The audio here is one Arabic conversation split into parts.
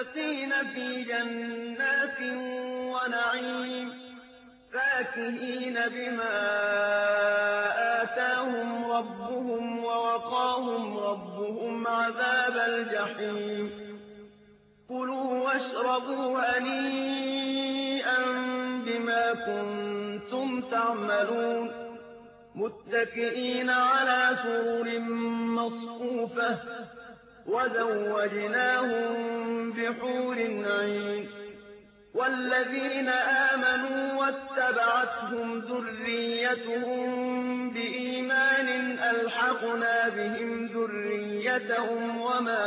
للمتقين في جنات ونعيم فاكهين بما آتاهم ربهم ووقاهم ربهم عذاب الجحيم كلوا واشربوا هنيئا بما كنتم تعملون متكئين على سرر مصفوفة وزوجناهم بحور عين والذين آمنوا واتبعتهم ذريتهم بإيمان ألحقنا بهم ذريتهم وما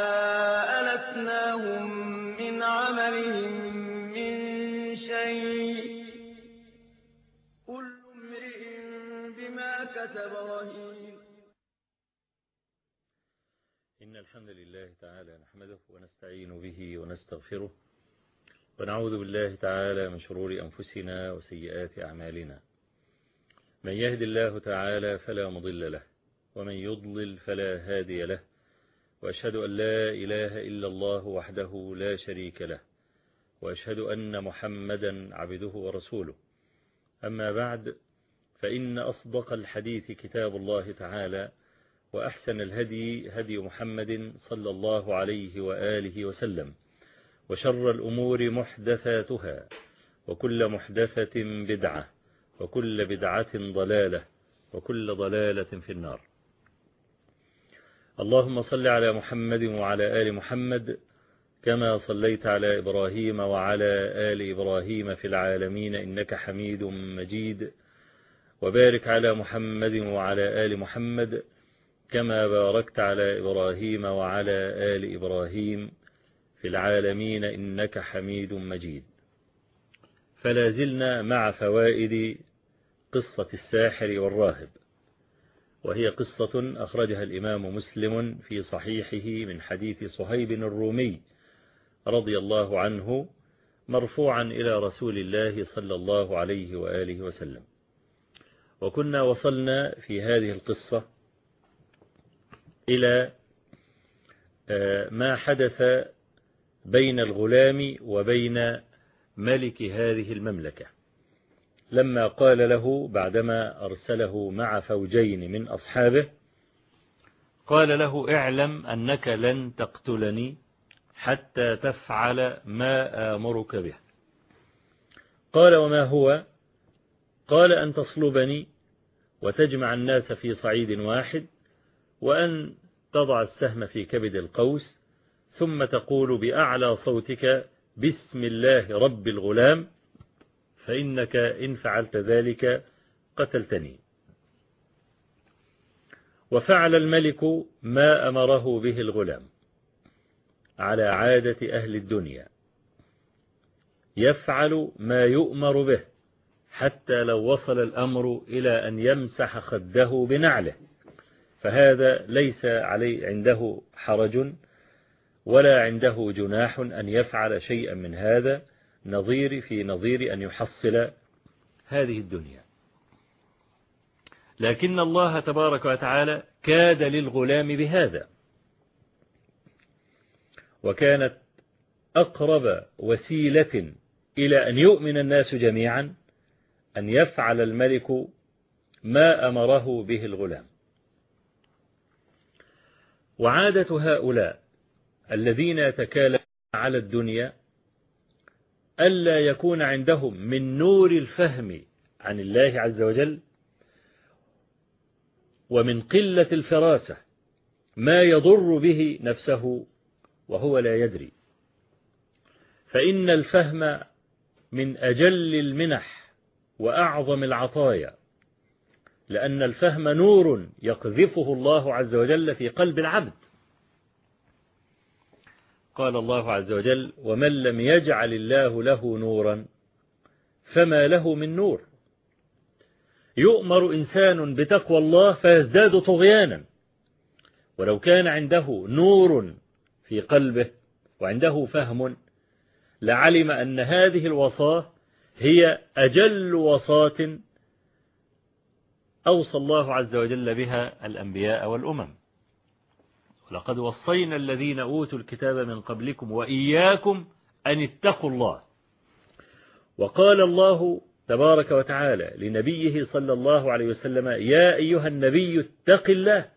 ألتناهم من عملهم من شيء كل امرئ بما كسب رهين. إن الحمد لله تعالى نحمده ونستعين به ونستغفره ونعوذ بالله تعالى من شرور أنفسنا وسيئات أعمالنا من يهد الله تعالى فلا مضل له ومن يضلل فلا هادي له وأشهد أن لا إله إلا الله وحده لا شريك له وأشهد أن محمدا عبده ورسوله أما بعد فإن أصدق الحديث كتاب الله تعالى وأحسن الهدي هدي محمد صلى الله عليه وآله وسلم وشر الأمور محدثاتها وكل محدثة بدعة وكل بدعة ضلالة وكل ضلالة في النار. اللهم صل على محمد وعلى آل محمد كما صليت على إبراهيم وعلى آل إبراهيم في العالمين إنك حميد مجيد وبارك على محمد وعلى آل محمد كما باركت على إبراهيم وعلى آل إبراهيم في العالمين إنك حميد مجيد. فلا زلنا مع فوائد قصة الساحر والراهب، وهي قصة أخرجها الإمام مسلم في صحيحه من حديث صهيب الرومي رضي الله عنه مرفوعا إلى رسول الله صلى الله عليه وآله وسلم. وكنا وصلنا في هذه القصة إلى ما حدث بين الغلام وبين ملك هذه المملكة لما قال له بعدما أرسله مع فوجين من أصحابه قال له اعلم أنك لن تقتلني حتى تفعل ما آمرك به. قال وما هو؟ قال أن تصلبني وتجمع الناس في صعيد واحد وأن تضع السهم في كبد القوس ثم تقول بأعلى صوتك بسم الله رب الغلام فإنك إن فعلت ذلك قتلتني. وفعل الملك ما أمره به الغلام على عادة أهل الدنيا، يفعل ما يؤمر به حتى لو وصل الأمر إلى أن يمسح خده بنعله، فهذا ليس عليه عنده حرج ولا عنده جناح أن يفعل شيئا من هذا في نظير أن يحصل هذه الدنيا. لكن الله تبارك وتعالى كاد للغلام بهذا، وكانت أقرب وسيلة إلى أن يؤمن الناس جميعا أن يفعل الملك ما أمره به الغلام. وعادة هؤلاء الذين يتكالبون على الدنيا ألا يكون عندهم من نور الفهم عن الله عز وجل ومن قلة الفراسة ما يضر به نفسه وهو لا يدري، فإن الفهم من أجل المنح وأعظم العطايا، لأن الفهم نور يقذفه الله عز وجل في قلب العبد. قال الله عز وجل ومن لم يجعل الله له نورا فما له من نور. يؤمر إنسان بتقوى الله فيزداد طغيانا، ولو كان عنده نور في قلبه وعنده فهم لعلم أن هذه الوصاة هي أجل وصاة أوصى الله عز وجل بها الأنبياء والأمم. لقد وصينا الذين أوتوا الكتاب من قبلكم وإياكم أن اتقوا الله. وقال الله تبارك وتعالى لنبيه صلى الله عليه وسلم: يا أيها النبي اتق الله.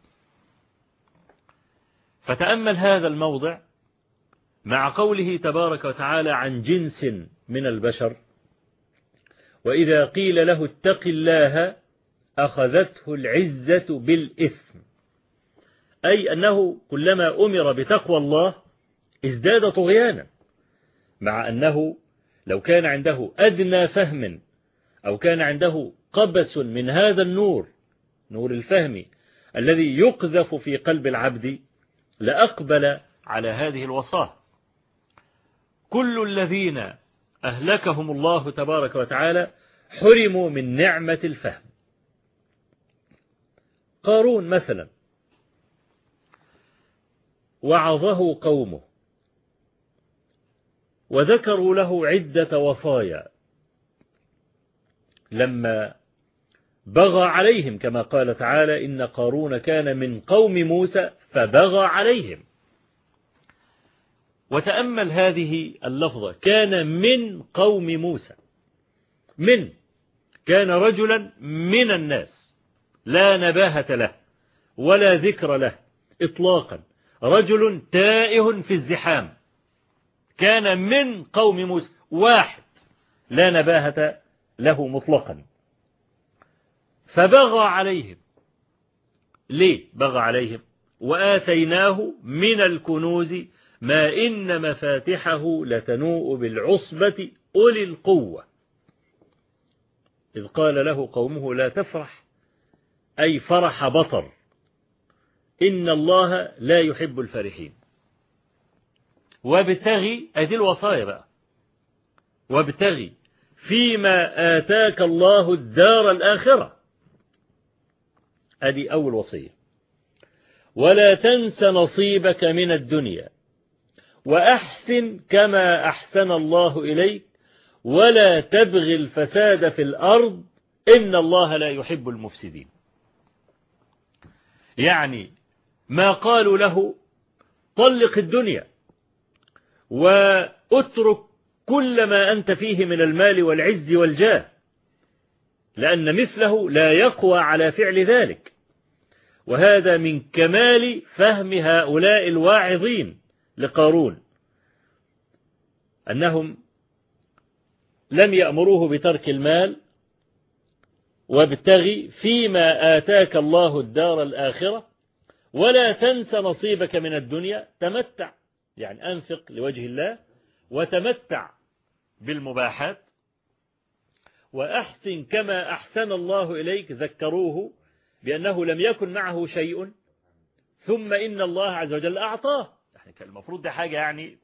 فتأمل هذا الموضع مع قوله تبارك وتعالى عن جنس من البشر: وإذا قيل له اتق الله أخذته العزة بالإثم، أي أنه كلما أمر بتقوى الله ازداد طغيانا، مع أنه لو كان عنده أدنى فهم أو كان عنده قبس من هذا النور، نور الفهم الذي يقذف في قلب العبد، لأقبل على هذه الوصاة. كل الذين أهلكهم الله تبارك وتعالى حرموا من نعمة الفهم. قارون مثلا وعظه قومه وذكروا له عدة وصايا لما بغى عليهم، كما قال تعالى: إن قارون كان من قوم موسى فبغى عليهم. وتأمل هذه اللفظة: كان من قوم موسى، كان رجلا من الناس لا نباهة له ولا ذكر له إطلاقا، رجل تائه في الزحام، كان من قوم موسى، واحد لا نباهة له مطلقا. فبغى عليهم. ليه بغى عليهم؟ وآتيناه من الكنوز ما إن مفاتحه لتنوء بالعصبة أولي القوة، إذ قال له قومه لا تفرح، أي فرح بطر، إن الله لا يحب الفرحين. وابتغي، أدي الوصايا بقى، وابتغي فيما آتاك الله الدار الآخرة، أدي أول وصية. ولا تنس نصيبك من الدنيا وأحسن كما أحسن الله إليك ولا تبغي الفساد في الأرض إن الله لا يحب المفسدين. يعني ما قالوا له طلق الدنيا واترك كل ما أنت فيه من المال والعز والجاه، لأن مثله لا يقوى على فعل ذلك. وهذا من كمال فهم هؤلاء الواعظين لقارون، أنهم لم يأمروه بترك المال، وابتغي فيما آتاك الله الدار الآخرة ولا تنس نصيبك من الدنيا، تمتع، يعني أنفق لوجه الله وتمتع بالمباحات. وأحسن كما أحسن الله إليك، ذكروه بأنه لم يكن معه شيء ثم إن الله عز وجل أعطاه، يعني كان المفروض ده حاجة يعني.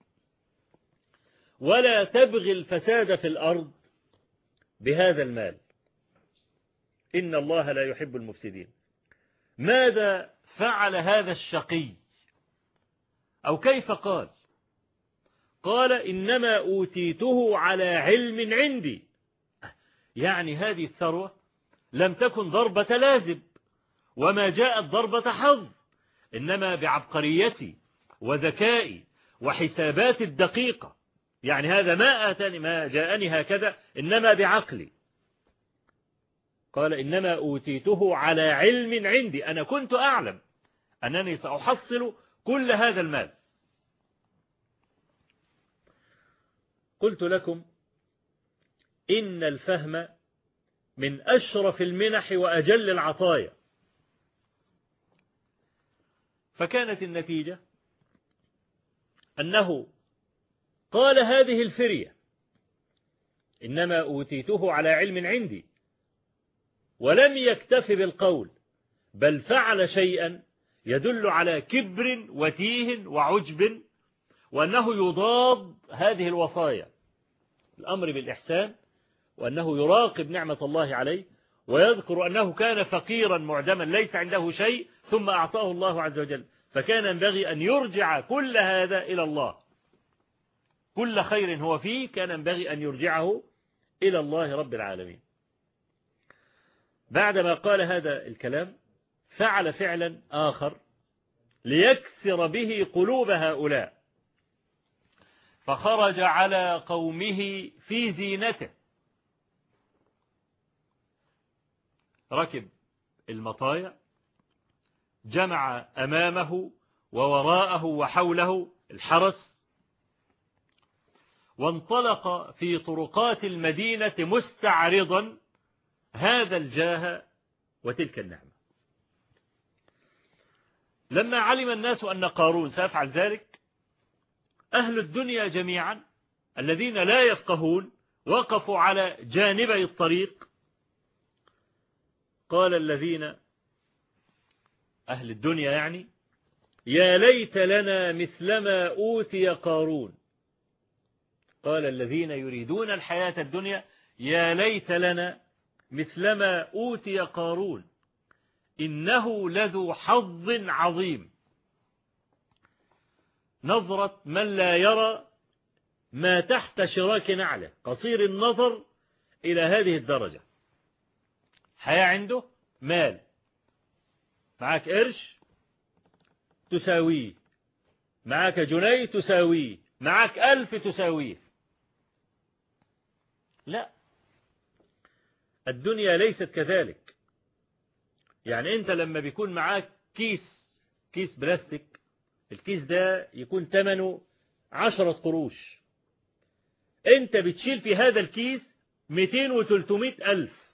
ولا تبغي الفساد في الأرض بهذا المال إن الله لا يحب المفسدين. ماذا فعل هذا الشقي؟ أو كيف قال؟ قال إنما أوتيته على علم عندي، يعني هذه الثروة لم تكن ضربة لازم وما جاءت ضربة حظ، إنما بعبقريتي وذكائي وحسابات الدقيقة. يعني هذا ما آتاني، ما جاءني هكذا، إنما بعقلي. قال إنما أوتيته على علم عندي، أنا كنت أعلم أنني سأحصل كل هذا المال. قلت لكم إن الفهم من أشرف المنح وأجل العطايا. فكانت النتيجة أنه قال هذه الفرية: إنما أوتيته على علم عندي، ولم يكتف بالقول، بل فعل شيئا يدل على كبر وتيه وعجب، وأنه يضاد هذه الوصايا، الأمر بالإحسان، وأنه يراقب نعمة الله عليه، ويذكر أنه كان فقيرا معدما ليس عنده شيء ثم أعطاه الله عز وجل، فكان ينبغي أن يرجع كل هذا إلى الله، كل خير هو فيه كان ينبغي أن يرجعه إلى الله رب العالمين. بعدما قال هذا الكلام فعل فعلا آخر ليكسر به قلوب هؤلاء، فخرج على قومه في زينته، ركب المطايا، جمع أمامه ووراءه وحوله الحرس، وانطلق في طرقات المدينة مستعرضا هذا الجاه وتلك النعمة. لما علم الناس أن قارون سيفعل ذلك، أهل الدنيا جميعا الذين لا يفقهون وقفوا على جانبي الطريق. قال الذين أهل الدنيا يعني: يا ليت لنا مثلما أوتي قارون. قال الذين يريدون الحياة الدنيا: يا ليت لنا مثلما أوتي قارون إنه لذو حظ عظيم. نظرة من لا يرى ما تحت شراك نعله، قصير النظر إلى هذه الدرجة. حياة عنده مال، معك قرش تساويه، معك جنيه تساويه، معك 1000 تساويه. لا، الدنيا ليست كذلك. يعني أنت لما بيكون معاك كيس بلاستيك، الكيس ده يكون ثمنه 10 قروش، أنت بتشيل في هذا الكيس 200 و300 ألف.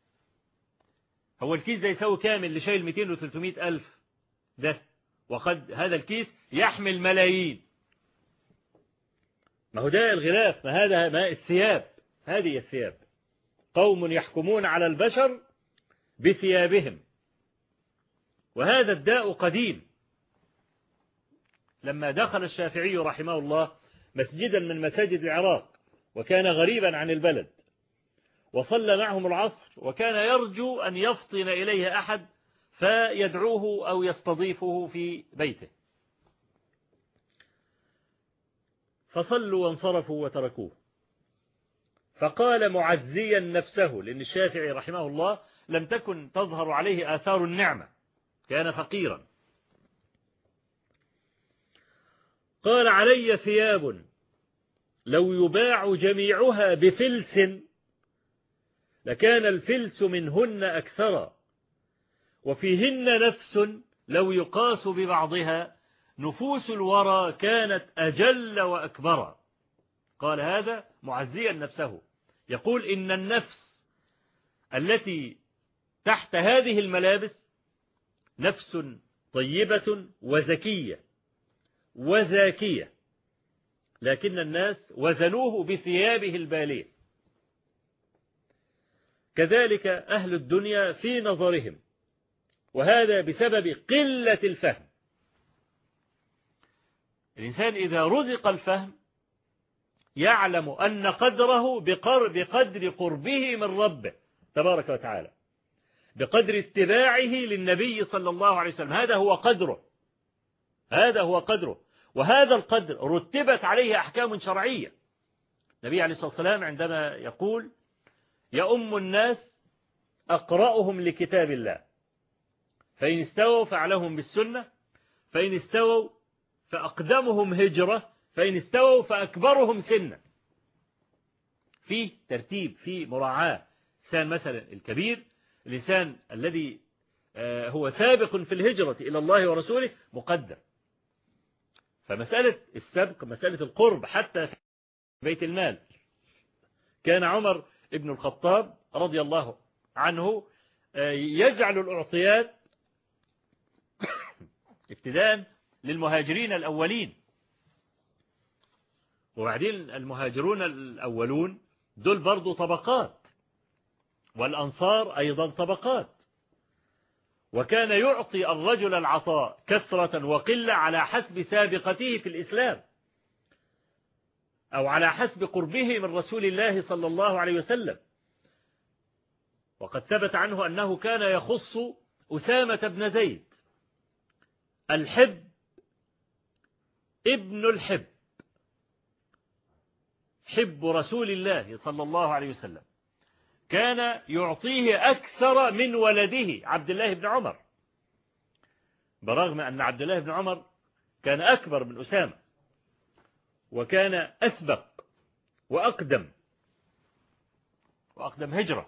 هو الكيس ده يساوي كام اللي شايل 200 و300 ألف ده؟ وقد هذا الكيس يحمل ملايين. ما هو ده الغلاف، ما الثياب، هذه الثياب. قوم يحكمون على البشر بثيابهم، وهذا الداء قديم. لما دخل الشافعي رحمه الله مسجدا من مساجد العراق، وكان غريبا عن البلد، وصلى معهم العصر، وكان يرجو أن يفطن إليه أحد فيدعوه أو يستضيفه في بيته، فصلوا وانصرفوا وتركوه. فقال معزيا نفسه، لأن الشافعي رحمه الله لم تكن تظهر عليه آثار النعمة، كان فقيرا. قال: علي ثياب لو يباع جميعها بفلس لكان الفلس منهن أكثر، وفيهن نفس لو يقاس ببعضها نفوس الورى كانت أجل وأكبر. قال هذا معزيا نفسه، يقول إن النفس التي تحت هذه الملابس نفس طيبة وزكية وزاكية، لكن الناس وزنوه بثيابه البالية. كذلك أهل الدنيا في نظرهم، وهذا بسبب قلة الفهم. الإنسان إذا رزق الفهم يعلم أن قدره بقدر قربه من ربه تبارك وتعالى، بقدر اتباعه للنبي صلى الله عليه وسلم. هذا هو قدره، هذا هو قدره، وهذا القدر رتبت عليه أحكام شرعية. النبي عليه الصلاة والسلام عندما يقول: يؤم الناس أقرأهم لكتاب الله، فإن استووا فأعلمهم بالسنة، فإن استووا فأقدمهم هجرة، فإن استووا فأكبرهم سنا. في ترتيب، في مراعاة. الإنسان مثلا الكبير، الإنسان الذي هو سابق في الهجرة إلى الله ورسوله مقدم. فمسألة السبق مسألة القرب حتى في بيت المال. كان عمر ابن الخطاب رضي الله عنه يجعل الأعطيات ابتداء للمهاجرين الأولين، وبعدين المهاجرون الأولون دول برضو طبقات، والأنصار أيضا طبقات. وكان يعطي الرجل العطاء كثرة وقلة على حسب سابقته في الإسلام، أو على حسب قربه من رسول الله صلى الله عليه وسلم. وقد ثبت عنه أنه كان يخص أسامة بن زيد، الحب ابن الحب، حب رسول الله صلى الله عليه وسلم، كان يعطيه أكثر من ولده عبد الله بن عمر. برغم أن عبد الله بن عمر كان أكبر من أسامة وكان أسبق وأقدم هجرة.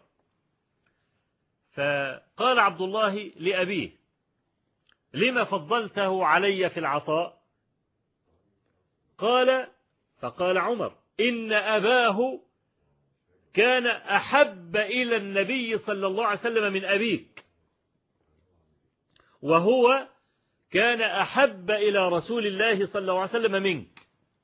فقال عبد الله لأبيه: لما فضلته علي في العطاء؟ فقال عمر: إن أباه كان أحب إلى النبي صلى الله عليه وسلم من أبيك، وهو كان أحب إلى رسول الله صلى الله عليه وسلم منك.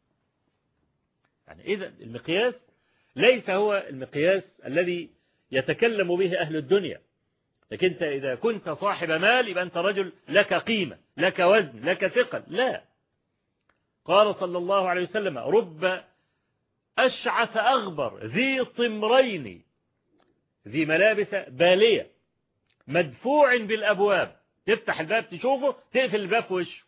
يعني إذا المقياس ليس هو المقياس الذي يتكلم به أهل الدنيا، لكن أنت إذا كنت صاحب مال يبقى أنت رجل لك قيمة، لك وزن، لك ثقل. لا، قال صلى الله عليه وسلم: رب أشعث أغبر ذي طمرين، ذي ملابس بالية، مدفوع بالأبواب، تفتح الباب تشوفه تقفل الباب في وشه.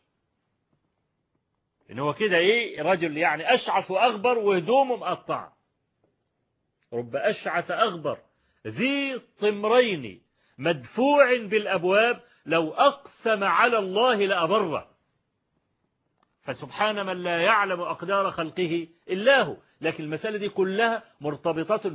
إن هو كده إيه؟ رجل يعني أشعث وأغبر وهدومه مقطعة. رب أشعث أغبر ذي طمرين مدفوع بالأبواب لو أقسم على الله لأبره. فسبحان من لا يعلم أقدار خلقه إلا هو. لكن المسألة دي كلها مرتبطة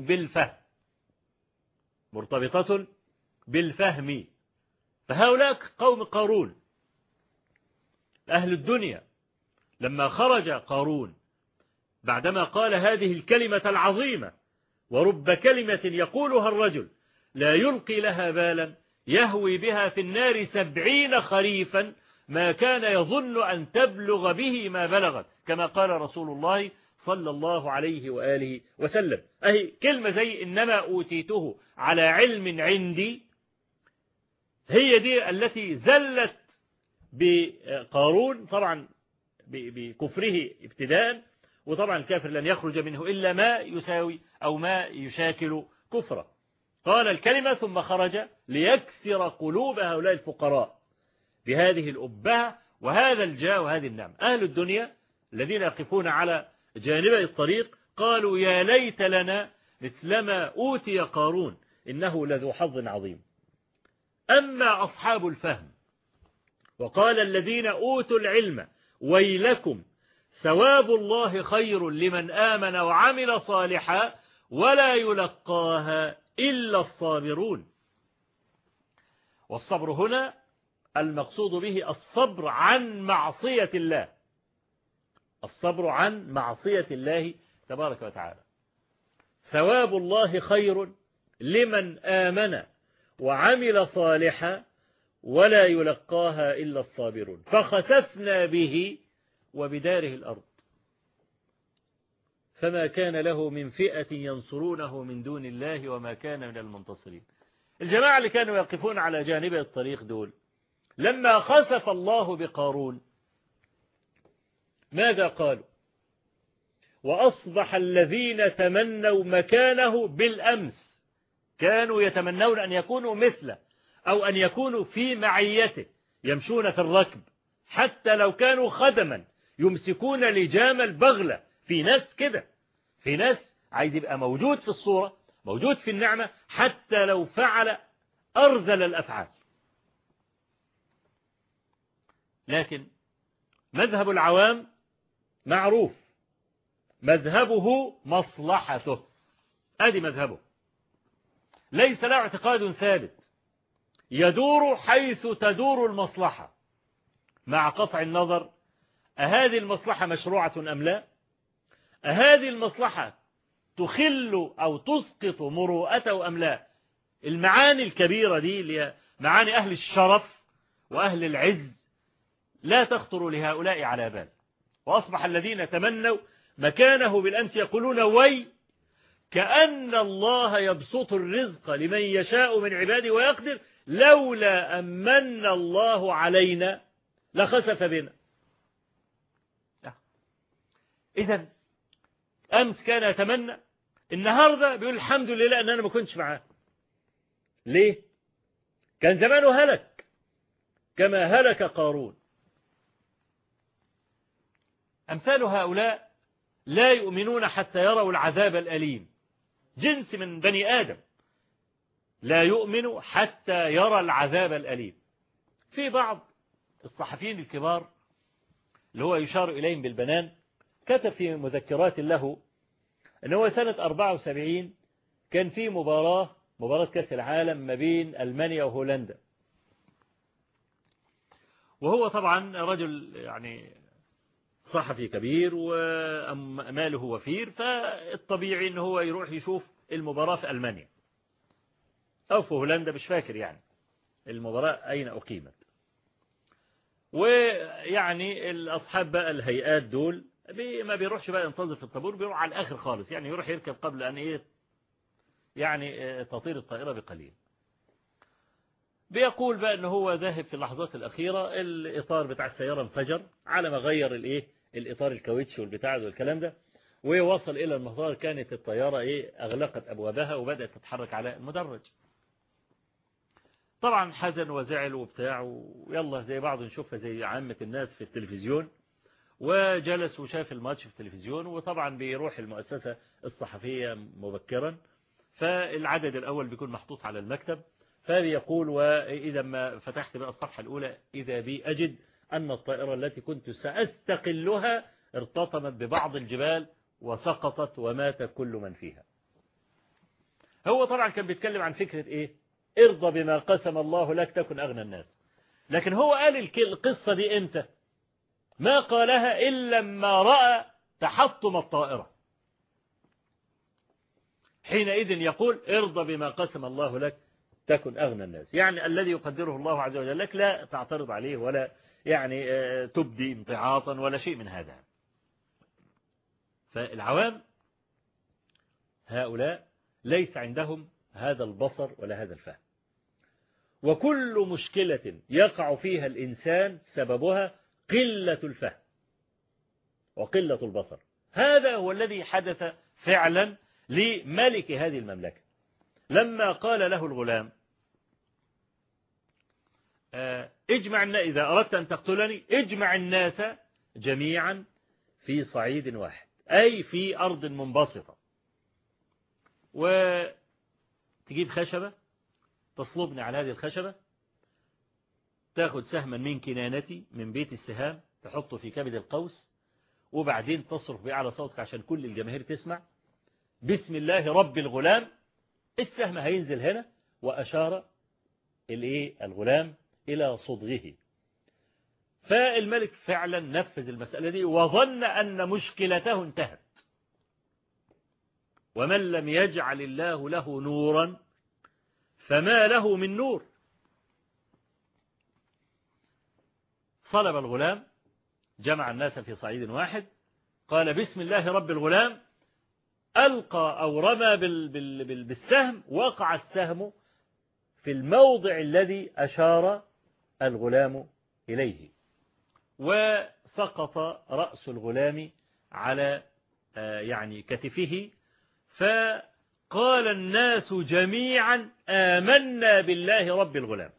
بالفهم. فهؤلاء قوم قارون أهل الدنيا. لما خرج قارون بعدما قال هذه الكلمة العظيمة: ورب كلمة يقولها الرجل لا يلقي لها بالا يهوي بها في النار 70 خريفا ما كان يظن أن تبلغ به ما بلغت، كما قال رسول الله صلى الله عليه وآله وسلم. أهي كلمة زي إنما أوتيته على علم عندي، هي دي التي زلت بقارون طبعا بكفره ابتداء، وطبعا الكافر لن يخرج منه إلا ما يساوي أو ما يشاكل كفره. قال الكلمة ثم خرج ليكسر قلوب هؤلاء الفقراء بهذه الأبهة وهذا الجاه وهذه النعمة. أهل الدنيا الذين يقفون على جانبي الطريق قالوا: يا ليت لنا مثلما أوتي قارون إنه لذو حظ عظيم. أما أصحاب الفهم وقال الذين أوتوا العلم ويلكم ثواب الله خير لمن آمن وعمل صالحا ولا يلقاها إلا الصابرون. والصبر هنا المقصود به الصبر عن معصية الله، الصبر عن معصية الله تبارك وتعالى. ثواب الله خير لمن آمن وعمل صالحا ولا يلقاها إلا الصابرون. فخسفنا به وبداره الأرض فما كان له من فئة ينصرونه من دون الله وما كان من المنتصرين. الجماعة اللي كانوا يقفون على جانب الطريق دول لما خسف الله بقارون ماذا قالوا؟ وأصبح الذين تمنوا مكانه بالأمس كانوا يتمنون أن يكونوا مثله أو أن يكونوا في معيته، يمشون في الركب حتى لو كانوا خدما يمسكون لجام البغلة. في ناس كده، في ناس عايز يبقى موجود في الصورة، موجود في النعمة، حتى لو فعل أرذل الأفعال. لكن مذهب العوام معروف، مذهبه مصلحته، أدي مذهبه، ليس له اعتقاد ثابت، يدور حيث تدور المصلحة، مع قطع النظر أهذه المصلحة مشروعة أم لا، أهذه المصلحة تخل أو تسقط مروءته أم لا. المعاني الكبيرة دي اللي هي معاني أهل الشرف وأهل العز لا تخطر لهؤلاء على بال. وأصبح الذين تمنوا مكانه بالأمس يقولون: وي كأن الله يبسط الرزق لمن يشاء من عباده ويقدر لولا أمن الله علينا لخسف بنا. إذن أمس كان يتمنى، النهاردة بيقول الحمد لله أن أنا ما كنتش معاه. ليه؟ كان زمانه هلك كما هلك قارون. أمثال هؤلاء لا يؤمنون حتى يروا العذاب الأليم، جنس من بني آدم لا يؤمن حتى يرى العذاب الأليم. في بعض الصحفيين الكبار اللي هو يشار إليهم بالبنان كتب في مذكرات له أن هو سنة 74 كان في مباراة كأس العالم ما بين ألمانيا وهولندا، وهو طبعا رجل يعني صحفي كبير وماله وفير، فالطبيعي أنه هو يروح يشوف المباراة في ألمانيا أو في هولندا، مش فاكر يعني المباراة أين أقيمت. ويعني الأصحاب بقى الهيئات دول ما بيروحش بقى ينتظر في الطابور، بيروح على الآخر خالص، يعني يروح يركب قبل أن يعني تطير الطائرة بقليل. بيقول بقى أنه هو ذاهب في اللحظات الأخيرة، الإطار بتاع السيارة انفجر على ما غير الإطار الكاوتش والبتاع والكلام ده، ووصل إلى المطار كانت الطيارة أغلقت أبوابها وبدأت تتحرك على المدرج. طبعا حزن وزعل وبتاع، ويلا زي بعض نشوفها زي عامة الناس في التلفزيون، وجلس وشاف الماتش في التلفزيون. وطبعا بيروح المؤسسة الصحفية مبكرا، فالعدد الأول بيكون محطوط على المكتب، فبيقول وإذا ما فتحت بقى الصفحة الأولى إذا بي أجد أن الطائرة التي كنت سأستقلها ارتطمت ببعض الجبال وسقطت ومات كل من فيها. هو طبعا كان بيتكلم عن فكرة ارضى بما قسم الله لك تكن أغنى الناس، لكن هو قال القصة دي إمتى؟ ما قالها إلا لما رأى تحطم الطائرة، حينئذ يقول ارضى بما قسم الله لك تكن أغنى الناس، يعني الذي يقدره الله عز وجل لك لا تعترض عليه ولا يعني تبدي امتعاطا ولا شيء من هذا. فالعوام هؤلاء ليس عندهم هذا البصر ولا هذا الفهم، وكل مشكلة يقع فيها الإنسان سببها قلة الفهم وقلة البصر. هذا هو الذي حدث فعلا لملك هذه المملكة لما قال له الغلام اجمع إذا أردت أن تقتلني اجمع الناس جميعا في صعيد واحد، أي في أرض منبسطة، وتجيب خشبة تصلبني على هذه الخشبة، تاخد سهما من كنانتي من بيت السهام تحطه في كبد القوس، وبعدين تصرخ بأعلى صوتك عشان كل الجماهير تسمع بسم الله رب الغلام، السهم هينزل هنا. وأشار الغلام إلى صدغه، فالملك فعلا نفذ المسألة دي وظن أن مشكلته انتهت. ومن لم يجعل الله له نورا فما له من نور. صلب الغلام، جمع الناس في صعيد واحد، قال بسم الله رب الغلام، ألقى أو رمى بالسهم، وقع السهم في الموضع الذي أشار الغلام إليه، وسقط رأس الغلام على يعني كتفه، فقال الناس جميعا آمنا بالله رب الغلام.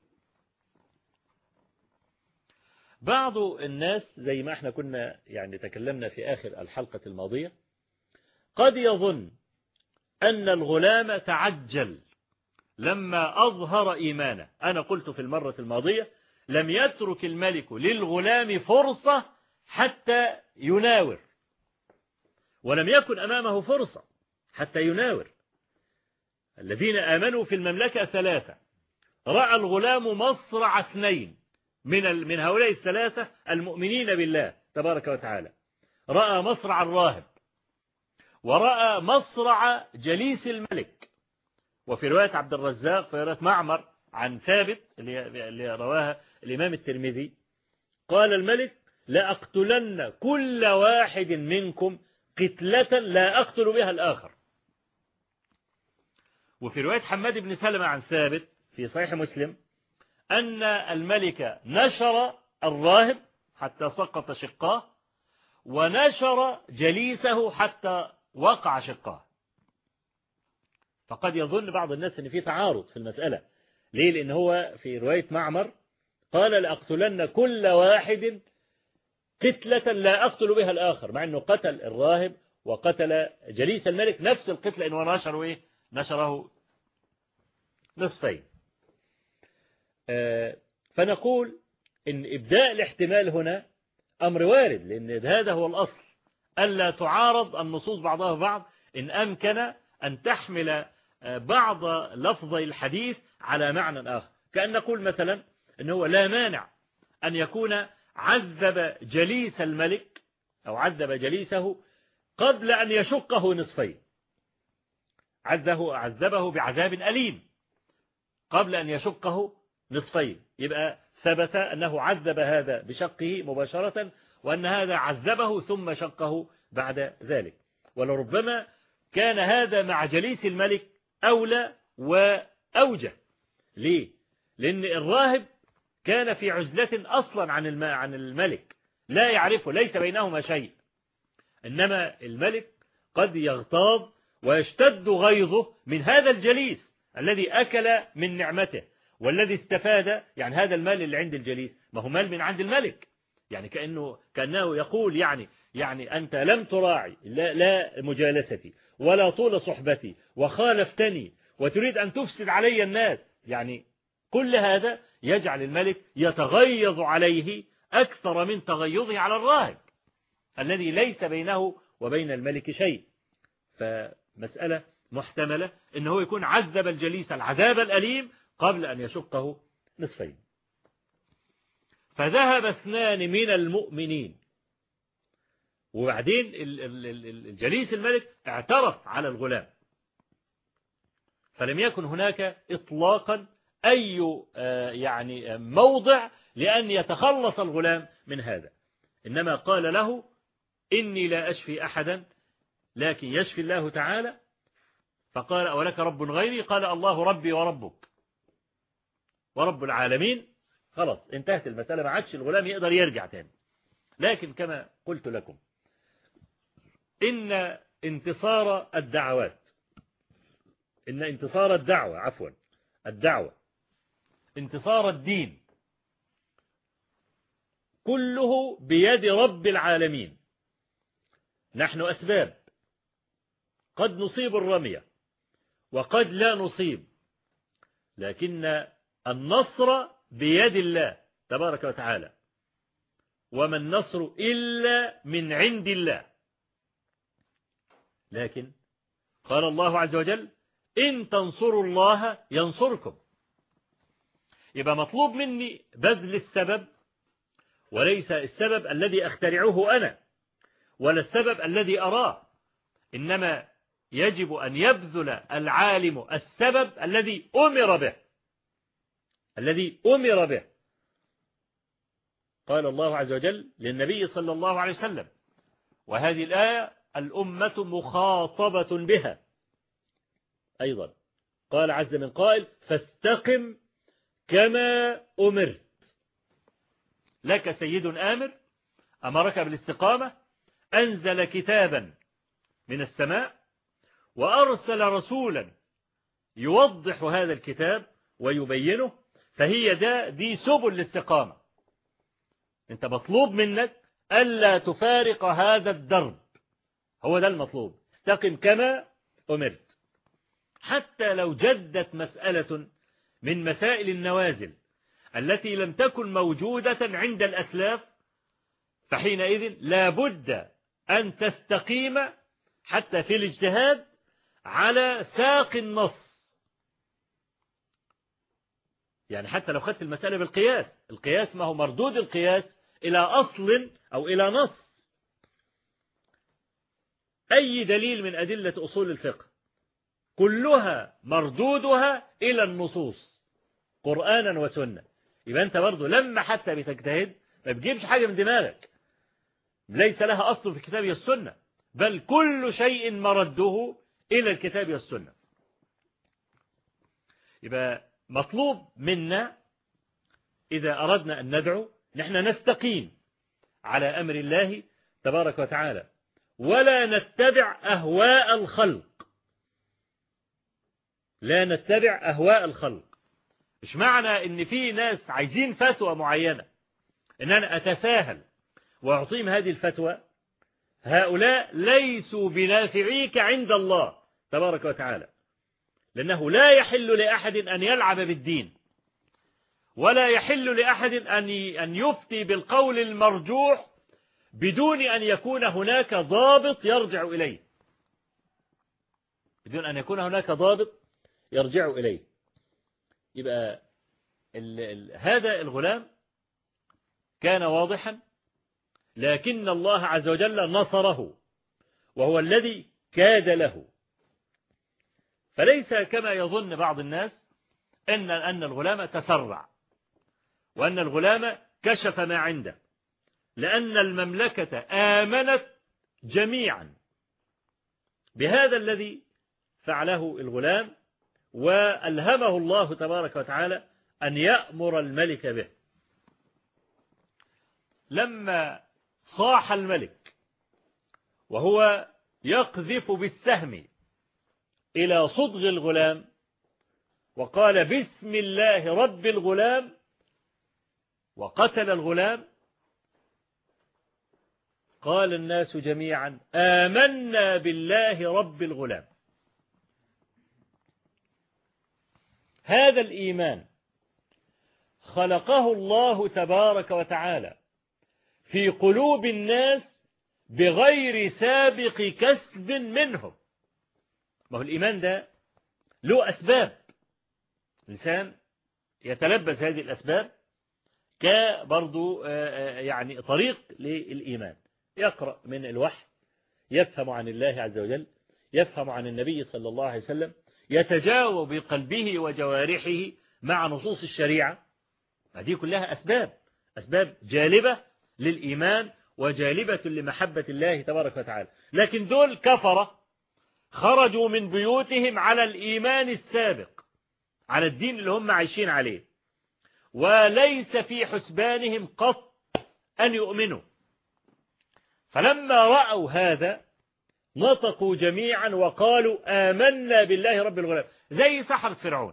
بعض الناس زي ما احنا كنا يعني تكلمنا في آخر الحلقة الماضية قد يظن أن الغلام تعجل لما أظهر إيمانه. أنا قلت في المرة الماضية لم يترك الملك للغلام فرصة حتى يناور، ولم يكن أمامه فرصة حتى يناور. الذين آمنوا في المملكة 3، رأى الغلام مصرع 2 من هؤلاء 3 المؤمنين بالله تبارك وتعالى، رأى مصرع الراهب ورأى مصرع جليس الملك. وفي رواية عبد الرزاق في رواية معمر عن ثابت اللي رواها الإمام الترمذي قال الملك لأقتلن كل واحد منكم قتلة لا أقتل بها الآخر. وفي رواية حماد بن سلمة عن ثابت في صحيح مسلم أن الملك نشر الراهب حتى سقط شقاه، ونشر جليسه حتى وقع شقاه. فقد يظن بعض الناس أن في تعارض في المسألة. ليه؟ لأن هو في رواية معمر قال لأقتلن كل واحد قتلة لا أقتل بها الآخر، مع أنه قتل الراهب وقتل جليس الملك نفس القتلة، إنه نشره نصفين. فنقول إن إبداء الاحتمال هنا أمر وارد، لأن هذا هو الأصل، ألا تعارض النصوص بعضها بعض، إن أمكن أن تحمل بعض لفظي الحديث على معنى آخر. كأن نقول مثلا أنه لا مانع أن يكون عذب جليس الملك أو عذب جليسه قبل أن يشقه نصفين، عذبه بعذاب أليم قبل أن يشقه نصفين، يبقى ثبت أنه عذب هذا بشقه مباشرة، وأن هذا عذبه ثم شقه بعد ذلك. ولربما كان هذا مع جليس الملك أولى وأوجه. ليه؟ لأن الراهب كان في عزلة أصلا عن الملك، لا يعرفه، ليس بينهما شيء، إنما الملك قد يغتاظ ويشتد غيظه من هذا الجليس الذي أكل من نعمته والذي استفاد. يعني هذا المال اللي عند الجليس ما هو مال من عند الملك، يعني كأنه يقول يعني أنت لم تراعي لا مجالستي ولا طول صحبتي وخالفتني وتريد أن تفسد علي الناس. يعني كل هذا يجعل الملك يتغيظ عليه أكثر من تغيظه على الراهب الذي ليس بينه وبين الملك شيء. فمسألة محتملة أنه يكون عذب الجليس العذاب الأليم قبل أن يشقه نصفين. فذهب 2 من المؤمنين، وبعدين الجليس الملك اعترف على الغلام، فلم يكن هناك إطلاقا أي يعني موضع لأن يتخلص الغلام من هذا، إنما قال له إني لا أشفي أحدا لكن يشفي الله تعالى. فقال أولك رب غيري؟ قال الله ربي وربك ورب العالمين. خلاص انتهت المسألة، ما عادش الغلام يقدر يرجع تاني. لكن كما قلت لكم إن انتصار الدعوة انتصار الدين كله بيد رب العالمين. نحن أسباب، قد نصيب الرمية وقد لا نصيب، لكن النصر بيد الله تبارك وتعالى، وما النصر إلا من عند الله. لكن قال الله عز وجل إن تنصروا الله ينصركم. يبقى مطلوب مني بذل السبب، وليس السبب الذي أخترعه أنا ولا السبب الذي أراه، إنما يجب أن يبذل العالم السبب الذي أمر به. قال الله عز وجل للنبي صلى الله عليه وسلم، وهذه الآية الأمة مخاطبة بها أيضا، قال عز من قائل فاستقم كما أمرت. لك سيد آمر أمرك بالاستقامة، أنزل كتابا من السماء وأرسل رسولا يوضح هذا الكتاب ويبينه، فهي دي سبل الاستقامة. انت مطلوب منك ألا تفارق هذا الدرب، هو ده المطلوب، استقم كما أمرت. حتى لو جدت مسألة من مسائل النوازل التي لم تكن موجودة عند الأسلاف، فحينئذ لا بد أن تستقيم حتى في الاجتهاد على ساق النص. يعني حتى لو خدت المسألة بالقياس، القياس ما هو مردود القياس إلى أصل أو إلى نص. أي دليل من أدلة أصول الفقه كلها مردودها إلى النصوص قرآنا وسنة. يبقى أنت برضو لما حتى بتجتهد ما بتجيبش حاجة من دماغك ليس لها أصل في الكتاب والسنة، بل كل شيء مرده إلى الكتاب والسنة. يبقى مطلوب منا إذا أردنا أن ندعو نحن نستقيم على أمر الله تبارك وتعالى، ولا نتبع أهواء الخلق. لا نتبع أهواء الخلق. مش معنى إن في ناس عايزين فتوى معينة إن أنا أتساهل وأعطيهم هذه الفتوى، هؤلاء ليسوا بنافعيك عند الله تبارك وتعالى، لأنه لا يحل لأحد أن يلعب بالدين ولا يحل لأحد أن يفتي بالقول المرجوح بدون أن يكون هناك ضابط يرجع إليه، بدون أن يكون هناك ضابط يرجع إليه. يبقى هذا الغلام كان واضحا، لكن الله عز وجل نصره، وهو الذي كاد له. فليس كما يظن بعض الناس أن الغلام تسرع، وأن الغلام كشف ما عنده، لأن المملكة آمنت جميعا بهذا الذي فعله الغلام، وألهمه الله تبارك وتعالى أن يأمر الملك به. لما صاح الملك وهو يقذف بالسهم إلى صدغ الغلام وقال بسم الله رب الغلام وقتل الغلام، قال الناس جميعا آمنا بالله رب الغلام. هذا الإيمان خلقه الله تبارك وتعالى في قلوب الناس بغير سابق كسب منهم. ما هو الإيمان ده له أسباب، الإنسان يتلبس هذه الأسباب كبرضو يعني طريق للإيمان. يقرأ من الوحي، يفهم عن الله عز وجل، يفهم عن النبي صلى الله عليه وسلم، يتجاوب بقلبه وجوارحه مع نصوص الشريعة. هذه كلها أسباب جالبة للإيمان وجالبة لمحبة الله تبارك وتعالى. لكن دول كفرة خرجوا من بيوتهم على الإيمان السابق، على الدين اللي هم عايشين عليه، وليس في حسبانهم قط أن يؤمنوا. فلما رأوا هذا نطقوا جميعا وقالوا آمنا بالله رب الغلام. زي سحرة فرعون.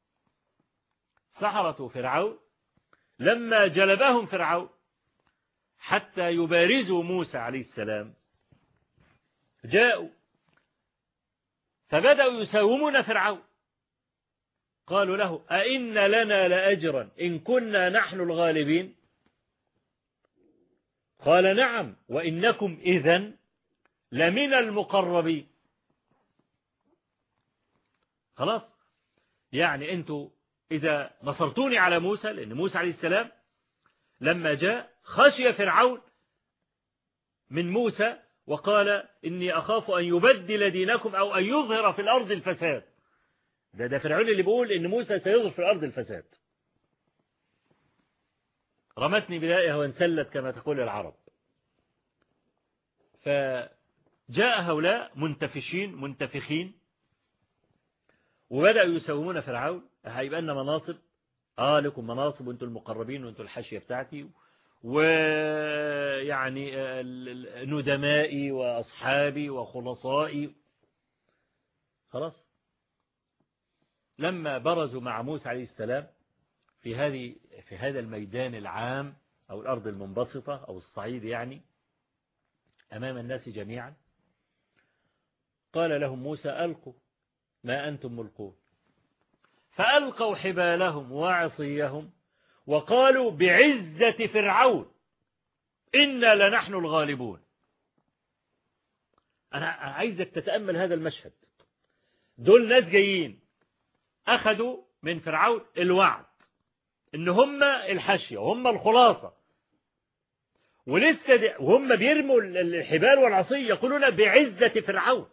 سحرة فرعون لما جلبهم فرعون حتى يبارزوا موسى عليه السلام، جاءوا فبدأوا يساومون فرعون. قالوا له أئن لنا لأجرا إن كنا نحن الغالبين؟ قال نعم وإنكم إذن لمن المقربين. خلاص، يعني أنتوا إذا نصرتوني على موسى، لأن موسى عليه السلام لما جاء خشي فرعون من موسى وقال إني أخاف أن يبدل دينكم أو أن يظهر في الأرض الفساد. ده فرعون اللي بيقول إن موسى سيظهر في الأرض الفساد. رمتني بدائها وانسلت كما تقول العرب. فجاء هؤلاء منتفخين وبدأوا يساومون فرعون. هيبقى لنا مناصب، لكم مناصب وانتم المقربين وانتم الحاشية بتاعتي، ويعني ندمائي وأصحابي وخلصائي. خلاص، لما برزوا مع موسى عليه السلام في هذا الميدان العام أو الأرض المنبسطة أو الصعيد، يعني أمام الناس جميعا، قال لهم موسى ألقوا ما أنتم ملقون. فألقوا حبالهم وعصيهم وقالوا بعزة فرعون إنا لنحن الغالبون. أنا عايزك تتأمل هذا المشهد. دول ناس جايين أخذوا من فرعون الوعد إن هم الحاشية وهم الخلاصة، ولسه وهم بيرموا الحبال والعصي يقولون بعزة فرعون.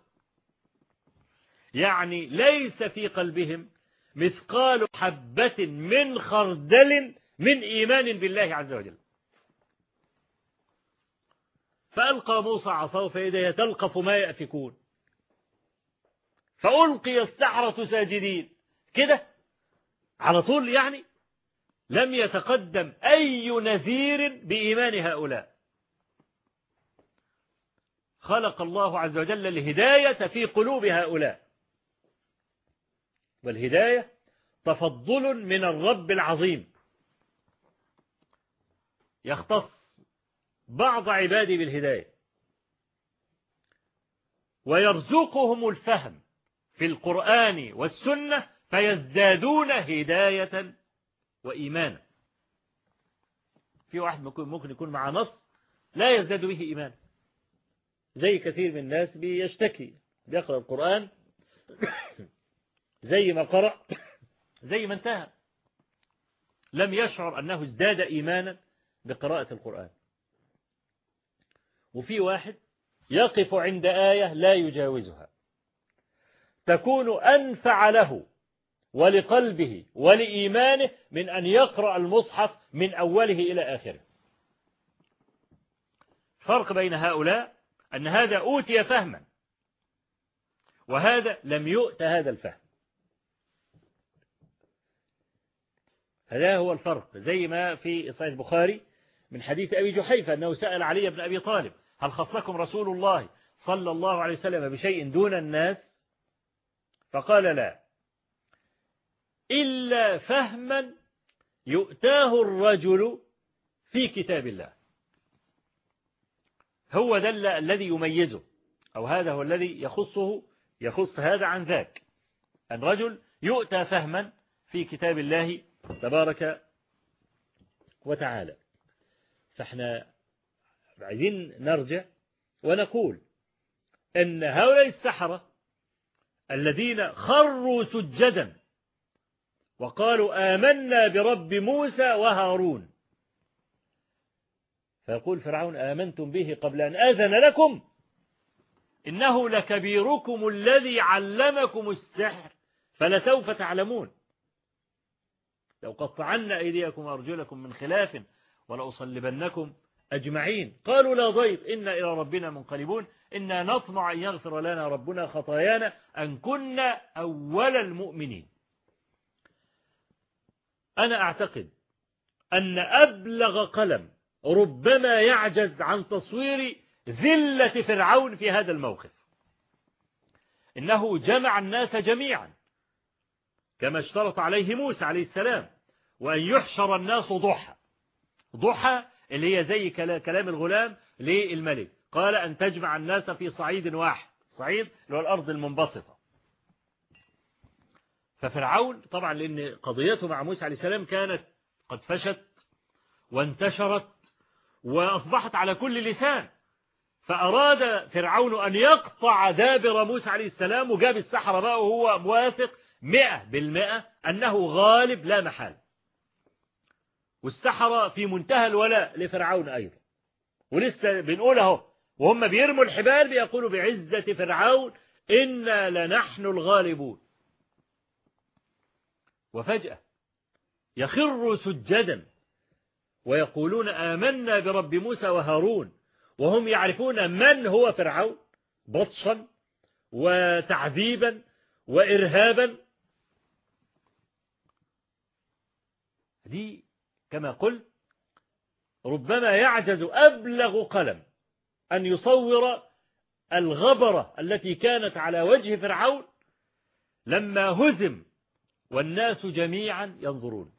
يعني ليس في قلبهم مثقال حبة من خردل من إيمان بالله عز وجل. فألقى موسى عصاه فإذا تلقف ما يأفكون، فألقي السحرة ساجدين. كده على طول، يعني لم يتقدم أي نذير بإيمان هؤلاء. خلق الله عز وجل الهداية في قلوب هؤلاء، والهداية تفضل من الرب العظيم يختص بعض عباده بالهداية ويرزقهم الفهم في القرآن والسنة فيزدادون هداية وإيمانا. في واحد ممكن يكون مع نص لا يزداد به إيمان، زي كثير من الناس بيشتكي بيقرأ القرآن زي ما قرأ زي ما انتهى، لم يشعر أنه ازداد إيمانا بقراءة القرآن. وفي واحد يقف عند آية لا يجاوزها، تكون أنفع له ولقلبه ولإيمانه من أن يقرأ المصحف من أوله إلى آخره. فرق بين هؤلاء أن هذا أوتي فهما وهذا لم يؤت هذا الفهم. هذا هو الفرق، زي ما في صحيح البخاري من حديث أبي جحيفة أنه سأل علي بن أبي طالب هل خصكم رسول الله صلى الله عليه وسلم بشيء دون الناس؟ فقال لا، إلا فهما يؤتاه الرجل في كتاب الله. هو ده الذي يميزه، أو هذا هو الذي يخص هذا عن ذاك. الرجل يؤتى فهما في كتاب الله تبارك وتعالى. فاحنا عايزين نرجع ونقول أن هؤلاء السحرة الذين خروا سجدا وقالوا آمنا برب موسى وهارون، فيقول فرعون آمنتم به قبل أن آذن لكم إنه لكبيركم الذي علمكم السحر فلسوف تعلمون لو قطعن أيديكم وأرجلكم من خلاف ولأصلبنكم أجمعين. قالوا لا ضير إنا إلى ربنا منقلبون إنا نطمع أن يغفر لنا ربنا خطايانا أن كنا أول المؤمنين. أنا أعتقد أن أبلغ قلم ربما يعجز عن تصوير ذلة فرعون في هذا الموقف. إنه جمع الناس جميعا كما اشترط عليه موسى عليه السلام، وأن يحشر الناس ضحى. ضحى اللي هي زي كلام الغلام للملك، قال أن تجمع الناس في صعيد واحد، صعيد اللي هو الأرض المنبسطة. ففرعون طبعا لأن قضيته مع موسى عليه السلام كانت قد فشت وانتشرت وأصبحت على كل لسان، فأراد فرعون أن يقطع دابر موسى عليه السلام، وجاب السحرة بقى وهو واثق 100% أنه غالب لا محال. والسحرة في منتهى الولاء لفرعون أيضا، ولسه بنقول اهو وهم بيرموا الحبال بيقولوا بعزة فرعون إنا لنحن الغالبون. وفجأة يخر سجدا ويقولون آمنا برب موسى وهارون وهم يعرفون من هو فرعون بطشا وتعذيبا وإرهابا. دي كما قلت ربما يعجز أبلغ قلم أن يصور الغبرة التي كانت على وجه فرعون لما هزم والناس جميعا ينظرون.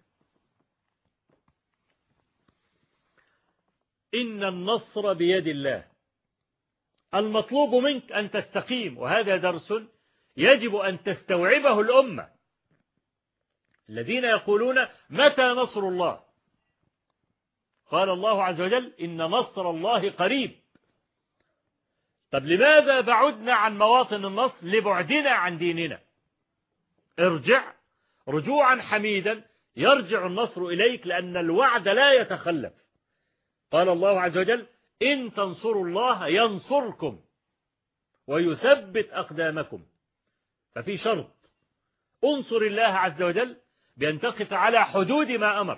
إن النصر بيد الله. المطلوب منك أن تستقيم، وهذا درس يجب أن تستوعبه الأمة. الذين يقولون متى نصر الله؟ قال الله عز وجل إن نصر الله قريب. طب لماذا بعدنا عن مواطن النصر؟ لبعدنا عن ديننا. ارجع رجوعا حميدا يرجع النصر إليك، لأن الوعد لا يتخلف. قال الله عز وجل إن تنصروا الله ينصركم ويثبت أقدامكم. ففي شرط، انصر الله عز وجل بأن تقف على حدود ما أمر،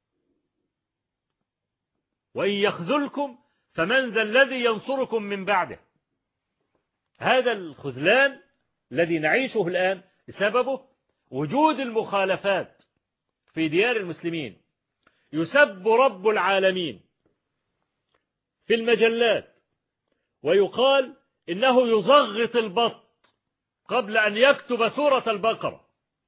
وإن يخذلكم فمن ذا الذي ينصركم من بعده. هذا الخذلان الذي نعيشه الآن سببه وجود المخالفات في ديار المسلمين. يسب رب العالمين في المجلات ويقال إنه يزغط البط قبل أن يكتب سورة البقرة،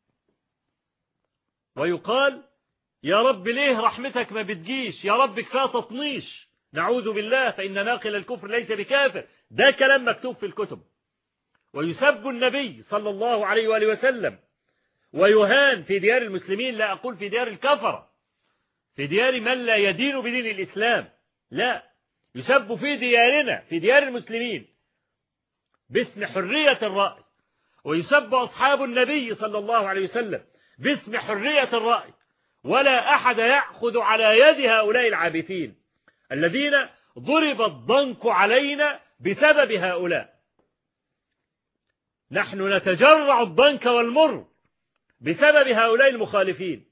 ويقال يا رب ليه رحمتك ما بتجيش، يا رب كفاية تطنيش، نعوذ بالله فإن ناقل الكفر ليس بكافر. ده كلام مكتوب في الكتب. ويسب النبي صلى الله عليه وآله وسلم ويهان في ديار المسلمين، لا أقول في ديار الكفرة، في ديار من لا يدين بدين الإسلام، لا، يسب في ديارنا في ديار المسلمين باسم حرية الرأي، ويسب أصحاب النبي صلى الله عليه وسلم باسم حرية الرأي، ولا أحد يأخذ على يد هؤلاء العابثين الذين ضرب الضنك علينا بسبب هؤلاء. نحن نتجرع الضنك والمر بسبب هؤلاء المخالفين،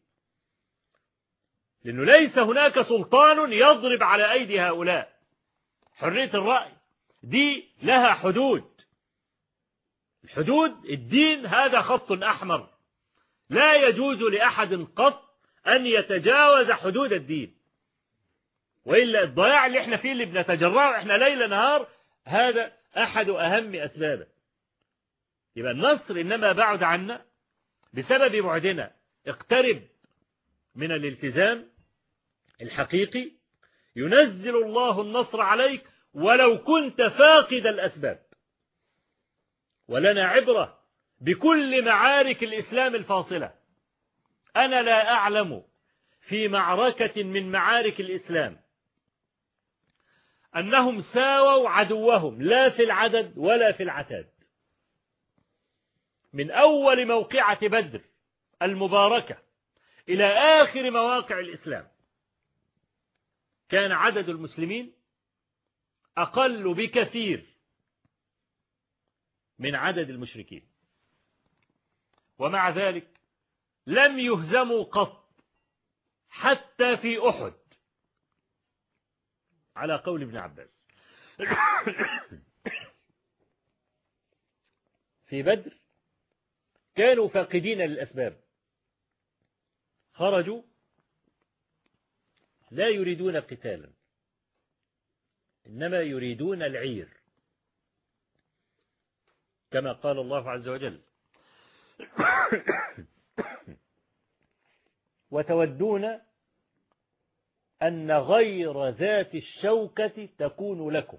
لأنه ليس هناك سلطان يضرب على أيدي هؤلاء. حرية الرأي دي لها حدود، الحدود الدين هذا خط أحمر، لا يجوز لأحد قط أن يتجاوز حدود الدين، وإلا الضياع اللي احنا فيه اللي بنتجرعه احنا ليل نهار هذا أحد أهم أسبابه. يبقى النصر إنما بعد عنا بسبب بعدنا. اقترب من الالتزام الحقيقي ينزل الله النصر عليك ولو كنت فاقد الأسباب. ولنا عبرة بكل معارك الإسلام الفاصلة. أنا لا أعلم في معركة من معارك الإسلام أنهم ساووا عدوهم لا في العدد ولا في العتاد. من أول موقعة بدر المباركة إلى آخر مواقع الإسلام كان عدد المسلمين أقل بكثير من عدد المشركين، ومع ذلك لم يهزموا قط حتى في أحد على قول ابن عباس. في بدر كانوا فاقدين للأسباب، خرجوا لا يريدون قتالا إنما يريدون العير، كما قال الله عز وجل: وتودون أن غير ذات الشوكة تكون لكم.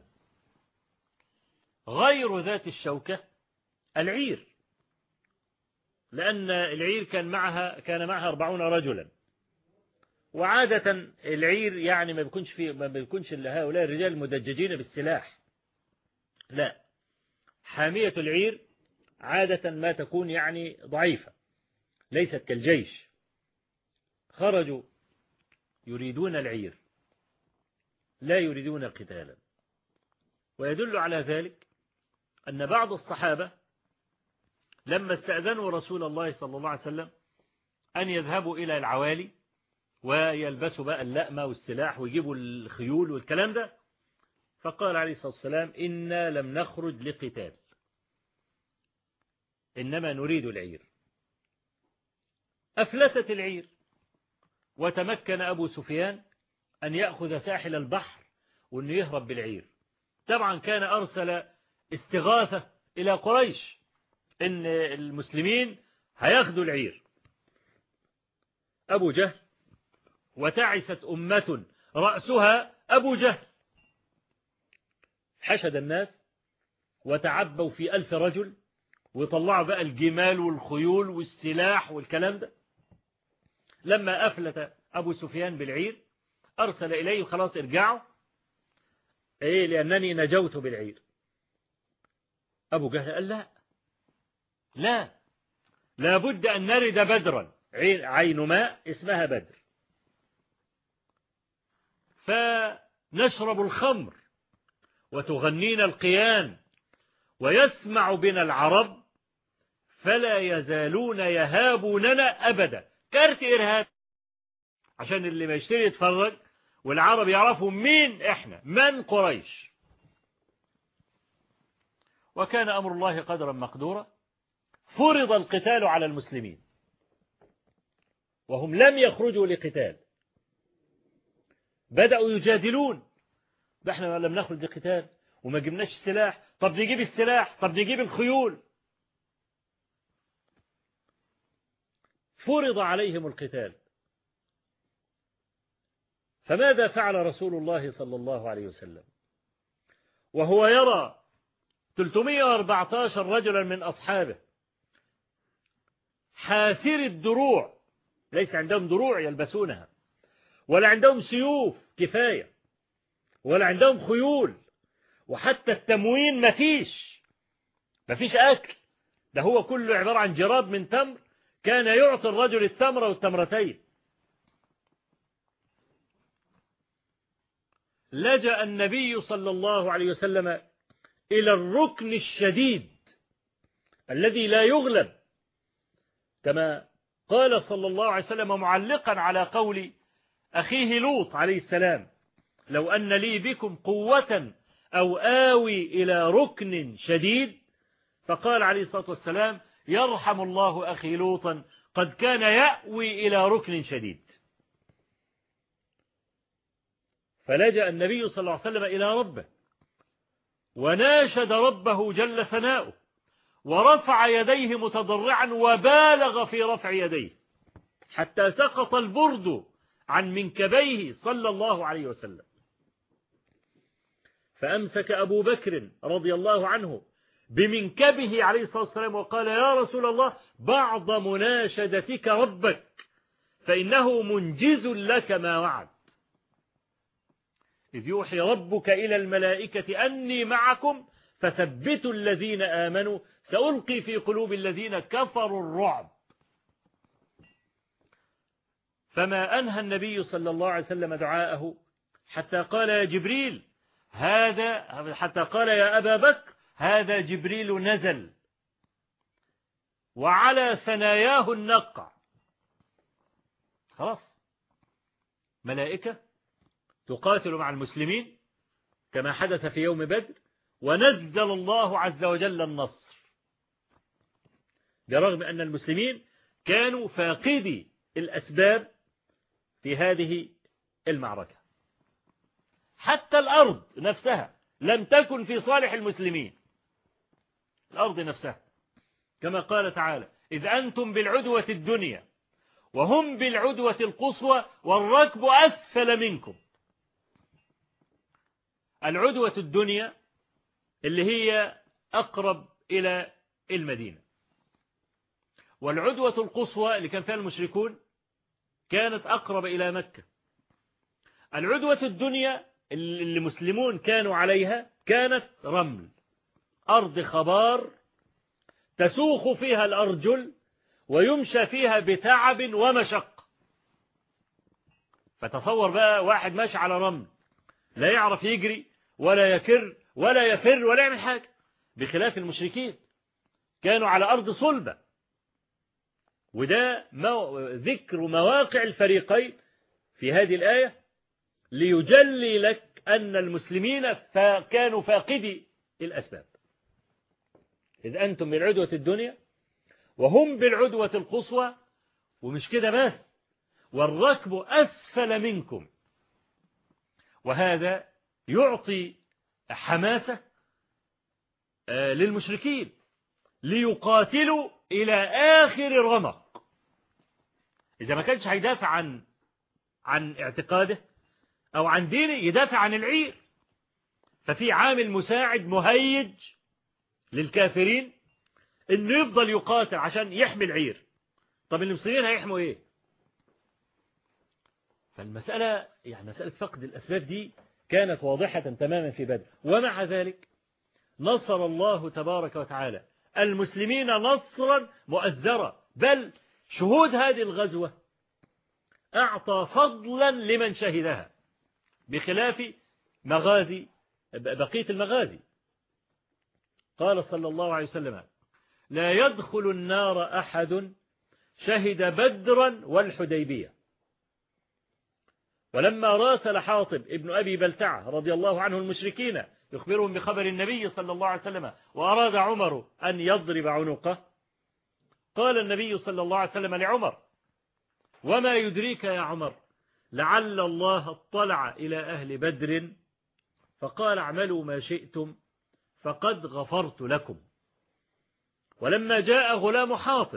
غير ذات الشوكة العير، لأن العير كان معها 40 رجلا، وعادة العير يعني ما بيكونش هؤلاء الرجال المدججين بالسلاح، لا، حامية العير عادة ما تكون يعني ضعيفة ليست كالجيش. خرجوا يريدون العير لا يريدون قتالا. ويدل على ذلك أن بعض الصحابة لما استأذنوا رسول الله صلى الله عليه وسلم أن يذهبوا إلى العوالي ويلبسوا بقى اللأمة والسلاح ويجيبوا الخيول والكلام ده، فقال عليه الصلاة والسلام: إنا لم نخرج لقتال إنما نريد العير. أفلتت العير، وتمكن أبو سفيان أن يأخذ ساحل البحر وأنه يهرب بالعير. طبعا كان أرسل استغاثة إلى قريش إن المسلمين هياخدوا العير. أبو جهل وتعست أمة رأسها أبو جهل حشد الناس وتعبوا في 1000 رجل وطلعوا بقى الجمال والخيول والسلاح والكلام ده. لما أفلت أبو سفيان بالعير أرسل إليه: خلاص ارجعوا لأنني نجوت بالعير. أبو جهل قال: لا بد أن نرد بدرا، عين ماء اسمها بدر، فنشرب الخمر وتغنينا القيان ويسمع بنا العرب فلا يزالون يهابوننا أبدا. كارت إرهاب عشان اللي ما يشتري يتفرج والعرب يعرفوا مين إحنا، من قريش. وكان أمر الله قدرا مقدورا، فرض القتال على المسلمين وهم لم يخرجوا لقتال. بدأوا يجادلون: ده احنا لم نخرج لقتال وما جبناش السلاح، طب نجيب السلاح، طب نجيب الخيول. فرض عليهم القتال. فماذا فعل رسول الله صلى الله عليه وسلم وهو يرى 314 رجلا من أصحابه حاسر الدروع، ليس عندهم دروع يلبسونها، ولا عندهم سيوف كفاية، ولا عندهم خيول، وحتى التموين مفيش أكل، ده هو كله عبارة عن جراب من تمر، كان يعطي الرجل التمر والتمرتين. لجأ النبي صلى الله عليه وسلم إلى الركن الشديد الذي لا يغلب، كما قال صلى الله عليه وسلم معلقا على قول أخيه لوط عليه السلام: لو أن لي بكم قوة أو آوي إلى ركن شديد. فقال عليه الصلاة والسلام: يرحم الله أخي لوطا قد كان يأوي إلى ركن شديد. فلجأ النبي صلى الله عليه وسلم إلى ربه، وناشد ربه جل ثناؤه، ورفع يديه متضرعا، وبالغ في رفع يديه حتى سقط البرد عن منكبيه صلى الله عليه وسلم. فأمسك أبو بكر رضي الله عنه بمنكبه عليه الصلاة والسلام وقال: يا رسول الله، بعض مناشدتك ربك، فإنه منجز لك ما وعد. إذ يوحي ربك إلى الملائكة أني معكم فثبتوا الذين آمنوا سألقي في قلوب الذين كفروا الرعب. فما أنهى النبي صلى الله عليه وسلم دعاءه حتى قال يا جبريل حتى قال يا أبا بكر هذا جبريل نزل وعلى ثناياه النقع. خلاص، ملائكة تقاتل مع المسلمين كما حدث في يوم بدر، ونزل الله عز وجل النصر، برغم أن المسلمين كانوا فاقدي الأسباب في هذه المعركة. حتى الأرض نفسها لم تكن في صالح المسلمين، الأرض نفسها، كما قال تعالى: إذ أنتم بالعدوة الدنيا وهم بالعدوة القصوى والركب أسفل منكم. العدوة الدنيا اللي هي أقرب إلى المدينة، والعدوة القصوى اللي كان فيها المشركون كانت أقرب إلى مكة. العدوة الدنيا اللي المسلمون كانوا عليها كانت رمل، أرض خبار تسوخ فيها الأرجل ويمشى فيها بتعب ومشق. فتصور بقى واحد ماشي على رمل، لا يعرف يجري ولا يكر ولا يفر ولا يعمل حاجة، بخلاف المشركين كانوا على أرض صلبة. وده ذكر مواقع الفريقين في هذه الآية ليجلي لك أن المسلمين كانوا فاقدي الأسباب. إذ أنتم بالعدوة الدنيا وهم بالعدوة القصوى، ومش كده بس، والركب أسفل منكم. وهذا يعطي حماسة للمشركين ليقاتلوا إلى آخر رمق. إذا ما كانش هيدافع عن اعتقاده أو عن دينه، يدافع عن العير. ففي عامل مساعد مهيج للكافرين إنه يفضل يقاتل عشان يحمي العير. طب المسلمين هيحموا إيه؟ فالمسألة يعني مسألة فقد الأسباب دي كانت واضحة تماما في بدر، ومع ذلك نصر الله تبارك وتعالى المسلمين نصرا مؤزرا. بل شهود هذه الغزوة أعطى فضلا لمن شهدها بخلاف بقية المغازي. قال صلى الله عليه وسلم: لا يدخل النار أحد شهد بدرا والحديبية. ولما راسل حاطب ابن أبي بلتعة رضي الله عنه المشركين يخبرهم بخبر النبي صلى الله عليه وسلم، وأراد عمر أن يضرب عنقه، قال النبي صلى الله عليه وسلم لعمر: وما يدريك يا عمر لعل الله اطلع إلى أهل بدر فقال اعملوا ما شئتم فقد غفرت لكم. ولما جاء غلام حاطب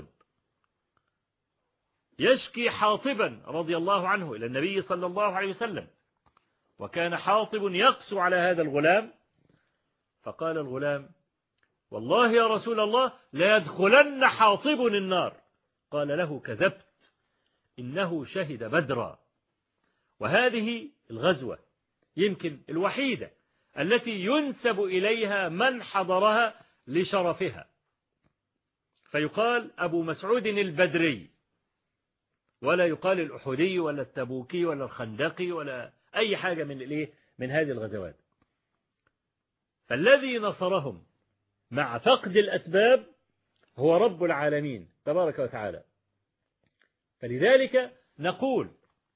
يشكي حاطبا رضي الله عنه إلى النبي صلى الله عليه وسلم، وكان حاطب يقسو على هذا الغلام، فقال الغلام: والله يا رسول الله لا يدخلن حاطب النار قال له كذبت، إنه شهد بدرا. وهذه الغزوة يمكن الوحيدة التي ينسب إليها من حضرها لشرفها، فيقال أبو مسعود البدري، ولا يقال الأحدي ولا التبوكي ولا الخندقي ولا أي حاجة من هذه الغزوات. فالذي نصرهم مع فقد الأسباب هو رب العالمين تبارك وتعالى. فلذلك نقول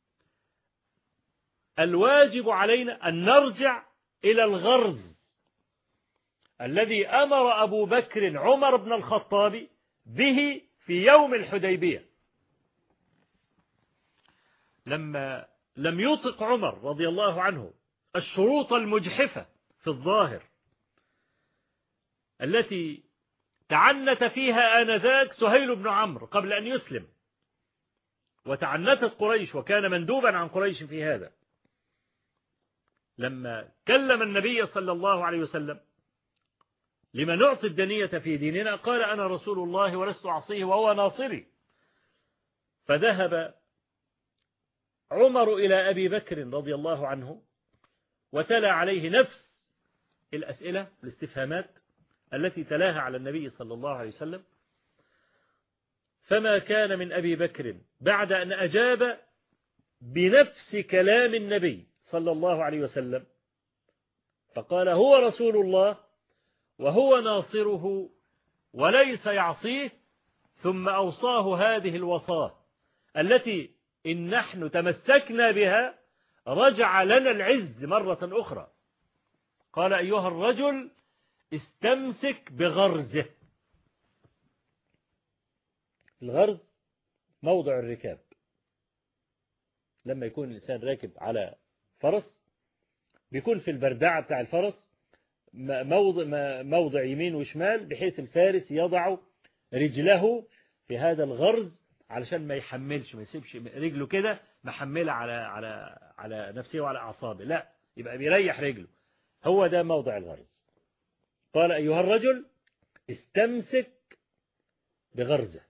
الواجب علينا أن نرجع إلى الغرز الذي أمر أبو بكر عمر بن الخطاب به في يوم الحديبية، لما لم يطق عمر رضي الله عنه الشروط المجحفة في الظاهر التي تعنت فيها آنذاك سهيل بن عمرو قبل أن يسلم، وتعنتت قريش وكان مندوبا عن قريش في هذا. لما كلم النبي صلى الله عليه وسلم لما نعطي الدنية في ديننا قال أنا رسول الله ولست أعصيه وهو ناصري. فذهب عمر إلى أبي بكر رضي الله عنه وتلا عليه نفس الأسئلة الاستفهامات التي تلاها على النبي صلى الله عليه وسلم، فما كان من أبي بكر بعد أن أجاب بنفس كلام النبي صلى الله عليه وسلم فقال هو رسول الله وهو ناصره وليس يعصيه، ثم أوصاه هذه الوصاة التي إن نحن تمسكنا بها رجع لنا العز مرة أخرى. قال أيها الرجل استمسك بغرزه. الغرز موضع الركاب، لما يكون الإنسان راكب على فرس بيكون في البردعة بتاع الفرس موضع يمين وشمال بحيث الفارس يضع رجله في هذا الغرز علشان ما يحملش، ما يسيبش رجله كده محملة على نفسه وعلى أعصابه، لا يبقى بيريح رجله. هو ده موضع الغرز. قال أيها الرجل استمسك بغرزه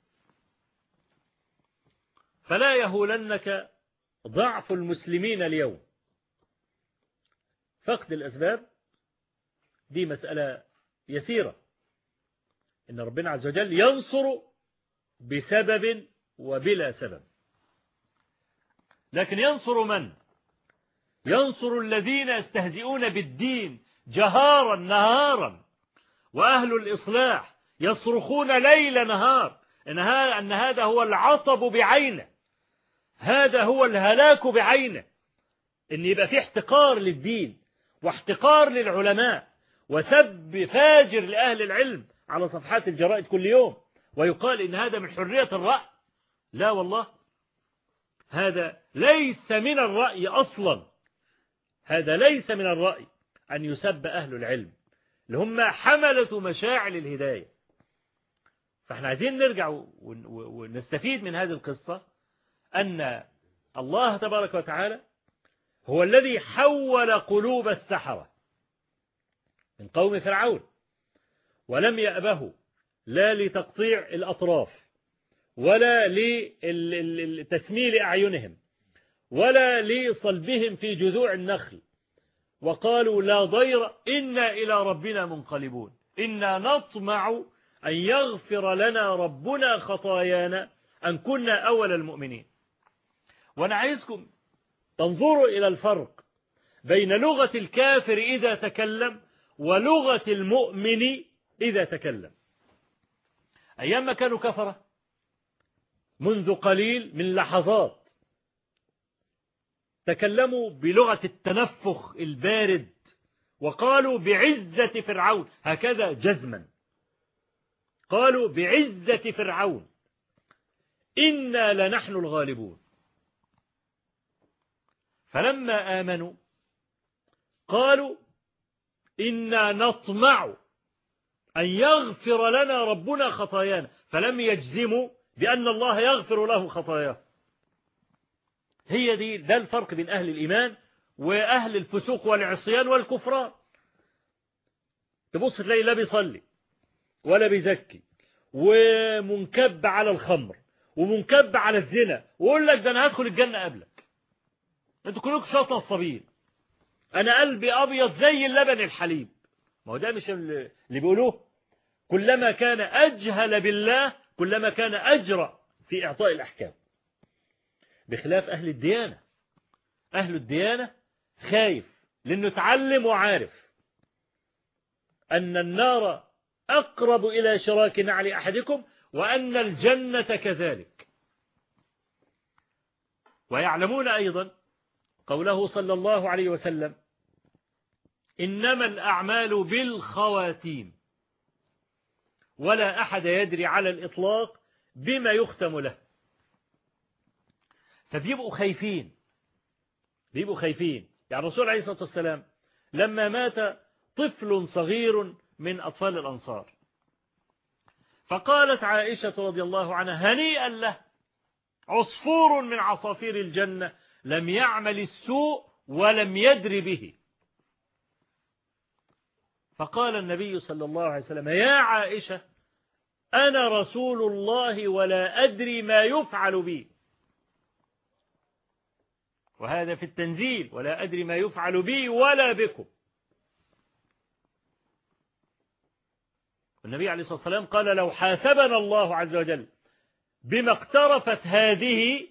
فلا يهولنك ضعف المسلمين اليوم. فقد الأسباب دي مسألة يسيرة، إن ربنا عز وجل ينصر بسبب وبلا سبب، لكن ينصر من؟ ينصر الذين يستهزئون بالدين جهارا نهارا، وأهل الإصلاح يصرخون ليل نهار أن هذا هو العطب بعينه، هذا هو الهلاك بعينه، إن يبقى فيه احتقار للدين واحتقار للعلماء وسب فاجر لأهل العلم على صفحات الجرائد كل يوم، ويقال إن هذا من حرية الرأي. لا والله، هذا ليس من الرأي أصلا، هذا ليس من الرأي أن يسب أهل العلم اللي هم حملة مشاعل الهداية. فاحنا عايزين نرجع ونستفيد من هذه القصة أن الله تبارك وتعالى هو الذي حول قلوب السحرة من قوم فرعون، ولم يأبه لا لتقطيع الأطراف ولا لتسميل أعينهم ولا لصلبهم في جذوع النخل، وقالوا لا ضير إنا إلى ربنا منقلبون، إنا نطمع أن يغفر لنا ربنا خطايانا أن كنا أول المؤمنين. وأنا عايزكم تنظروا إلى الفرق بين لغة الكافر إذا تكلم ولغة المؤمن إذا تكلم. أيام ما كانوا كفرة منذ قليل من لحظات تكلموا بلغة التنفخ البارد وقالوا بعزة فرعون، هكذا جزما قالوا بعزة فرعون إنا لنحن الغالبون. فلما آمنوا قالوا إنا نطمع أن يغفر لنا ربنا خطايانا، فلم يجزموا بأن الله يغفر له خطاياه. ده الفرق بين أهل الإيمان وأهل الفسوق والعصيان والكفران. تبص تلاقي لا بيصلي ولا بيزكي ومنكب على الخمر ومنكب على الزنا ويقول لك ده أنا هدخل الجنة قبلك، أنتوا كلكم شوية نصابين، أنا قلبي أبيض زي اللبن الحليب. ما هو ده مش اللي بيقولوه؟ كلما كان أجهل بالله كلما كان أجرأ في إعطاء الأحكام، بخلاف أهل الديانة. أهل الديانة خايف لأنه تعلم وعارف أن النار أقرب إلى شراك نعل أحدكم وأن الجنة كذلك. ويعلمون أيضا قوله صلى الله عليه وسلم: إنما الأعمال بالخواتيم، ولا أحد يدري على الإطلاق بما يختم له. فبيبقوا خايفين، يعني الرسول عليه الصلاة والسلام لما مات طفل صغير من أطفال الأنصار، فقالت عائشة رضي الله عنها: هنيئا له، عصفور من عصافير الجنة لم يعمل السوء ولم يدر به. فقال النبي صلى الله عليه وسلم: يا عائشة، أنا رسول الله ولا أدري ما يفعل بي. وهذا في التنزيل: ولا أدري ما يفعل بي ولا بكم. النبي عليه الصلاة والسلام قال: لو حاسبنا الله عز وجل بما اقترفت هذه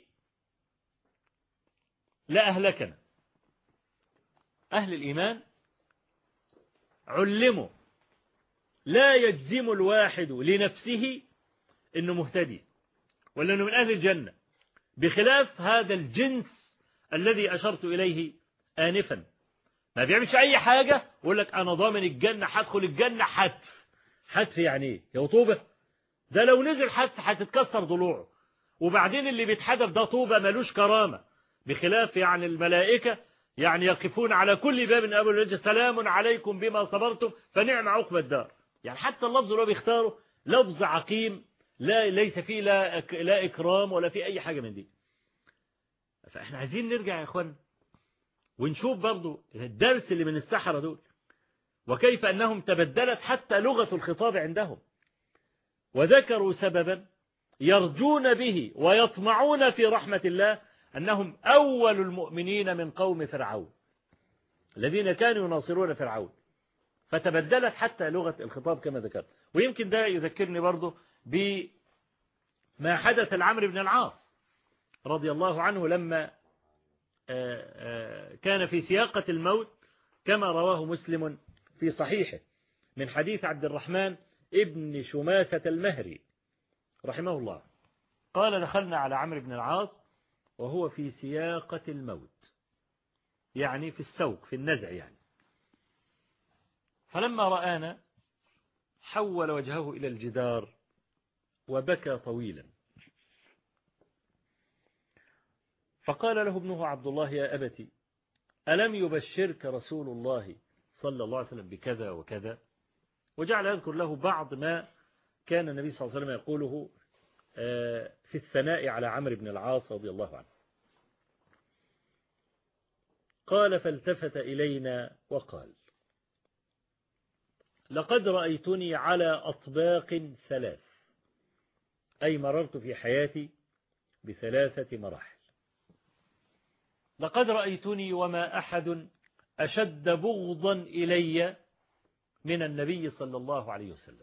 لأهلكنا. أهل الإيمان علموا لا يجزم الواحد لنفسه إنه مهتدي ولا إنه من أهل الجنة، بخلاف هذا الجنس الذي أشرت إليه آنفا، ما بيعملش أي حاجة ويقول لك أنا ضامن الجنة، هدخل الجنة حتف يعني إيه؟ يا طوبة، ده لو نزل حتف هتتكسر ضلوعه. وبعدين اللي بيتحدف ده طوبة ملوش كرامة، بخلاف يعني الملائكة يعني يقفون على كل باب من أبواب الجنة: سلام عليكم بما صبرتم فنعم عقبى الدار. يعني حتى اللفظ اللي هو بيختاره لفظ عقيم، ليس فيه لا إكرام ولا فيه أي حاجة من دي. فإحنا عايزين نرجع يا إخوان ونشوف برضو الدرس اللي من السحرة دول، وكيف أنهم تبدلت حتى لغة الخطاب عندهم، وذكروا سببا يرجون به ويطمعون في رحمة الله، أنهم أول المؤمنين من قوم فرعون الذين كانوا يناصرون فرعون، فتبدلت حتى لغة الخطاب كما ذكرت. ويمكن ده يذكرني برضو بما حدث لعمرو بن العاص رضي الله عنه لما كان في سياقة الموت، كما رواه مسلم في صحيحه من حديث عبد الرحمن ابن شماسة المهري رحمه الله، قال: دخلنا على عمرو بن العاص وهو في سياقة الموت، يعني في السوق، في النزع يعني. فلما رآنا حول وجهه إلى الجدار وبكى طويلا، فقال له ابنه عبد الله: يا أبتي، ألم يبشرك رسول الله صلى الله عليه وسلم بكذا وكذا؟ وجعل يذكر له بعض ما كان النبي صلى الله عليه وسلم يقوله في الثناء على عمرو بن العاص رضي الله عنه. قال: فالتفت إلينا وقال: لقد رأيتني على أطباق ثلاث، أي مررت في حياتي بثلاثة مراحل. لقد رأيتني وما أحد أشد بغضا إلي من النبي صلى الله عليه وسلم،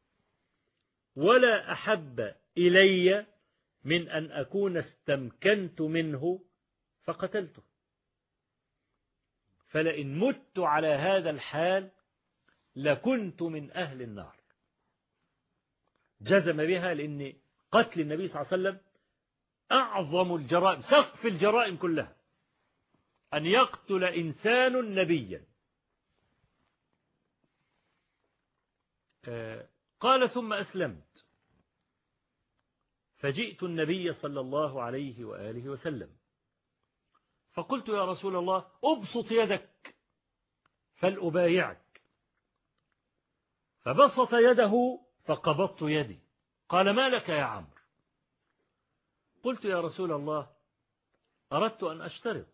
ولا أحب إلي من أن أكون استمكنت منه فقتلته، فلئن مت على هذا الحال لكنت من أهل النار. جزم بها، لأن قتل النبي صلى الله عليه وسلم أعظم الجرائم، سقف الجرائم كلها، أن يقتل إنسان نبيا. قال: ثم أسلمت فجئت النبي صلى الله عليه وآله وسلم فقلت: يا رسول الله، أبسط يدك فلأبايعك. فبسط يده فقبضت يدي. قال: ما لك يا عمرو؟ قلت: يا رسول الله، أردت أن أشترط.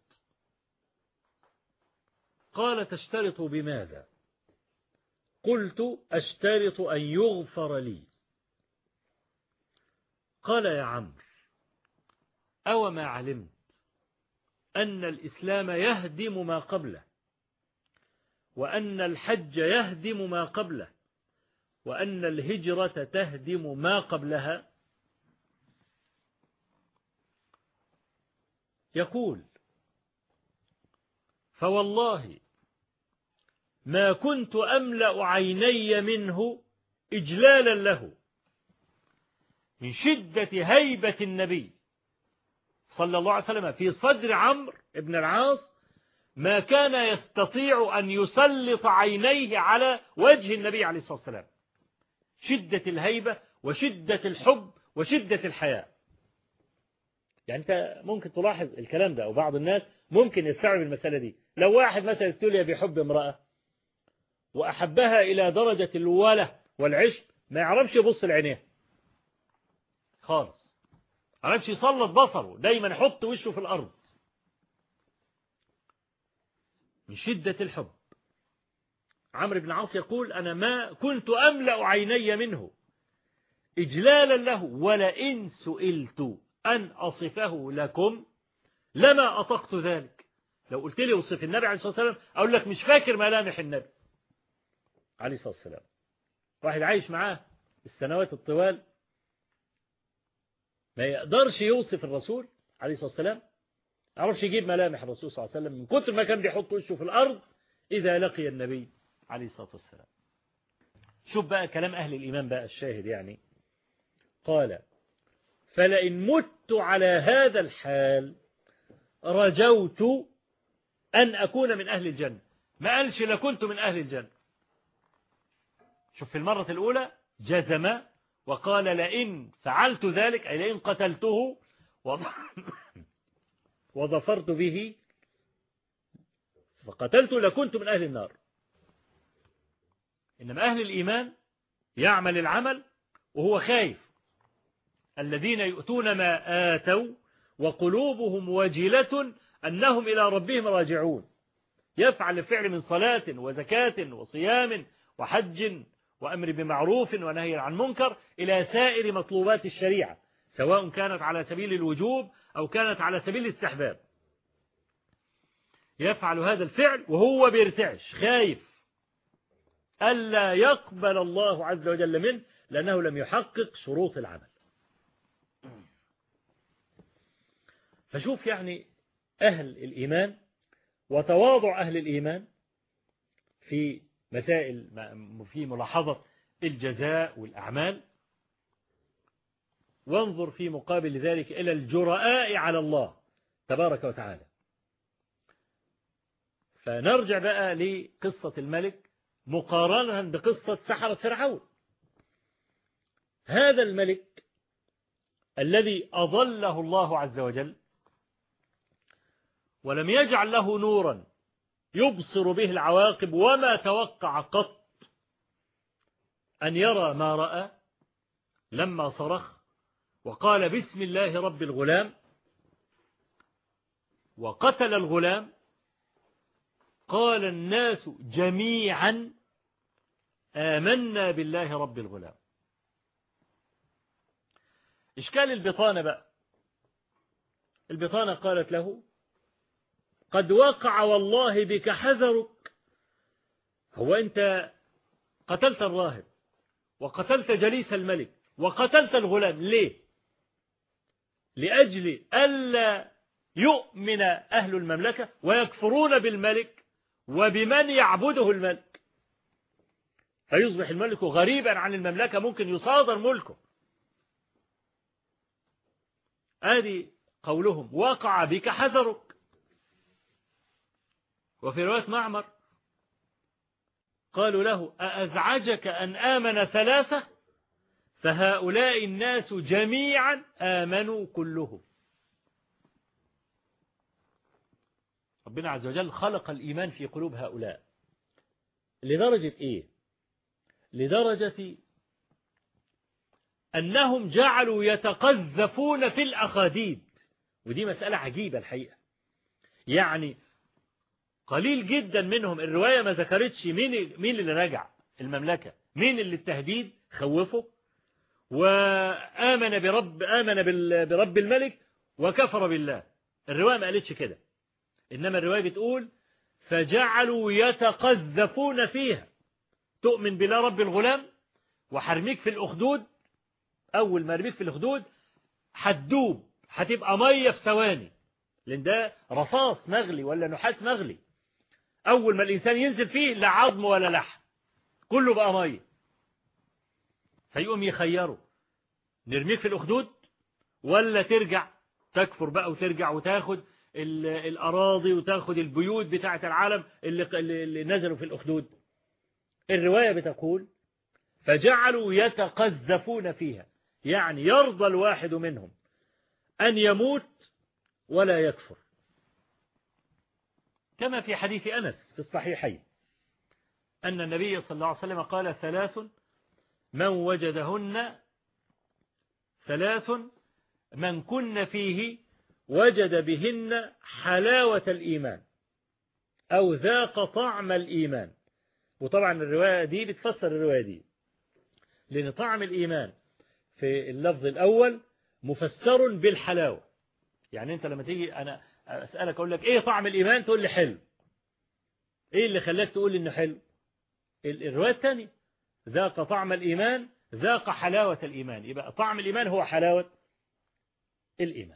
قال: تشترط بماذا؟ قلت: أشترط أن يغفر لي. قال: يا عمرو، أو ما علمت أن الإسلام يهدم ما قبله، وأن الحج يهدم ما قبله، وأن الهجرة تهدم ما قبلها. يقول: فوالله ما كنت أملأ عيني منه إجلالا له من شدة هيبة النبي صلى الله عليه وسلم في صدر عمرو بن العاص، ما كان يستطيع أن يسلط عينيه على وجه النبي عليه الصلاة والسلام. شدة الهيبة وشدة الحب وشدة الحياء. يعني أنت ممكن تلاحظ الكلام ده، أو بعض الناس ممكن يستوعب المسألة دي. لو واحد مثلا ابتلي بحب امرأة وأحبها إلى درجة الولة والعشق، ما يعرفش يبص لعينيها خالص، ما يعرفش يسلط بصره، دايما يحط وشه في الأرض من شدة الحب. عمرو بن العاص يقول: أنا ما كنت أملأ عيني منه إجلالا له، ولئن سئلت أن أصفه لكم لما أطقت ذلك. لو قلت لي وصف النبي عليه الصلاة والسلام أقول لك مش فاكر ملامح النبي عليه الصلاة والسلام. واحد عايش معاه السنوات الطوال ما يقدرش يوصف الرسول عليه الصلاة والسلام، ما يعرفش يجيب ملامح الرسول صلى الله عليه وسلم من كتر ما كان بيحط وشه في الأرض إذا لقي النبي عليه الصلاة والسلام. شوف بقى كلام أهل الإيمان بقى الشاهد يعني. قال: فلئن مت على هذا الحال رجوت أن أكون من أهل الجنة. ما قالش لكنت من أهل الجنة. شوف في المرة الأولى جزم وقال: لئن فعلت ذلك، أي لئن قتلته وظفرت به فقتلت لكنت من أهل النار. إنما أهل الإيمان يعمل العمل وهو خايف. الذين يؤتون ما آتوا وقلوبهم وجلة أنهم إلى ربهم راجعون. يفعل الفعل من صلاة وزكاة وصيام وحج وأمر بمعروف ونهي عن منكر إلى سائر مطلوبات الشريعة، سواء كانت على سبيل الوجوب أو كانت على سبيل الاستحباب. يفعل هذا الفعل وهو بيرتعش خايف ألا يقبل الله عز وجل منه، لأنه لم يحقق شروط العمل. فشوف يعني أهل الإيمان وتواضع أهل الإيمان في مسائل، في ملاحظة الجزاء والأعمال. وانظر في مقابل ذلك إلى الجرآء على الله تبارك وتعالى. فنرجع بقى لقصة الملك مقارنة بقصة سحرة فرعون. هذا الملك الذي أضله الله عز وجل ولم يجعل له نورا يبصر به العواقب، وما توقع قط أن يرى ما رأى، لما صرخ وقال بسم الله رب الغلام وقتل الغلام، قال الناس جميعا آمنا بالله رب الغلام. إشكال البطانة بقى. البطانة قالت له: قد وقع والله بك حذرك. هو أنت قتلت الراهب وقتلت جليس الملك وقتلت الغلام ليه؟ لأجل ألا يؤمن أهل المملكة ويكفرون بالملك وبمن يعبده الملك، فيصبح الملك غريبا عن المملكة، ممكن يصادر ملكه. هذه قولهم وقع بك حذرك. وفي رواية معمر قالوا له: أأزعجك أن آمن ثلاثة؟ فهؤلاء الناس جميعا آمنوا كلهم. ربنا عز وجل خلق الإيمان في قلوب هؤلاء لدرجة إيه؟ لدرجة أنهم جعلوا يتقذفون في الأخاديد. ودي مسألة عجيبة الحقيقة. يعني قليل جدا منهم، الرواية ما ذكرتش مين اللي رجع المملكة، مين اللي التهديد خوفه وآمن برب الملك، وكفر بالله. الرواية ما قالتش كده، إنما الرواية بتقول فجعلوا يتقذفون فيها. تؤمن بالله رب الغلام وحرميك في الأخدود، أول ما رميك في الأخدود هتدوب، هتبقى مية في ثواني، لأن ده رصاص مغلي ولا نحاس مغلي. أول ما الإنسان ينزل فيه لا عظم ولا لحم، كله بقى مية. فيقوم يخيروا نرميك في الأخدود ولا ترجع تكفر بقى وترجع وتاخد الأراضي وتاخد البيوت بتاعة العالم اللي نزلوا في الأخدود. الرواية بتقول فجعلوا يتقذفون فيها، يعني يرضى الواحد منهم أن يموت ولا يكفر، كما في حديث أنس في الصحيحين أن النبي صلى الله عليه وسلم قال من وجدهن ثلاث من كن فيه وجد بهن حلاوة الإيمان أو ذاق طعم الإيمان. وطبعا الرواية دي بتفسر الرواية دي، لأن طعم الإيمان في اللفظ الأول مفسر بالحلاوة. يعني أنت لما تيجي أنا أسألك أقول لك إيه طعم الإيمان، تقول لي حلو. إيه اللي خلاك تقول إنه حلو؟ الرواية الثانية ذاق طعم الإيمان ذاق حلاوة الإيمان، يبقى طعم الإيمان هو حلاوة الإيمان.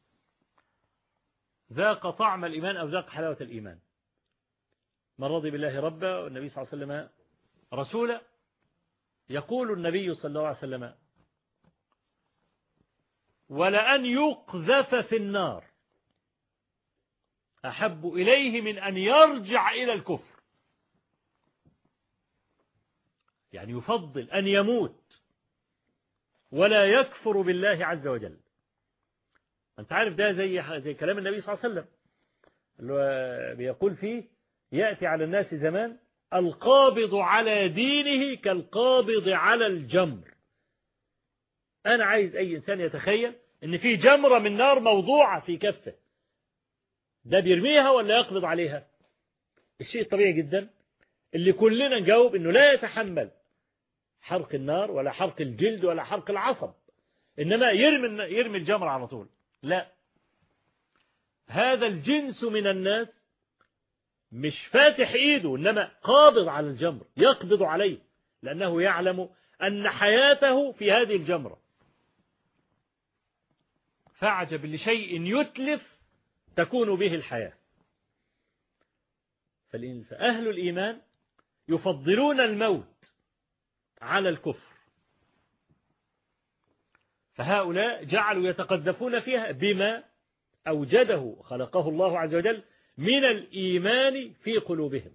ذاق طعم الإيمان أو ذاق حلاوة الإيمان. من رضي بالله ربا والنبي صلى الله عليه وسلم رسولا. يقول النبي صلى الله عليه وسلم ولأن يقذف في النار أحب إليه من أن يرجع إلى الكفر. يعني يفضل أن يموت ولا يكفر بالله عز وجل. أنت عارف ده زي كلام النبي صلى الله عليه وسلم اللي بيقول فيه يأتي على الناس زمان القابض على دينه كالقابض على الجمر. أنا عايز أي إنسان يتخيل إن في جمرة من نار موضوعة في كفه، ده بيرميها ولا يقبض عليها؟ الشيء الطبيعي جدا اللي كلنا نجاوب إنه لا يتحمل حرق النار ولا حرق الجلد ولا حرق العصب، إنما يرمي الجمرة على طول. لا، هذا الجنس من الناس مش فاتح إيده، إنما قابض على الجمر، يقبض عليه لأنه يعلم أن حياته في هذه الجمرة. فاعجب لشيء يتلف تكون به الحياة. فأهل الإيمان يفضلون الموت على الكفر، فهؤلاء جعلوا يتقذفون فيها بما أوجده خلقه الله عز وجل من الإيمان في قلوبهم.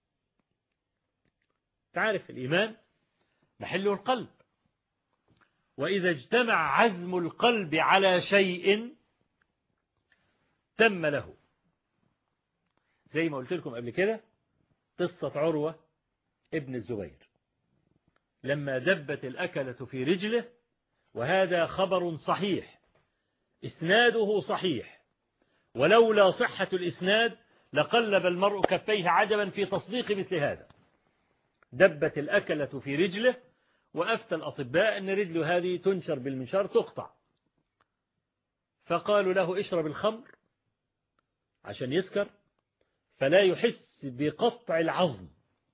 تعرف الإيمان محله القلب، وإذا اجتمع عزم القلب على شيء تم له. زي ما قلت لكم قبل كده قصة عروة ابن الزبير لما دبت الأكلة في رجله، وهذا خبر صحيح إسناده صحيح، ولولا صحة الإسناد لقلب المرء كفيه عجبا في تصديق مثل هذا. دبت الأكلة في رجله، وأفتى الأطباء أن رجله هذه تنشر بالمنشار تقطع، فقالوا له اشرب الخمر عشان يسكر فلا يحس بقطع العظم.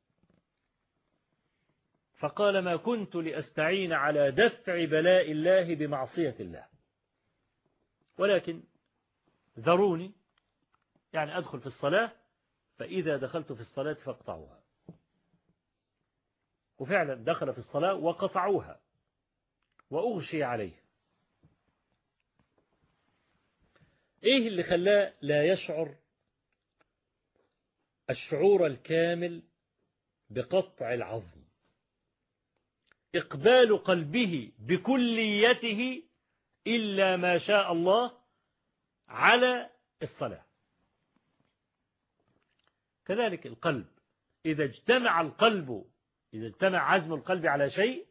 فقال ما كنت لأستعين على دفع بلاء الله بمعصية الله، ولكن ذروني يعني أدخل في الصلاة، فإذا دخلت في الصلاة فاقطعوها. وفعلا دخل في الصلاة وقطعوها وأغشي عليه. إيه اللي خلاه لا يشعر الشعور الكامل بقطع العظم؟ إقبال قلبه بكليته إلا ما شاء الله على الصلاة. كذلك القلب إذا اجتمع عزم القلب على شيء،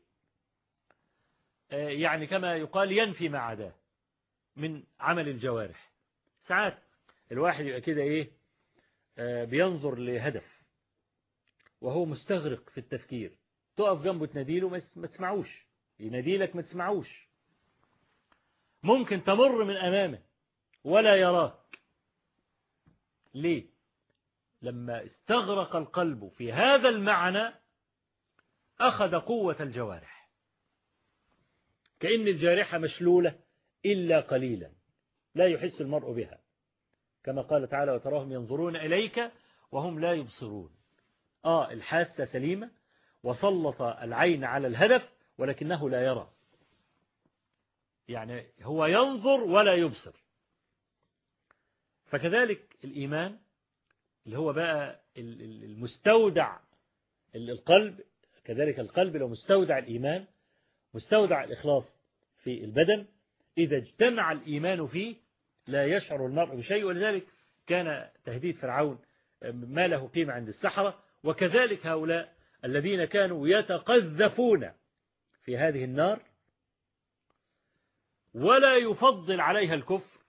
يعني كما يقال ينفي ما عداه من عمل الجوارح. ساعات الواحد يبقى كده إيه بينظر لهدف وهو مستغرق في التفكير، تقف جنبه تناديله ما تسمعوش، يناديلك ما تسمعوش. ممكن تمر من أمامه ولا يراك. ليه؟ لما استغرق القلب في هذا المعنى أخذ قوة الجوارح، كأن الجارحة مشلولة إلا قليلا لا يحس المرء بها، كما قال تعالى وتراهم ينظرون إليك وهم لا يبصرون. الحاسة سليمة وسلط العين على الهدف ولكنه لا يرى، يعني هو ينظر ولا يبصر. فكذلك الإيمان اللي هو بقى المستودع القلب، كذلك القلب لو مستودع الإيمان مستودع الإخلاص في البدن، إذا اجتمع الإيمان فيه لا يشعر المرء بشيء. ولذلك كان تهديد فرعون ما له قيمة عند السحرة، وكذلك هؤلاء الذين كانوا يتقذفون في هذه النار ولا يفضل عليها الكفر،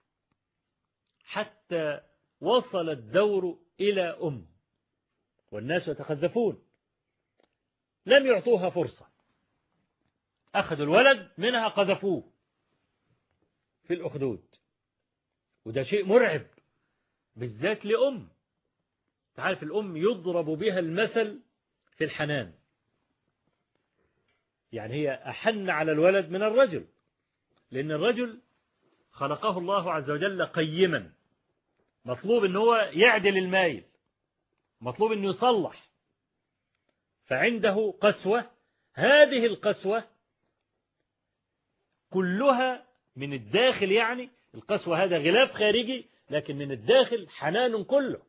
حتى وصل الدور إلى والناس يتقذفون، لم يعطوها فرصة، أخذوا الولد منها قذفوه في الأخدود. وده شيء مرعب بالذات تعرف الأم يضرب بها المثل في الحنان، يعني هي أحن على الولد من الرجل، لأن الرجل خلقه الله عز وجل قيما، مطلوب أنه هو يعدل المايل، مطلوب أنه يصلح، فعنده قسوة. هذه القسوة كلها من الداخل، يعني القسوة هذا غلاف خارجي، لكن من الداخل حنان كله،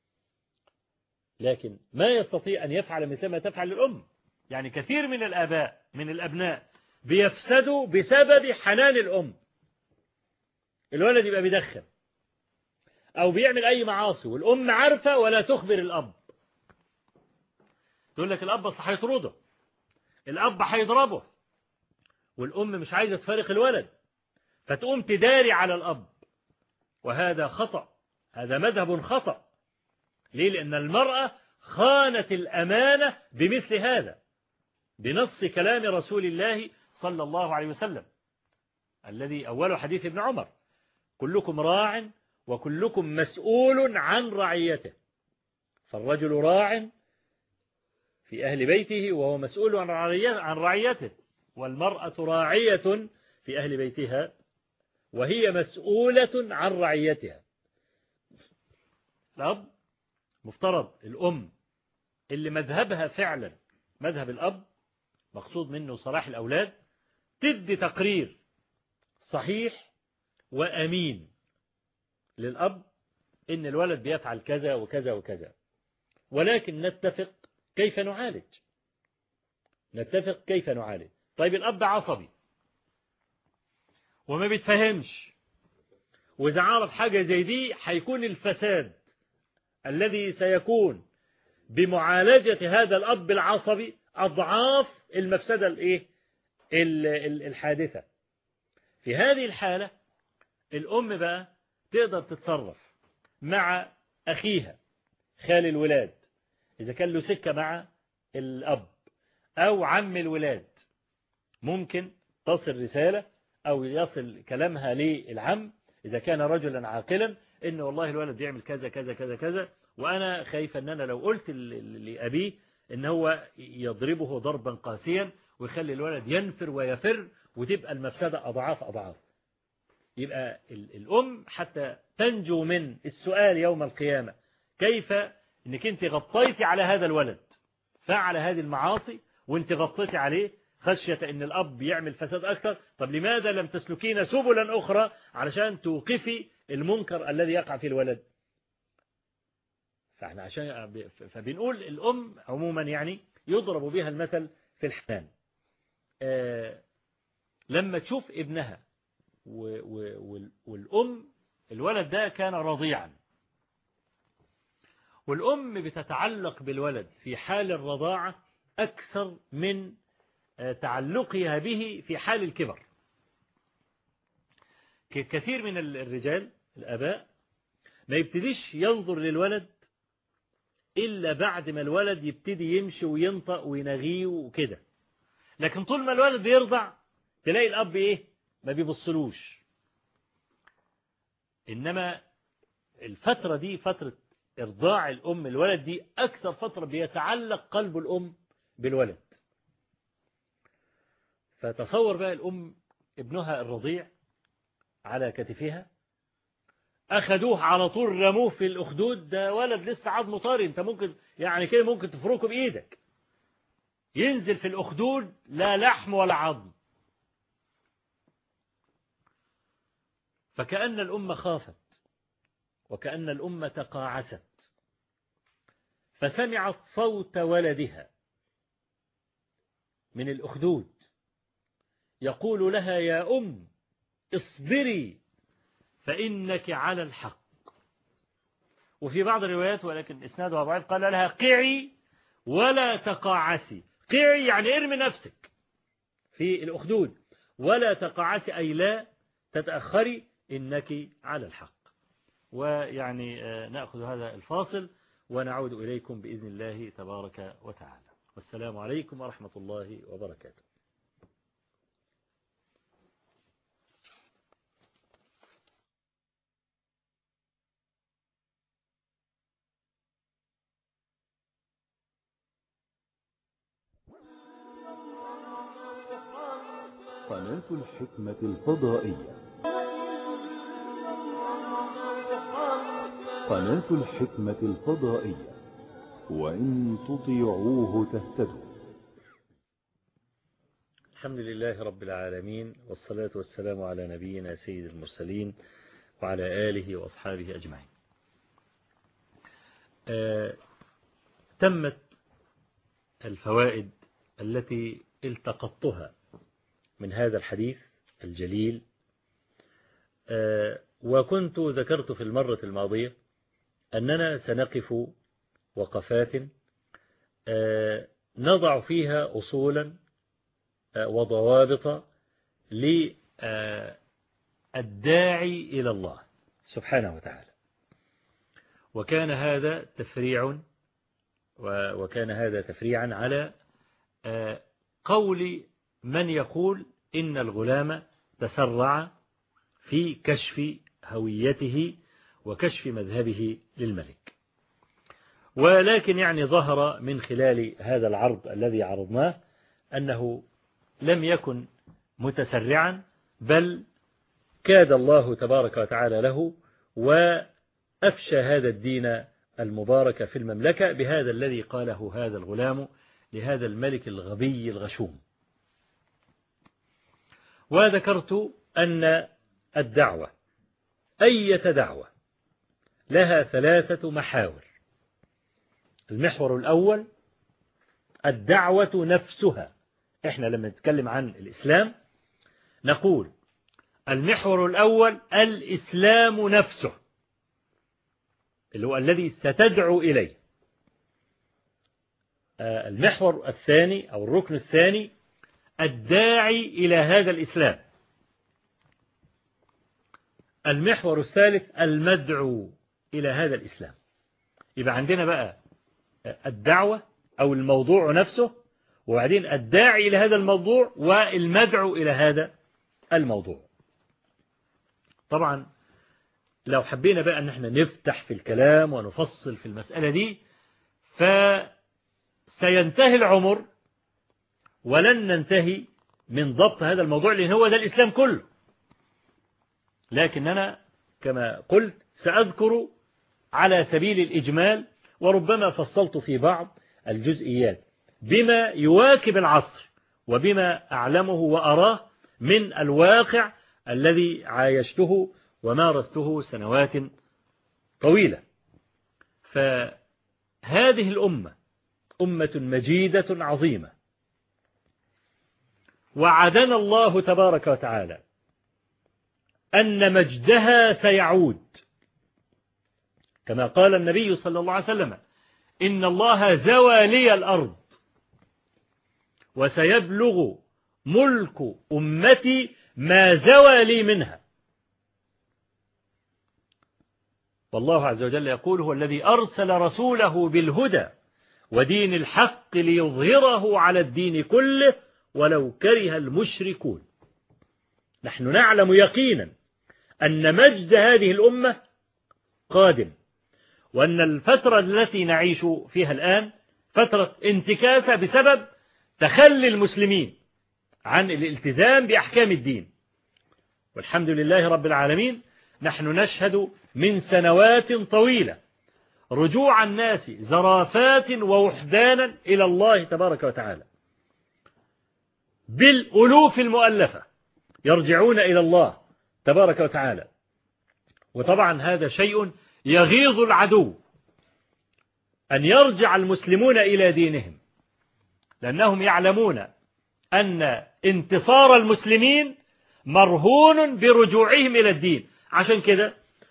لكن ما يستطيع أن يفعل مثل ما تفعل الأم. يعني كثير من الآباء من الأبناء بيفسدوا بسبب حنان الأم. الولد يبقى بيدخن أو بيعمل أي معاصي والأم عارفة ولا تخبر الأب، تقول لك الأب أصل هيطرده، الأب هيضربه، والأم مش عايزة تفارق الولد، فتقوم تداري على الأب. وهذا خطأ، هذا مذهب خطأ. ليه؟ لأن المرأة خانت الأمانة بمثل هذا، بنص كلام رسول الله صلى الله عليه وسلم الذي أول حديث ابن عمر: كلكم راع وكلكم مسؤول عن رعيته. فالرجل راع في أهل بيته وهو مسؤول عن رعيته، والمرأة راعية في أهل بيتها وهي مسؤولة عن رعيتها. الأب مفترض الأم اللي مذهبها فعلا مذهب الأب، مقصود منه صلاح الأولاد، تدي تقرير صحيح وأمين للأب إن الولد بيفعل كذا وكذا وكذا، ولكن نتفق كيف نعالج. طيب الأب عصبي وما بيتفهمش، وإذا عرف حاجة زي دي هيكون الفساد الذي سيكون بمعالجة هذا الأب العصبي أضعاف المفسدة الحادثة. في هذه الحالة الأم بقى تقدر تتصرف مع أخيها خال الولاد إذا كان له سكة مع الأب، أو عم الولاد، ممكن تصل رسالة أو يصل كلامها للعم إذا كان رجلا عاقلا إن والله الولد يعمل كذا كذا كذا كذا، وأنا خايف أن أنا لو قلت لأبيه إن هو يضربه ضربا قاسيا ويخلي الولد ينفر ويفر، وتبقى المفسدة أضعاف. يبقى الأم حتى تنجو من السؤال يوم القيامة كيف إنك أنت غطيتي على هذا الولد فعل هذه المعاصي وأنت غطيتي عليه خشية إن الأب يعمل فساد أكثر، طب لماذا لم تسلكين سبلا أخرى علشان توقفي المنكر الذي يقع في الولد؟ فاحنا فبنقول الأم عموما يعني يضرب بها المثل في الحنان. لما تشوف ابنها والأم، الولد ده كان رضيعا، والأم بتتعلق بالولد في حال الرضاعة أكثر من تعلقها به في حال الكبر. كثير من الرجال الآباء ما يبتديش ينظر للولد إلا بعد ما الولد يبتدي يمشي وينطق وينغيه وكده، لكن طول ما الولد بيرضع تلاقي الأب ما بيبصلوش. إنما الفترة دي فترة إرضاع الأم الولد دي أكثر فترة بيتعلق قلب الأم بالولد. فتصور بقى الأم ابنها الرضيع على كتفها، أخدوه على طول رموه في الأخدود، ده ولد لسه عظمه طري، أنت ممكن يعني كده ممكن تفركه بإيدك، ينزل في الأخدود لا لحم ولا عظم. فكأن الأم خافت وكأن الأم تقاعست، فسمعت صوت ولدها من الأخدود يقول لها يا أم اصبري فإنك على الحق. وفي بعض الروايات ولكن إسنادها ضعيف قال لها قعي ولا تقاعسي. قعي يعني ارمي نفسك في الأخدود، ولا تقاعسي أي لا تتأخري إنك على الحق. ويعني نأخذ هذا الفاصل ونعود إليكم بإذن الله تبارك وتعالى. والسلام عليكم ورحمة الله وبركاته. قناة الحكمة الفضائية. قناة الحكمة الفضائية، وإن تطيعوه تهتدوا. الحمد لله رب العالمين، والصلاة والسلام على نبينا سيد المرسلين وعلى آله وأصحابه أجمعين. تمت الفوائد التي التقطتها من هذا الحديث الجليل، وكنت ذكرت في المرة الماضية أننا سنقف وقفات نضع فيها أصولا وضوابط للداعي إلى الله سبحانه وتعالى. وكان هذا تفريعا على قول من يقول إن الغلام تسرع في كشف هويته وكشف مذهبه للملك. ولكن يعني ظهر من خلال هذا العرض الذي عرضناه أنه لم يكن متسرعا، بل كاد الله تبارك وتعالى له وأفشى هذا الدين المبارك في المملكة بهذا الذي قاله هذا الغلام لهذا الملك الغبي الغشوم. وذكرت أن الدعوة أي دعوة لها 3 محاور. المحور الأول الدعوة نفسها. إحنا لما نتكلم عن الإسلام نقول المحور الأول الإسلام نفسه، اللي هو الذي ستدعو إليه. المحور الثاني أو الركن الثاني الداعي إلى هذا الإسلام. المحور الثالث المدعو إلى هذا الإسلام. يبقى عندنا بقى الدعوة أو الموضوع نفسه، وبعدين الداعي إلى هذا الموضوع والمدعو إلى هذا الموضوع. طبعا لو حبينا بقى أن احنا نفتح في الكلام ونفصل في المسألة دي فسينتهي العمر ولن ننتهي من ضبط هذا الموضوع، لأن هو ده الإسلام كله. لكن أنا كما قلت سأذكر على سبيل الإجمال، وربما فصلت في بعض الجزئيات بما يواكب العصر وبما أعلمه وأراه من الواقع الذي عايشته ومارسته سنوات طويلة. فهذه الأمة أمة مجيدة عظيمة، وعدنا الله تبارك وتعالى أن مجدها سيعود، كما قال النبي صلى الله عليه وسلم إن الله زوى لي الأرض وسيبلغ ملك أمتي ما زوى لي منها. والله عز وجل يقول هو الذي أرسل رسوله بالهدى ودين الحق ليظهره على الدين كله ولو كره المشركون. نحن نعلم يقينا أن مجد هذه الأمة قادم، وأن الفترة التي نعيش فيها الآن فترة انتكاسة بسبب تخلي المسلمين عن الالتزام بأحكام الدين. والحمد لله رب العالمين، نحن نشهد من سنوات طويلة رجوع الناس زرافات ووحدانا إلى الله تبارك وتعالى، بالألوف المؤلفة يرجعون إلى الله تبارك وتعالى. وطبعا هذا شيء يغيظ العدو، أن يرجع المسلمون إلى دينهم، لأنهم يعلمون أن انتصار المسلمين مرهون برجوعهم إلى الدين. عشان كده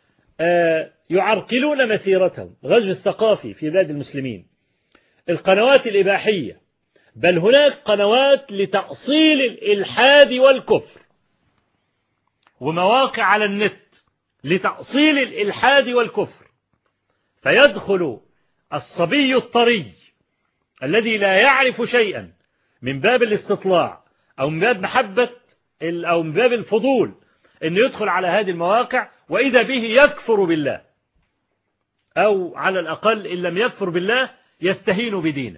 يعرقلون مسيرتهم، غزو الثقافي في بلاد المسلمين، القنوات الإباحية، بل هناك قنوات لتأصيل الإلحاد والكفر، ومواقع على النت لتأصيل الإلحاد والكفر. فيدخل الصبي الطري الذي لا يعرف شيئا من باب الاستطلاع أو من باب محبة أو من باب الفضول أن يدخل على هذه المواقع، وإذا به يكفر بالله، أو على الأقل إن لم يكفر بالله يستهين بدينه.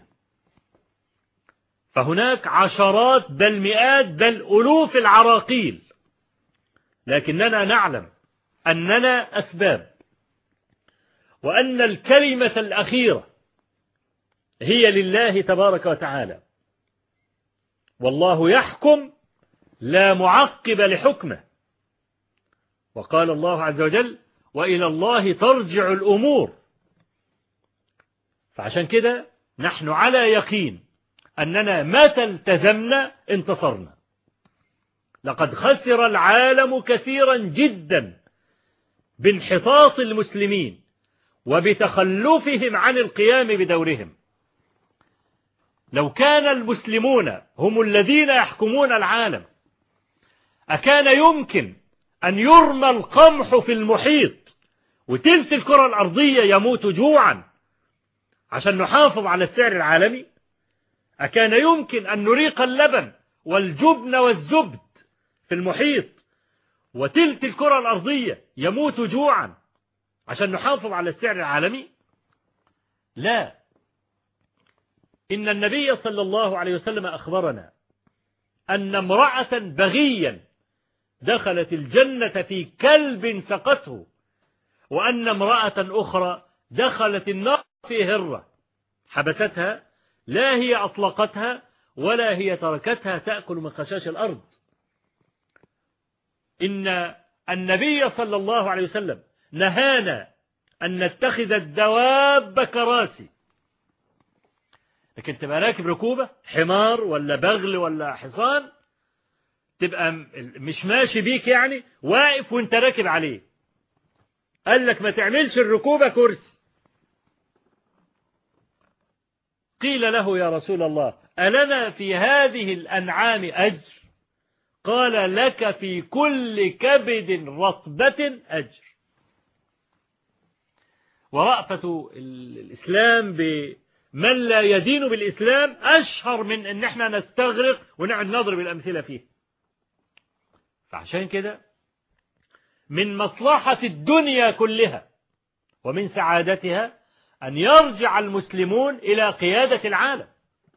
فهناك عشرات بل مئات بل ألوف العراقيل، لكننا نعلم أننا أسباب، وأن الكلمة الأخيرة هي لله تبارك وتعالى، والله يحكم لا معقب لحكمه. وقال الله عز وجل: وإلى الله ترجع الأمور. فعشان كده نحن على يقين أننا متى التزمنا انتصرنا. لقد خسر العالم كثيرا جدا بانحطاط المسلمين وبتخلفهم عن القيام بدورهم. لو كان المسلمون هم الذين يحكمون العالم، أكان يمكن أن يرمى القمح في المحيط وتلت الكرة الأرضية يموت جوعا عشان نحافظ على السعر العالمي؟ أكان يمكن أن نريق اللبن والجبن والزبد في المحيط وتلت الكرة الأرضية يموت جوعا عشان نحافظ على السعر العالمي؟ لا. إن النبي صلى الله عليه وسلم أخبرنا أن امرأة بغيا دخلت الجنة في كلب سقته، وأن امرأة أخرى دخلت النار في هرة حبستها، لا هي أطلقتها ولا هي تركتها تأكل من خشاش الأرض. إن النبي صلى الله عليه وسلم نهانا أن نتخذ الدواب كراسي، لكن تبقى راكب ركوبة حمار ولا بغل ولا حصان، تبقى مش ماشي بيك يعني، واقف وانت راكب عليه. قال لك ما تعملش الركوبة كرسي. قيل له: يا رسول الله، ألنا في هذه الأنعام أجر؟ قال: لك في كل كبد رطبة أجر. ورأفة الإسلام بمن لا يدين بالإسلام أشهر من أن احنا نستغرق ونقعد نضرب الأمثلة فيه. فعشان كده من مصلحة الدنيا كلها ومن سعادتها أن يرجع المسلمون إلى قيادة العالم.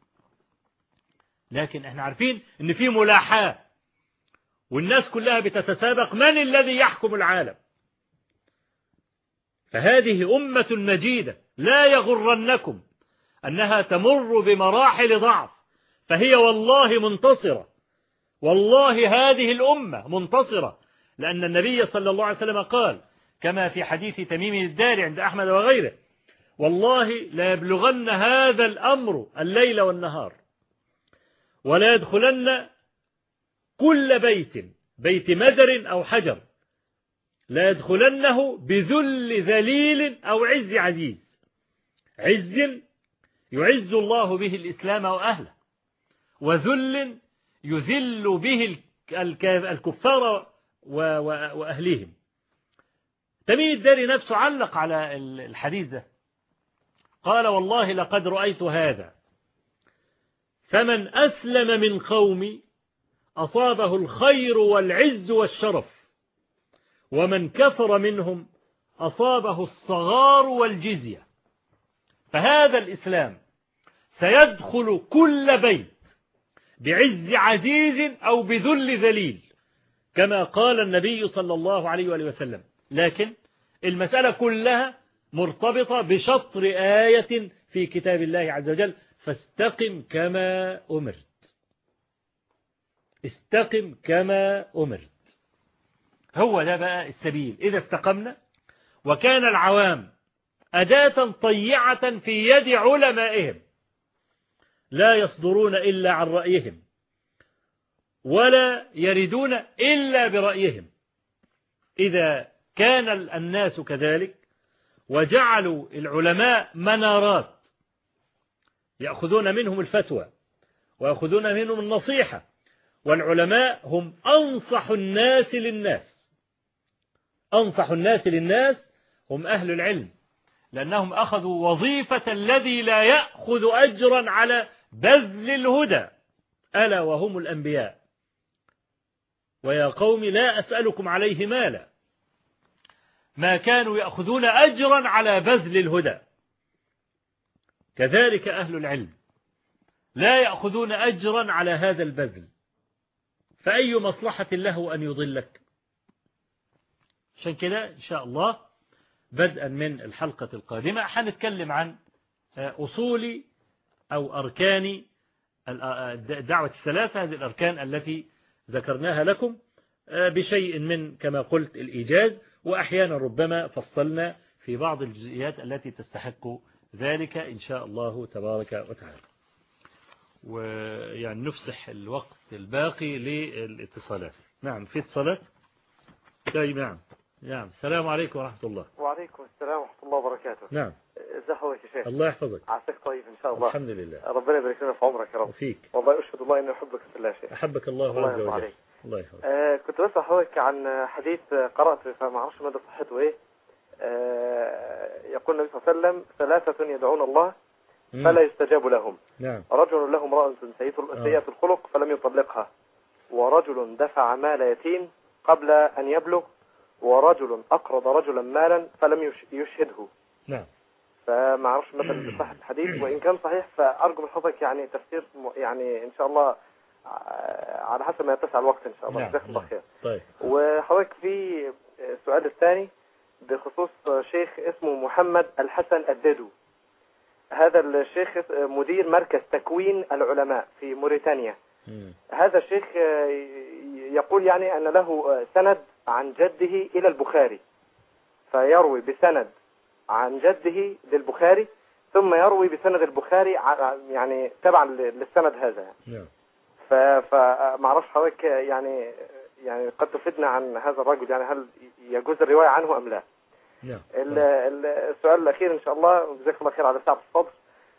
لكن احنا عارفين أن في ملاحاة والناس كلها بتتسابق من الذي يحكم العالم. فهذه أمة مجيدة، لا يغرنكم أنها تمر بمراحل ضعف، فهي والله منتصرة. والله هذه الأمة منتصرة، لأن النبي صلى الله عليه وسلم قال كما في حديث تميم الداري عند أحمد وغيره: والله لا يبلغن هذا الأمر الليل والنهار، ولا يدخلن كل بيت مدر أو حجر، لا يدخلنه بذل ذليل أو عز عزيز. عز يعز الله به الإسلام وأهله، وذل يذل به الكفار وأهليهم. تميم الداري نفسه علق على الحديث ده، قال: والله لقد رأيت هذا، فمن أسلم من قومي أصابه الخير والعز والشرف، ومن كفر منهم أصابه الصغار والجزية. فهذا الإسلام سيدخل كل بيت بعز عزيز أو بذل ذليل كما قال النبي صلى الله عليه وآله وسلم. لكن المسألة كلها مرتبطة بشطر آية في كتاب الله عز وجل: فاستقم كما أمرت. استقم كما أمرت. هو ده بقى السبيل. إذا استقمنا وكان العوام أداة طيعة في يد علمائهم لا يصدرون إلا عن رأيهم ولا يردون إلا برأيهم، إذا كان الناس كذلك وجعلوا العلماء منارات يأخذون منهم الفتوى ويأخذون منهم النصيحة، والعلماء هم أنصح الناس للناس. أنصح الناس للناس هم أهل العلم، لأنهم أخذوا وظيفة الذي لا يأخذ أجرا على بذل الهدى، ألا وهم الأنبياء. ويا قوم لا أسألكم عليه مالا، ما كانوا يأخذون أجرا على بذل الهدى. كذلك أهل العلم لا يأخذون أجرا على هذا البذل، فأي مصلحة له أن يضلك؟ عشان كده إن شاء الله بدءا من الحلقة القادمة حنتكلم عن أصول أو أركان الدعوة الثلاثة، هذه الأركان التي ذكرناها لكم بشيء من كما قلت الإيجاز، وأحيانا ربما فصلنا في بعض الجزئيات التي تستحق ذلك إن شاء الله تبارك وتعالى. ويعني نفسح الوقت الباقي للاتصالات. نعم، في اتصالات. طيب، نعم. السلام عليكم ورحمة الله. وعليكم السلام ورحمة الله وبركاته. نعم. ازي حضرتك يا شيخ؟ الله يحفظك. عساك طيب إن شاء الله. الحمد لله. ربنا يبارك لنا في عمرك يا رب. وفيك. والله أشهد الله إني أحبك في الله شيخ. أحبك الله عز وجل. الله يحفظك. كنت بسأل حضرتك عن حديث قرأت فما أعرفش مدى صحته إيه. يقول النبي صلى الله عليه وسلم: ثلاثة يدعون الله فلا يستجاب لهم. نعم. رجل له امرأة سيئة الخلق فلم يطلقها، ورجل دفع مال يتيم قبل أن يبلغ، ورجل أقرض رجلا مالا فلم يشهده. نعم. فما أعرفش مدى صحة الحديث، وإن كان صحيح فأرجو من حضرتك يعني تفسير يعني إن شاء الله على حسب ما يتسع الوقت إن شاء الله. جزاك الله خير. طيب. وحضرتك في السؤال الثاني بخصوص شيخ اسمه محمد الحسن الددو. هذا الشيخ مدير مركز تكوين العلماء في موريتانيا. هذا الشيخ يقول يعني أن له سند عن جده إلى البخاري، فيروي بسند عن جده للبخاري ثم يروي بسند البخاري يعني تبعا للسند هذا. فما اعرفش حضرتك يعني قد تفيدنا عن هذا الرجل، يعني هل يجوز الرواية عنه أم لا؟ السؤال الأخير إن شاء الله، جزاك الله خير على سعة الصدر.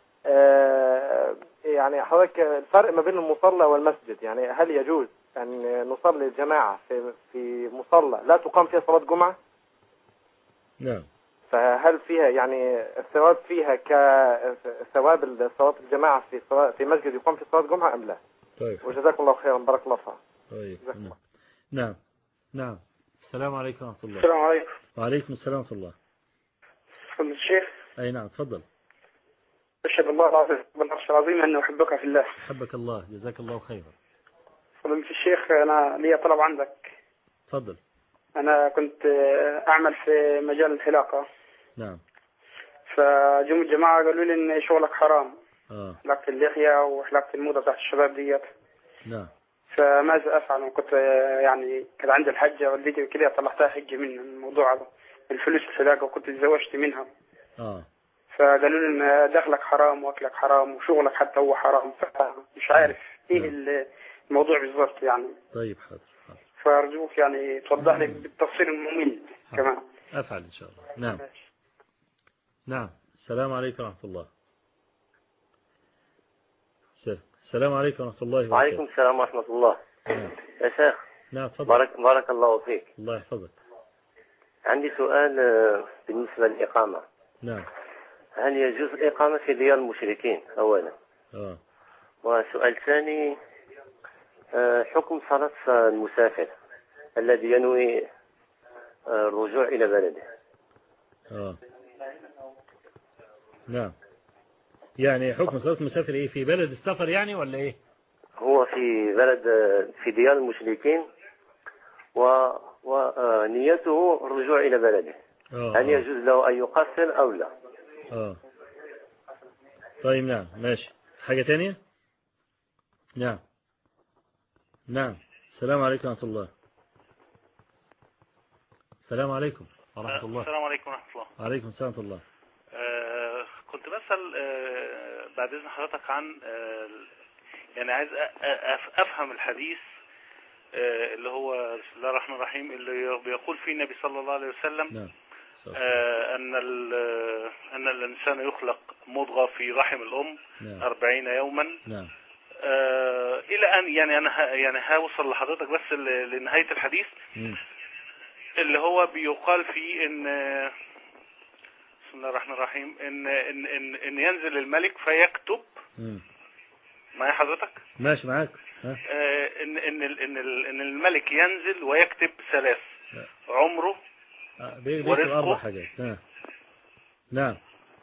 يعني حضرتك الفرق ما بين المصلى والمسجد، يعني هل يجوز أن نصلي الجماعة في مصلى لا تقام فيها صلاة جمعة؟ نعم. فهل فيها يعني الثواب فيها كثواب صلاة الجماعة في مسجد يقام في صلاة جمعة أم لا؟ طيب. وجزاكم الله خيرا، بارك الله فيك. طيب. نعم. السلام عليكم ورحمة الله. السلام عليكم. وعليكم السلام ورحمة الله. فضل الشيخ. أي نعم، تفضل. أشهد الله العظيم بالعرش العظيم أنه أحبك في الله. أحبك الله، جزاك الله خيرا. فضل الشيخ، أنا لي طلب عندك. تفضل. أنا كنت أعمل في مجال الحلاقة. نعم. فجم الجماعة قالوا لي إن شغلك حرام. حلاقة اللحية وحلاقة الموضة تحت الشباب ديت. نعم. فماذا أفعل؟ وكنت يعني كان عندي الحجة والدتي وكذا طلعتها حجة من الموضوع هذا، الفلوس الحلاقة، وكنت تزوجت منها. فقالوا لي إن دخلك حرام وأكلك حرام وشغلك حتى هو حرام، فمش عارف إيه الموضوع بالضبط يعني. طيب، حاضر. فأرجوك يعني توضح لي بالتفصيل الممل كمان. أفعل إن شاء الله. نعم. السلام عليكم ورحمة الله. السلام عليكم ورحمة الله وبركاته. وعليكم السلام ورحمة الله. يا شيخ. نعم، تفضل. بارك الله فيك. الله يحفظك. عندي سؤال بالنسبة للإقامة. نعم. هل يجوز الإقامة في ديار المشركين أولا؟ وسؤال ثاني، حكم صلاة المسافر الذي ينوي الرجوع إلى بلده. نعم. يعني حكم صلاة المسافر إيه؟ في بلد السفر يعني ولا إيه؟ هو في بلد في ديار المشركين ونيته الرجوع إلى بلده. هل يجوز له أن يقصر أو لا؟ طيب نعم ماشي. حاجة تانية؟ نعم. السلام عليكم ورحمة الله. السلام عليكم ورحمة الله. السلام عليكم ورحمة الله. وعليكم السلام ورحمة الله. كنت بسأل بعد إذن حضرتك عن يعني عايز أفهم الحديث اللي هو بسم الله الرحمن الرحيم اللي بيقول فيه النبي صلى الله عليه وسلم نعم. أن الإنسان يخلق مضغة في رحم الأم 40 يوما. نعم. إلى أن يعني أنا هوصل لحضرتك بس لنهاية الحديث اللي هو بيقال فيه إن بسم الله الرحمن الرحيم إن ينزل الملك فيكتب. معايا حضرتك؟ ماشي معاك. إن الملك ينزل ويكتب 3 عمره ورزقه 4 حاجات. نعم.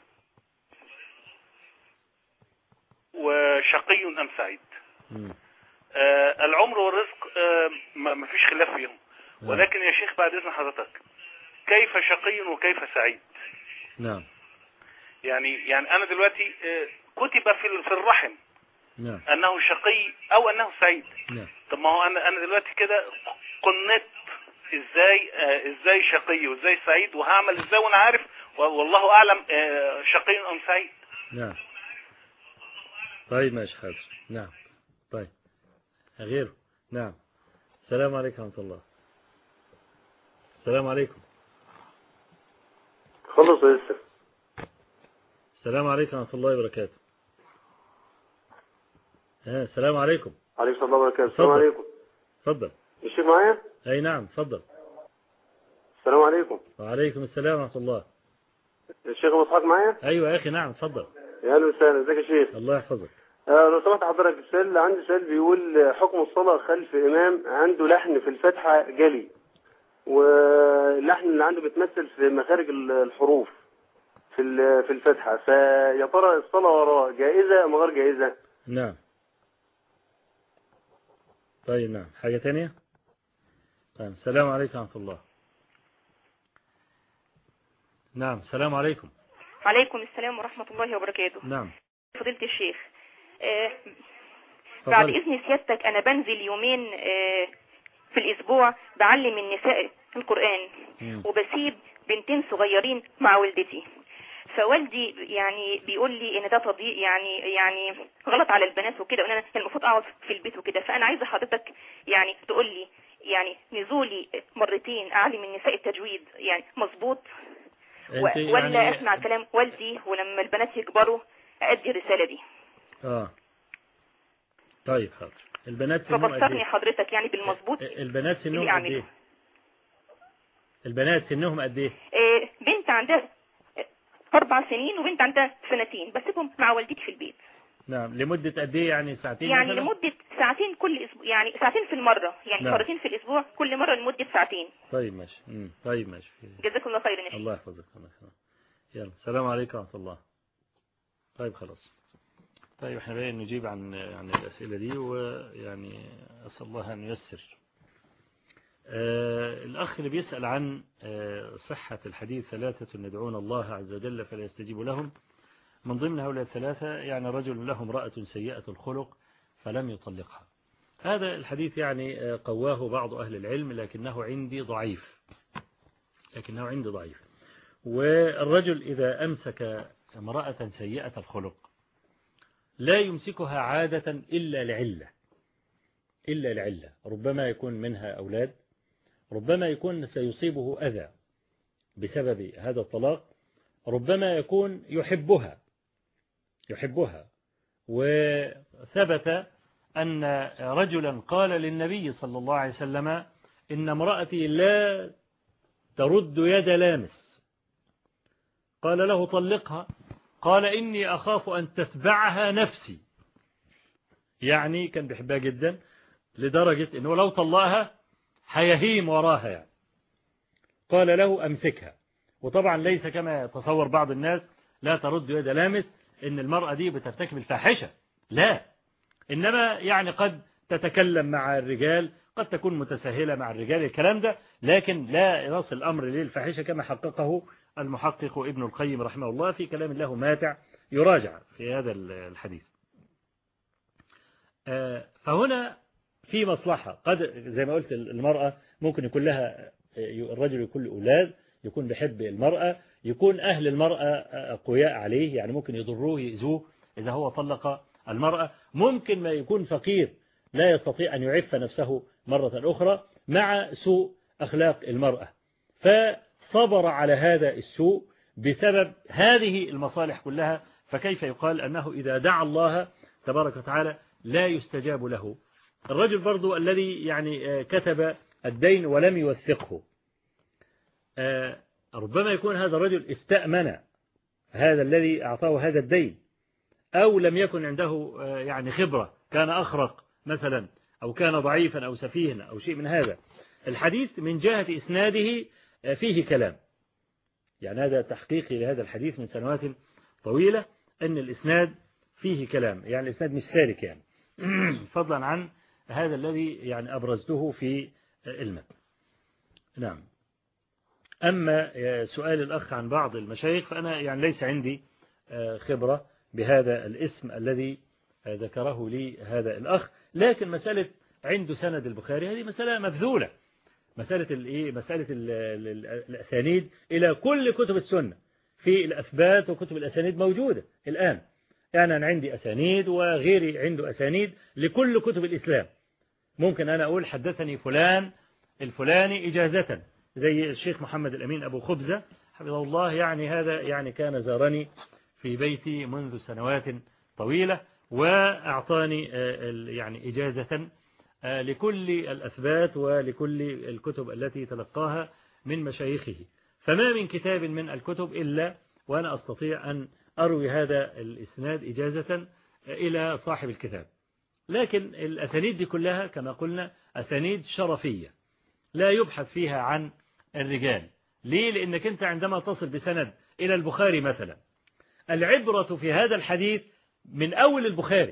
وشقي أم سعيد. العمر والرزق ما فيش خلاف فيهم، ولكن يا شيخ بعد إذن حضرتك كيف شقي وكيف سعيد؟ نعم. يعني أنا دلوقتي كتب في الرحم أنه شقي أو أنه سعيد. طب ما هو أنا دلوقتي كده قنت إزاي شقي وإزاي سعيد وهعمل إزاي وأنا عارف والله أعلم شقي أم سعيد. نعم. طيب ماشي حاضر. نعم. طيب غيره. نعم. السلام عليكم ورحمة الله. السلام عليكم. خلص يا يوسف. السلام عليكم ورحمة الله وبركاته. السلام عليكم. عليكم السلام وبركاته. السلام عليكم. اتفضل. الشيخ معايا؟ أي نعم اتفضل. السلام عليكم. وعليكم السلام ورحمة الله. الشيخ أبو إسحاق معايا؟ أيوة يا أخي نعم اتفضل. يا أهلا وسهلا. ازيك يا شيخ؟ الله يحفظك. لو سمحت حضرتك عندي سؤال بيقول حكم الصلاة خلف إمام عنده لحن في الفاتحة جلي، واللحن اللي عنده بيتمثل في مخارج الحروف في الفاتحة، فيا ترى الصلاة وراه جائزة أم غير جائزة؟ نعم. طيب نعم. حاجة تانية؟ طيب. السلام عليكم ورحمة الله. نعم. السلام عليكم. وعليكم السلام ورحمة الله وبركاته. نعم. فضيلة الشيخ بعد إذن سيادتك أنا بنزل يومين في الأسبوع بعلم النساء القرآن وبسيب 2 صغيرين مع والدتي، فوالدي يعني بيقول لي ان ده تضييق يعني غلط على البنات وكده، وان انا المفروض اقعد في البيت وكده. فانا عايزه حضرتك يعني تقول لي يعني نزولي 2 مرات اعلم النساء التجويد يعني مظبوط ولا اسمع كلام والدي ولما البنات يكبروا ادي الرساله دي؟ طيب حاضر. البنات سنهم قد ايه؟ فبصرني حضرتك يعني بالمظبوط. البنات سنهم قد ايه؟ البنات سنهم قد ايه؟ بنت عندها 4 سنين وبنت عندها 2 سنين، بسيبهم مع والدتي في البيت. نعم. لمدة قد ايه يعني؟ ساعتين يعني مثلا؟ لمدة 2 ساعات كل اسبوع، يعني 2 ساعات في المرة، يعني نعم. 2 مرات في الاسبوع كل مرة لمدة 2 ساعات. طيب ماشي. طيب ماشي. جزاك الله خيرا يا شيخ. الله يحفظك. يلا السلام عليكم ورحمة الله. طيب خلاص. طيب احنا بقى نجيب عن الأسئلة دي، ويعني أسأل الله أن ييسر. الأخ اللي بيسأل عن صحة الحديث 3 يدعون الله عز وجل فلا يستجيب لهم، من ضمن هؤلاء 3 يعني رجل له امرأة سيئة الخلق فلم يطلقها. هذا الحديث يعني قواه بعض أهل العلم لكنه عندي ضعيف. والرجل إذا أمسك امرأة سيئة الخلق لا يمسكها عادة إلا لعلة، ربما يكون منها أولاد، ربما يكون سيصيبه أذى بسبب هذا الطلاق، ربما يكون يحبها. وثبت أن رجلا قال للنبي صلى الله عليه وسلم إن امرأتي لا ترد يد لامس، قال له طلقها، قال إني أخاف أن تتبعها نفسي. يعني كان بيحبها جدا لدرجة أنه لو طلقها هيهيم وراها يعني. قال له أمسكها. وطبعا ليس كما يتصور بعض الناس لا ترد يد لامس إن المرأة دي بترتكب الفاحشة، لا، إنما يعني قد تتكلم مع الرجال، قد تكون متساهلة مع الرجال، الكلام ده، لكن لا يصل الأمر للفاحشة كما حققه المحقق ابن القيم رحمه الله في كلام له ماتع يراجع في هذا الحديث. فهنا في مصلحة، قد زي ما قلت المرأة ممكن يكون لها، الرجل يكون له أولاد، يكون بيحب المرأة، يكون أهل المرأة أقوياء عليه، يعني ممكن يضروه يؤذوه إذا هو طلق المرأة، ممكن ما يكون فقير لا يستطيع أن يعف نفسه مرة أخرى مع سوء أخلاق المرأة، فصبر على هذا السوء بسبب هذه المصالح كلها، فكيف يقال أنه إذا دعا الله تبارك وتعالى لا يستجاب له؟ الرجل برضو الذي يعني كتب الدين ولم يوثقه، ربما يكون هذا الرجل استأمن هذا الذي أعطاه هذا الدين، أو لم يكن عنده يعني خبرة، كان أخرق مثلا، أو كان ضعيفا أو سفيها أو شيء من هذا. الحديث من جهة إسناده فيه كلام، يعني هذا تحقيقي لهذا الحديث من سنوات طويلة أن الإسناد فيه كلام، يعني الإسناد مش سالك يعني فضلا عن هذا الذي يعني أبرزته في المتن. نعم. أما سؤال الأخ عن بعض المشايخ فأنا يعني ليس عندي خبرة بهذا الاسم الذي ذكره لي هذا الأخ، لكن مسألة عنده سند البخاري هذه مسألة مبذولة، مسألة الأسانيد إلى كل كتب السنة في الأثبات، وكتب الأسانيد موجودة الآن، يعني أنا عندي أسانيد وغيري عنده أسانيد لكل كتب الإسلام. ممكن أنا أقول حدثني فلان الفلاني إجازة، زي الشيخ محمد الأمين أبو خبزة حفظه الله، يعني هذا يعني كان زارني في بيتي منذ سنوات طويلة وأعطاني يعني إجازة لكل الأثبات ولكل الكتب التي تلقاها من مشايخه، فما من كتاب من الكتب إلا وأنا أستطيع أن أروي هذا الإسناد إجازة إلى صاحب الكتاب. لكن الأسانيد دي كلها كما قلنا أسانيد شرفية لا يبحث فيها عن الرجال. ليه؟ لأنك أنت عندما تصل بسند إلى البخاري مثلا، العبرة في هذا الحديث من أول البخاري،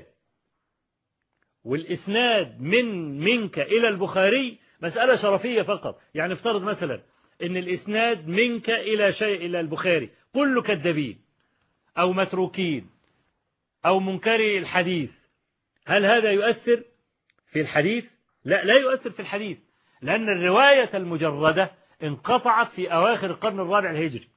والإسناد منك إلى البخاري مسألة شرفية فقط. يعني افترض مثلا أن الإسناد منك إلى شيء إلى البخاري كل كذابين أو متروكين أو منكري الحديث، هل هذا يؤثر في الحديث؟ لا يؤثر في الحديث، لأن الرواية المجردة انقطعت في أواخر القرن الرابع الهجري.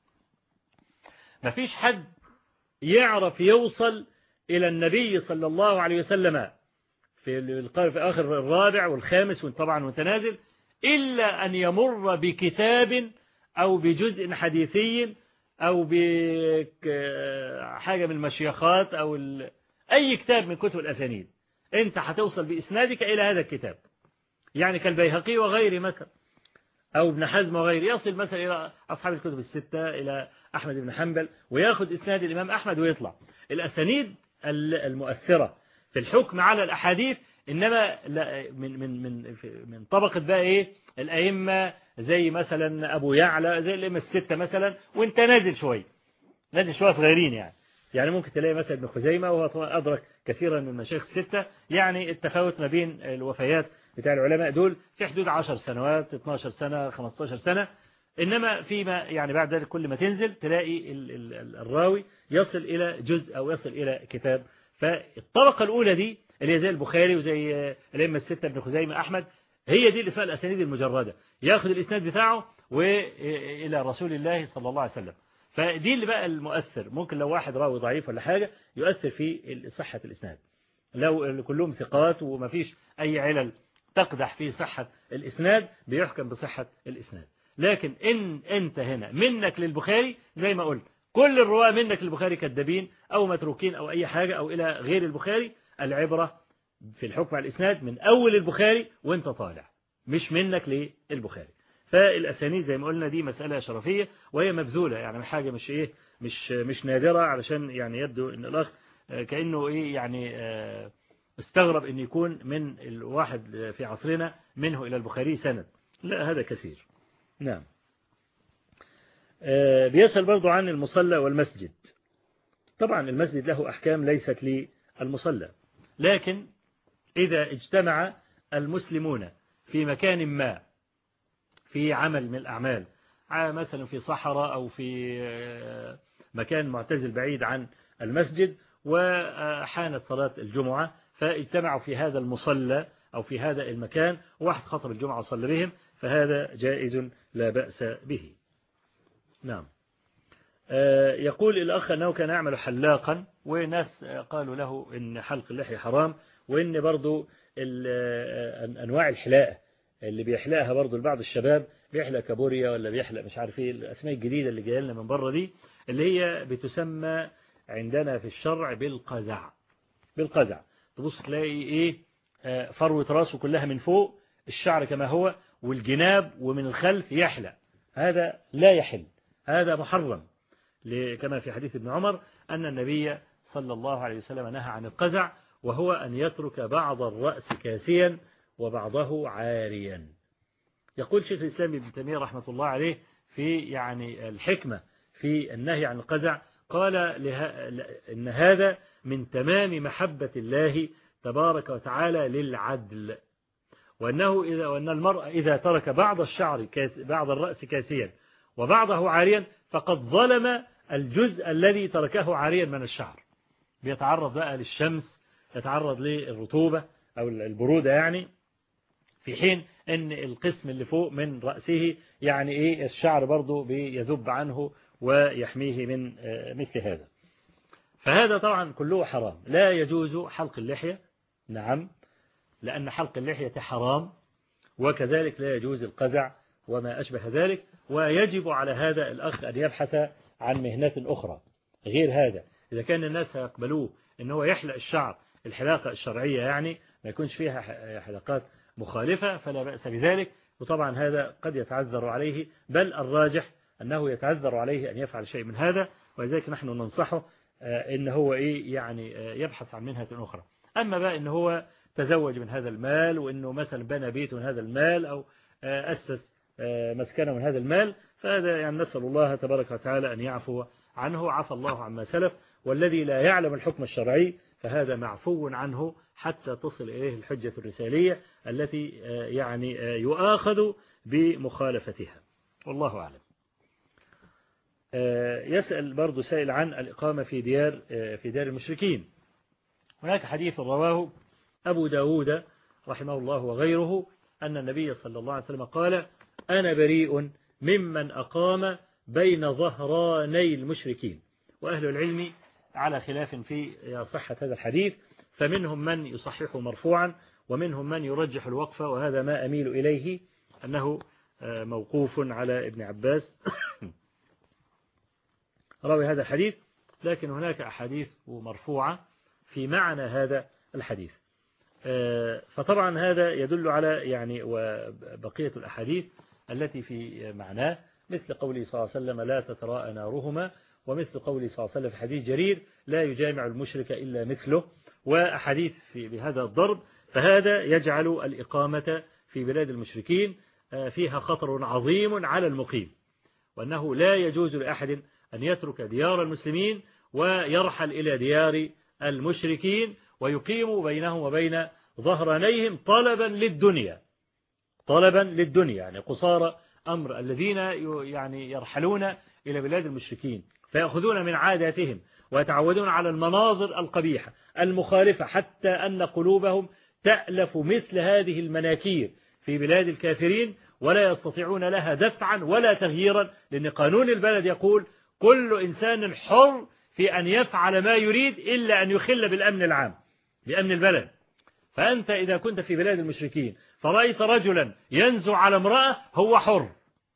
مفيش حد يعرف يوصل إلى النبي صلى الله عليه وسلم في آخر الرابع والخامس طبعا وتنازل إلا أن يمر بكتاب أو بجزء حديثي أو بحاجة من المشيخات أو أي كتاب من كتب الأسانيد، أنت هتوصل بإسنادك إلى هذا الكتاب. يعني كالبيهقي وغيره مثلا، أو ابن حزم وغيره، يصل مثلا إلى أصحاب الكتب الستة، إلى أحمد بن حنبل، ويأخذ إسناد الإمام أحمد ويطلع. الأسانيد المؤثرة في الحكم على الأحاديث إنما من طبقة بقى إيه الأئمة، زي مثلا أبو يعلى، زي الأئمة الستة مثلا، وانت نازل شوية صغيرين يعني ممكن تلاقي مثلا ابن خزيمة وهو أدرك كثيرا من المشايخ الستة، يعني التفاوت ما بين الوفيات بتاع العلماء دول في حدود 10 سنوات 12 سنة 15 سنة، إنما فيما يعني بعد ذلك كل ما تنزل تلاقي الراوي يصل إلى جزء أو يصل إلى كتاب. فالطبقة الأولى دي اللي هي زي البخاري وزي الأئمة الستة ابن خزيمة أحمد، هي دي اللي اسمها الأسانيد المجردة، يأخذ الإسناد بتاعه وإلى رسول الله صلى الله عليه وسلم. فدي اللي بقى المؤثر، ممكن لو واحد راوي ضعيف ولا حاجة يؤثر في صحة الإسناد، لو كلهم ثقات وما فيش أي علل تقدح في صحة الإسناد بيحكم بصحة الإسناد. لكن إن أنت هنا منك للبخاري زي ما قلت كل الرواة منك للبخاري كذابين أو متروكين أو أي حاجة أو إلى غير البخاري، العبرة في الحكم على الإسناد من أول البخاري وانت طالع، مش منك للبخاري. فالأسانيد زي ما قلنا دي مسألة شرفية وهي مبذولة، يعني حاجة مش نادرة، علشان يعني يبدو ان الأخ كأنه يعني استغرب ان يكون من الواحد في عصرنا منه إلى البخاري سند، لا هذا كثير. نعم. بيسأل برضو عن المصلى والمسجد. طبعا المسجد له أحكام ليست للمصلى، لكن إذا اجتمع المسلمون في مكان ما في عمل من الأعمال، مثلا في صحراء أو في مكان معتزل بعيد عن المسجد، وحانت صلاة الجمعة فاجتمعوا في هذا المصلى أو في هذا المكان، واحد خطب الجمعة وصلى بهم، فهذا جائز لا بأس به. نعم. يقول الأخ أنه كان يعمل حلاقا، وناس قالوا له إن حلق اللحية حرام، وإن برضو أنواع الحلاقة اللي بيحلقها برضو لبعض الشباب، بيحلق كابوريا ولا بيحلق مش عارف ايه الأسماء الجديدة اللي جايه لنا من بره دي، اللي هي بتسمى عندنا في الشرع بالقزع. بالقزع تبص تلاقي ايه، فروة راسه كلها من فوق الشعر كما هو، والجناب ومن الخلف يحلق. هذا لا يحل، هذا محرم، كما في حديث ابن عمر أن النبي صلى الله عليه وسلم نهى عن القزع، وهو أن يترك بعض الرأس كاسيا وبعضه عاريا. يقول شيخ الإسلام ابن تيمية رحمة الله عليه في يعني الحكمة في النهي عن القزع، قال إن هذا من تمام محبة الله تبارك وتعالى للعدل، وأن المرء إذا ترك بعض الشعر بعض الرأس كاسيا وبعضه عاريا فقد ظلم الجزء الذي تركه عاريا من الشعر، بيتعرض بقى للشمس، يتعرض للرطوبة أو البرودة يعني، في حين أن القسم اللي فوق من رأسه يعني إيه الشعر برضه بيذب عنه ويحميه من مثل هذا. فهذا طبعا كله حرام، لا يجوز حلق اللحية، نعم، لأن حلق اللحية حرام، وكذلك لا يجوز القزع وما أشبه ذلك. ويجب على هذا الأخ أن يبحث عن مهنة أخرى غير هذا. إذا كان الناس يقبلوه إن هو يحلق الشعر الحلاقة الشرعية، يعني ما يكونش فيها حلقات مخالفة، فلا بأس بذلك. وطبعا هذا قد يتعذر عليه، بل الراجح أنه يتعذر عليه أن يفعل شيء من هذا، ولذلك نحن ننصحه إن هو إيه يعني يبحث عن مهنة أخرى. أما بقى إن هو تزوج من هذا المال، وإنه مثلا بنى بيت من هذا المال، أو أسس مسكنه من هذا المال، فهذا يعني نسأل الله تبارك وتعالى أن يعفو عنه، عفى الله عما سلف. والذي لا يعلم الحكم الشرعي فهذا معفو عنه حتى تصل إليه الحجة الرسالية التي يعني يؤاخذ بمخالفتها، والله أعلم. يسأل برضو سائل عن الإقامة في ديار المشركين. هناك حديث رواه أبو داود رحمه الله وغيره أن النبي صلى الله عليه وسلم قال: أنا بريء ممن أقام بين ظهراني المشركين. وأهل العلم على خلاف في صحة هذا الحديث، فمنهم من يصححه مرفوعا، ومنهم من يرجح الوقف، وهذا ما أميل إليه أنه موقوف على ابن عباس راوي هذا الحديث، لكن هناك أحاديث مرفوعة في معنى هذا الحديث. فطبعا هذا يدل على يعني وبقية الأحاديث التي في معناه، مثل قوله صلى الله عليه وسلم: لا تتراءى نارهما، ومثل قوله صلى الله عليه وسلم في حديث جرير: لا يجامع المشرك إلا مثله، وأحاديث بهذا الضرب. فهذا يجعل الإقامة في بلاد المشركين فيها خطر عظيم على المقيم، وأنه لا يجوز لأحد أن يترك ديار المسلمين ويرحل إلى ديار المشركين ويقيم بينهم وبين ظهرانيهم طلبا للدنيا، يعني قصارى أمر الذين يعني يرحلون إلى بلاد المشركين فيأخذون من عاداتهم ويتعودون على المناظر القبيحة المخالفة، حتى أن قلوبهم تألف مثل هذه المناكير في بلاد الكافرين، ولا يستطيعون لها دفعا ولا تغييرا، لأن قانون البلد يقول: كل إنسان حر في أن يفعل ما يريد إلا أن يخل بالأمن العام، بأمن البلد. فأنت إذا كنت في بلاد المشركين فرأيت رجلا ينزع على امرأة، هو حر.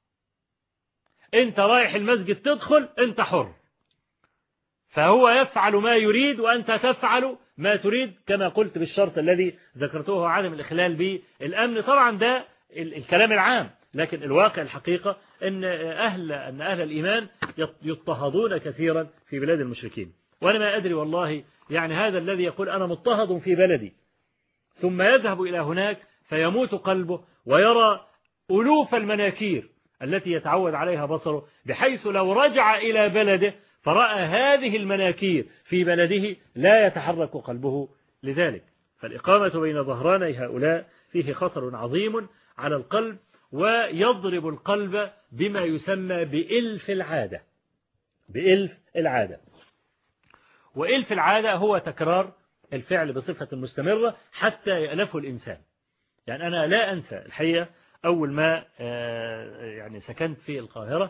أنت رايح المسجد تدخل، أنت حر، فهو يفعل ما يريد وأنت تفعل ما تريد، كما قلت بالشرط الذي ذكرته: عدم الإخلال بالأمن. طبعا ده الكلام العام، لكن الواقع الحقيقة أن أهل الإيمان يضطهدون كثيرا في بلاد المشركين. وأنا ما أدري والله، يعني هذا الذي يقول أنا مضطهد في بلدي ثم يذهب إلى هناك فيموت قلبه ويرى ألوف المناكير التي يتعود عليها بصره، بحيث لو رجع إلى بلده فرأى هذه المناكير في بلده لا يتحرك قلبه لذلك. فالإقامة بين ظهراني هؤلاء فيه خطر عظيم على القلب، ويضرب القلب بما يسمى بإلف العادة. بإلف العادة، وإلف العادة هو تكرار الفعل بصفة مستمرة حتى يألفه الإنسان. يعني أنا لا أنسى الحقيقة أول ما يعني سكنت في القاهرة،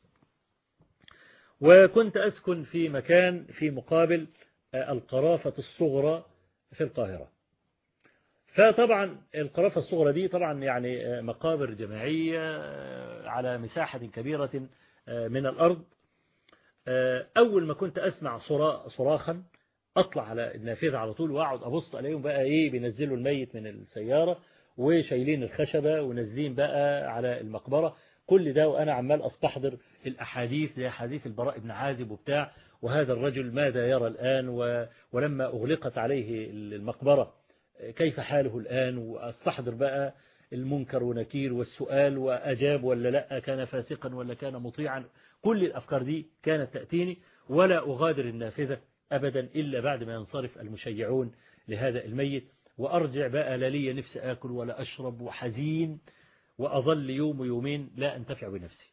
وكنت أسكن في مكان في مقابل القرافة الصغرى في القاهرة. فطبعا القرافة الصغرى دي طبعا يعني مقابر جماعية على مساحة كبيرة من الأرض. أول ما كنت أسمع صراخا أطلع على النافذة على طول وأقعد أبص عليهم بقى إيه، بينزلوا الميت من السيارة وشايلين الخشبة ونازلين بقى على المقبرة. كل ده وأنا عمال أستحضر الأحاديث زي حديث البراء بن عازب وبتاع، وهذا الرجل ماذا يرى الآن، ولما أغلقت عليه المقبرة كيف حاله الآن، وأستحضر بقى المنكر ونكير والسؤال وأجاب ولا لا، كان فاسقا ولا كان مطيعا. كل الأفكار دي كانت تأتيني، ولا أغادر النافذة أبدا إلا بعد ما ينصرف المشيعون لهذا الميت، وأرجع بقى لا لي نفس آكل ولا أشرب وحزين، وأظل يوم ويومين لا أنتفع بنفسي.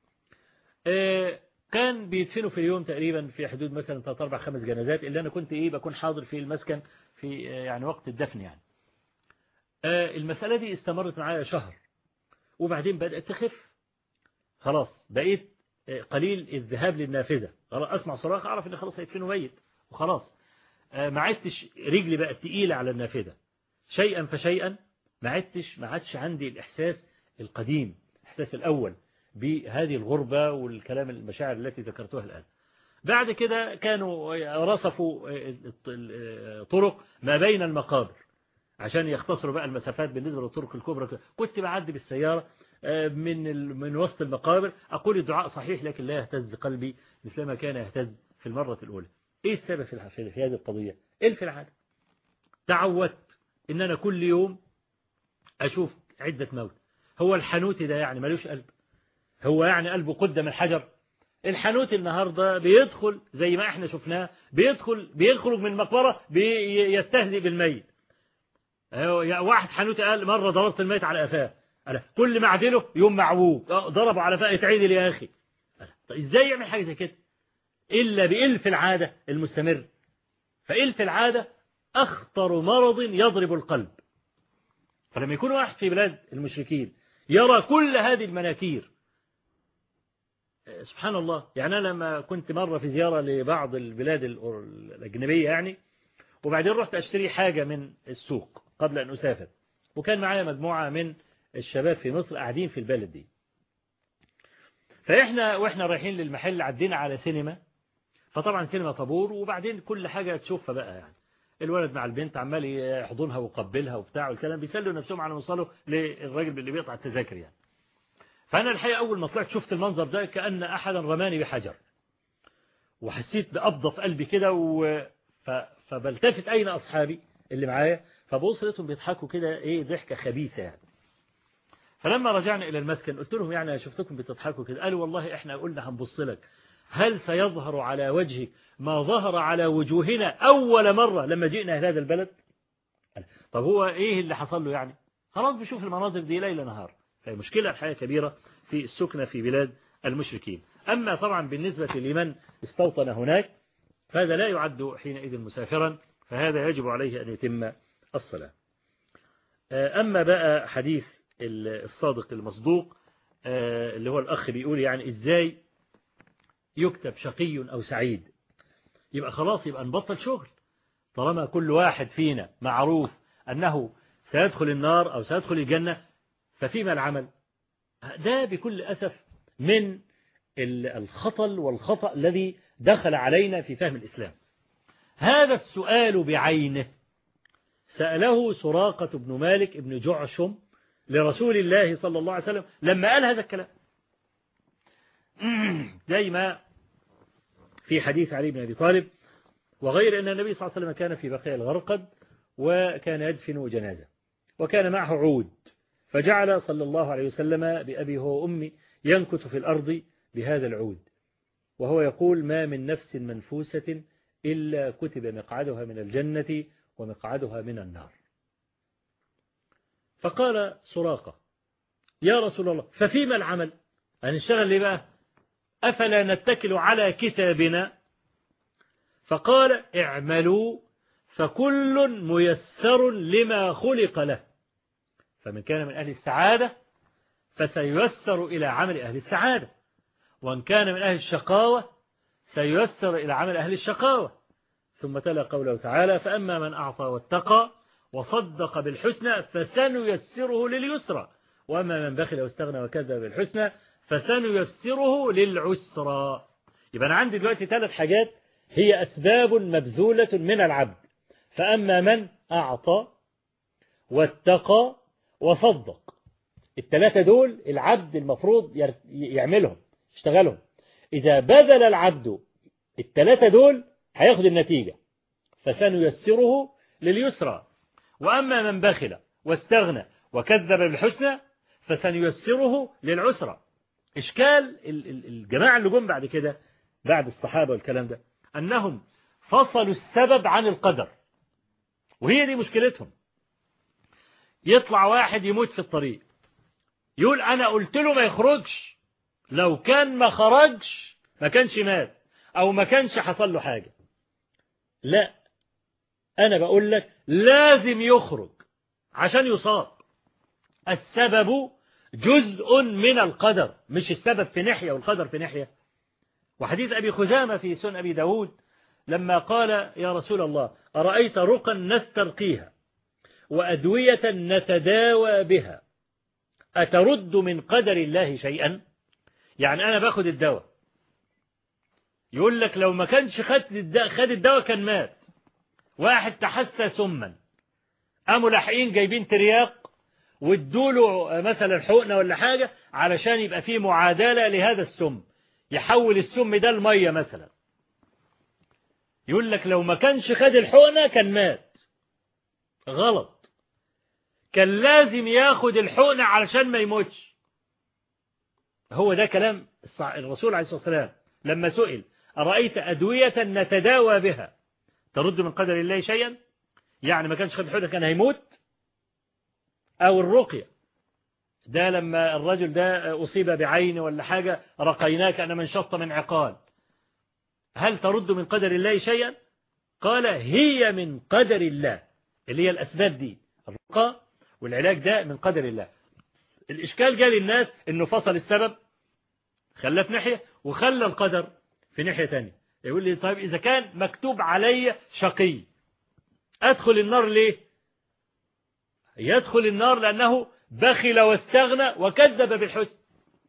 كان بيدفنوا في اليوم تقريبا في حدود مثلا 3 4 5 جنازات، اللي أنا كنت بكون حاضر في المسكن في يعني وقت الدفن. يعني المسألة دي استمرت معايا شهر، وبعدين بدأت تخف. خلاص بقيت قليل الذهاب للنافذة، أسمع صراخ أعرف إن خلاص هيدفنوا ميت وخلاص. ما عدتش رجلي بقت تقيلة على النافذة، شيئا فشيئا ما عادش عندي الإحساس القديم، الإحساس الأول بهذه الغربة والكلام المشاعر التي ذكرتها الآن. بعد كده كانوا رصفوا طرق ما بين المقابر عشان يختصروا بقى المسافات بالنسبة للطرق الكبرى. كنت بعدي بالسيارة من وسط المقابر، أقول الدعاء صحيح لكن لا يهتز قلبي مثلما كان يهتز في المرة الأولى. إيه السبب في هذه القضية؟ إيه في العادة؟ تعودت إن أنا كل يوم أشوف عدة موت. هو الحنوتي ده يعني ملوش قلب؟ هو يعني قلبه قدام الحجر؟ الحنوتي النهاردة بيدخل زي ما احنا شفناه، بيخرج من المقبرة بيستهزئ بالميت. واحد حنوتي قال مرة ضربت الميت على قفاه، كل ما اعدله يوم معوج ضربه على قفاه، اتعدل يا أخي. طيب ازاي يعمل حاجة زي كده إلا بإلف العادة المستمر؟ فإلف العادة أخطر مرض يضرب القلب. فلما يكون واحد في بلاد المشركين يرى كل هذه المناكير، سبحان الله. يعني أنا لما كنت مرة في زيارة لبعض البلاد الأجنبية يعني، وبعدين رحت أشتري حاجة من السوق قبل أن أسافر، وكان معايا مجموعة من الشباب في مصر قاعدين في البلد دي. وإحنا رايحين للمحل عدينا على سينما، فطبعا سينما طابور، وبعدين كل حاجة تشوفها بقى، يعني الولد مع البنت عمال يحضنها ويقبلها وبتاع والكلام، بيسلوا نفسهم على وصلوا للراجل اللي بيقطع التذاكر يعني. فأنا الحقيقة أول ما طلعت شفت المنظر ده كأن أحدا رماني بحجر، وحسيت بقبضة في قلبي كده، فبلتفت أين أصحابي اللي معايا، فبص لقيتهم بيضحكوا كده ضحكة خبيثة يعني. فلما رجعنا إلى المسكن قلت لهم يعني شفتكم بتضحكوا كده. قالوا والله إحنا قلنا هنبص لك، هل سيظهر على وجهك ما ظهر على وجوهنا أول مرة لما جئنا إلى هذا البلد؟ طب هو إيه اللي حصل له يعني؟ خلاص بيشوف المناظر دي ليل نهار. فهي مشكلة الحياة كبيرة في السكنة في بلاد المشركين. أما طبعا بالنسبة لمن استوطن هناك فهذا لا يعد حينئذ مسافرا، فهذا يجب عليه أن يتم الصلاة. أما بقى حديث الصادق المصدوق اللي هو الأخ بيقول يعني إزاي يكتب شقي أو سعيد، يبقى خلاص يبقى نبطل شغل. طالما كل واحد فينا معروف أنه سيدخل النار أو سيدخل الجنة، ففيما العمل؟ ده بكل أسف من الخطل والخطأ الذي دخل علينا في فهم الإسلام. هذا السؤال بعينه سأله سراقة بن مالك بن جعشم لرسول الله صلى الله عليه وسلم لما قال هذا الكلام، زي ما في حديث علي بن أبي طالب وغير أن النبي صلى الله عليه وسلم كان في بقيع الغرقد وكان يدفن جنازة وكان معه عود، فجعل صلى الله عليه وسلم بأبي هو أمي ينكت في الأرض بهذا العود، وهو يقول: ما من نفس منفوسة إلا كتب مقعدها من الجنة ومقعدها من النار. فقال سراقة: يا رسول الله ففيما العمل؟ هنشتغل ليه بقى؟ أفلا نتكل على كتابنا؟ فقال: اعملوا فكل ميسر لما خلق له، فمن كان من أهل السعادة فسييسر إلى عمل أهل السعادة، وإن كان من أهل الشقاوة سييسر إلى عمل أهل الشقاوة. ثم تلا قوله تعالى: فأما من أعطى واتقى وصدق بالحسنى فسنيسره لليسرى، وأما من بخل واستغنى وكذب بالحسنى فسنيسره للعسرى. يبقى أنا عندي دلوقتي 3 حاجات هي أسباب مبذولة من العبد: فأما من أعطى واتقى وصدق. ال3 دول العبد المفروض يعملهم، يشتغلهم. إذا بذل العبد ال3 دول هياخد النتيجة، فسنيسره لليسرى. وأما من بخل واستغنى وكذب بالحسنى فسنيسره للعسرى. إشكال الجماعة اللي جم بعد كده بعد الصحابة والكلام ده أنهم فصلوا السبب عن القدر، وهي دي مشكلتهم. يطلع واحد يموت في الطريق يقول: أنا قلت له ما يخرجش، لو كان ما خرجش ما كانش مات أو ما كانش حصل له حاجة. لا، أنا بقول لك لازم يخرج عشان يصاب. السبب جزء من القدر، مش السبب في ناحية والقدر في ناحية. وحديث أبي خزامة في سنن أبي داود لما قال: يا رسول الله أرأيت رقا نسترقيها وأدوية نتداوى بها أترد من قدر الله شيئا؟ يعني أنا باخد الدواء، يقول لك لو ما كانش خد الدواء كان مات. واحد تحسى سما، قاموا لاحقين جايبين ترياق وادوله مثلا حقنة ولا حاجة علشان يبقى فيه معادلة لهذا السم، يحول السم ده المية مثلا. يقول لك لو ما كانش خد الحقنة كان مات. غلط، كان لازم ياخد الحقنة علشان ما يموتش. هو ده كلام الرسول عليه الصلاة والسلام لما سئل: أرأيت أدوية نتداوى بها ترد من قدر الله شيئا؟ يعني ما كانش خد الحقنة كان هيموت. أو الرقية ده لما الرجل ده أصيب بعين ولا حاجة رقيناه كأن من شط من عقال، هل ترد من قدر الله شيئا؟ قال: هي من قدر الله، اللي هي الأسباب دي، الرقى والعلاج ده من قدر الله. الإشكال جاء للناس إنه فصل السبب، خلاه في ناحية وخلى القدر في ناحية تانية. يقول لي: طيب إذا كان مكتوب علي شقي أدخل النار ليه؟ يدخل النار لأنه بخل واستغنى وكذب بالحسن.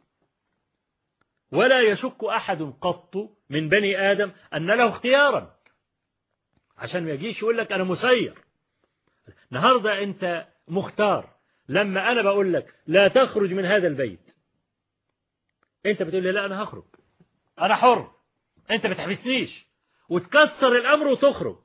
ولا يشك أحد قط من بني آدم أن له اختيارا، عشان ما يجيش يقول لك أنا مسير. النهاردة أنت مختار. لما أنا بقول لك لا تخرج من هذا البيت، أنت بتقول لي لا أنا هخرج، أنا حر، أنت بتحبسنيش، وتكسر الأمر وتخرج.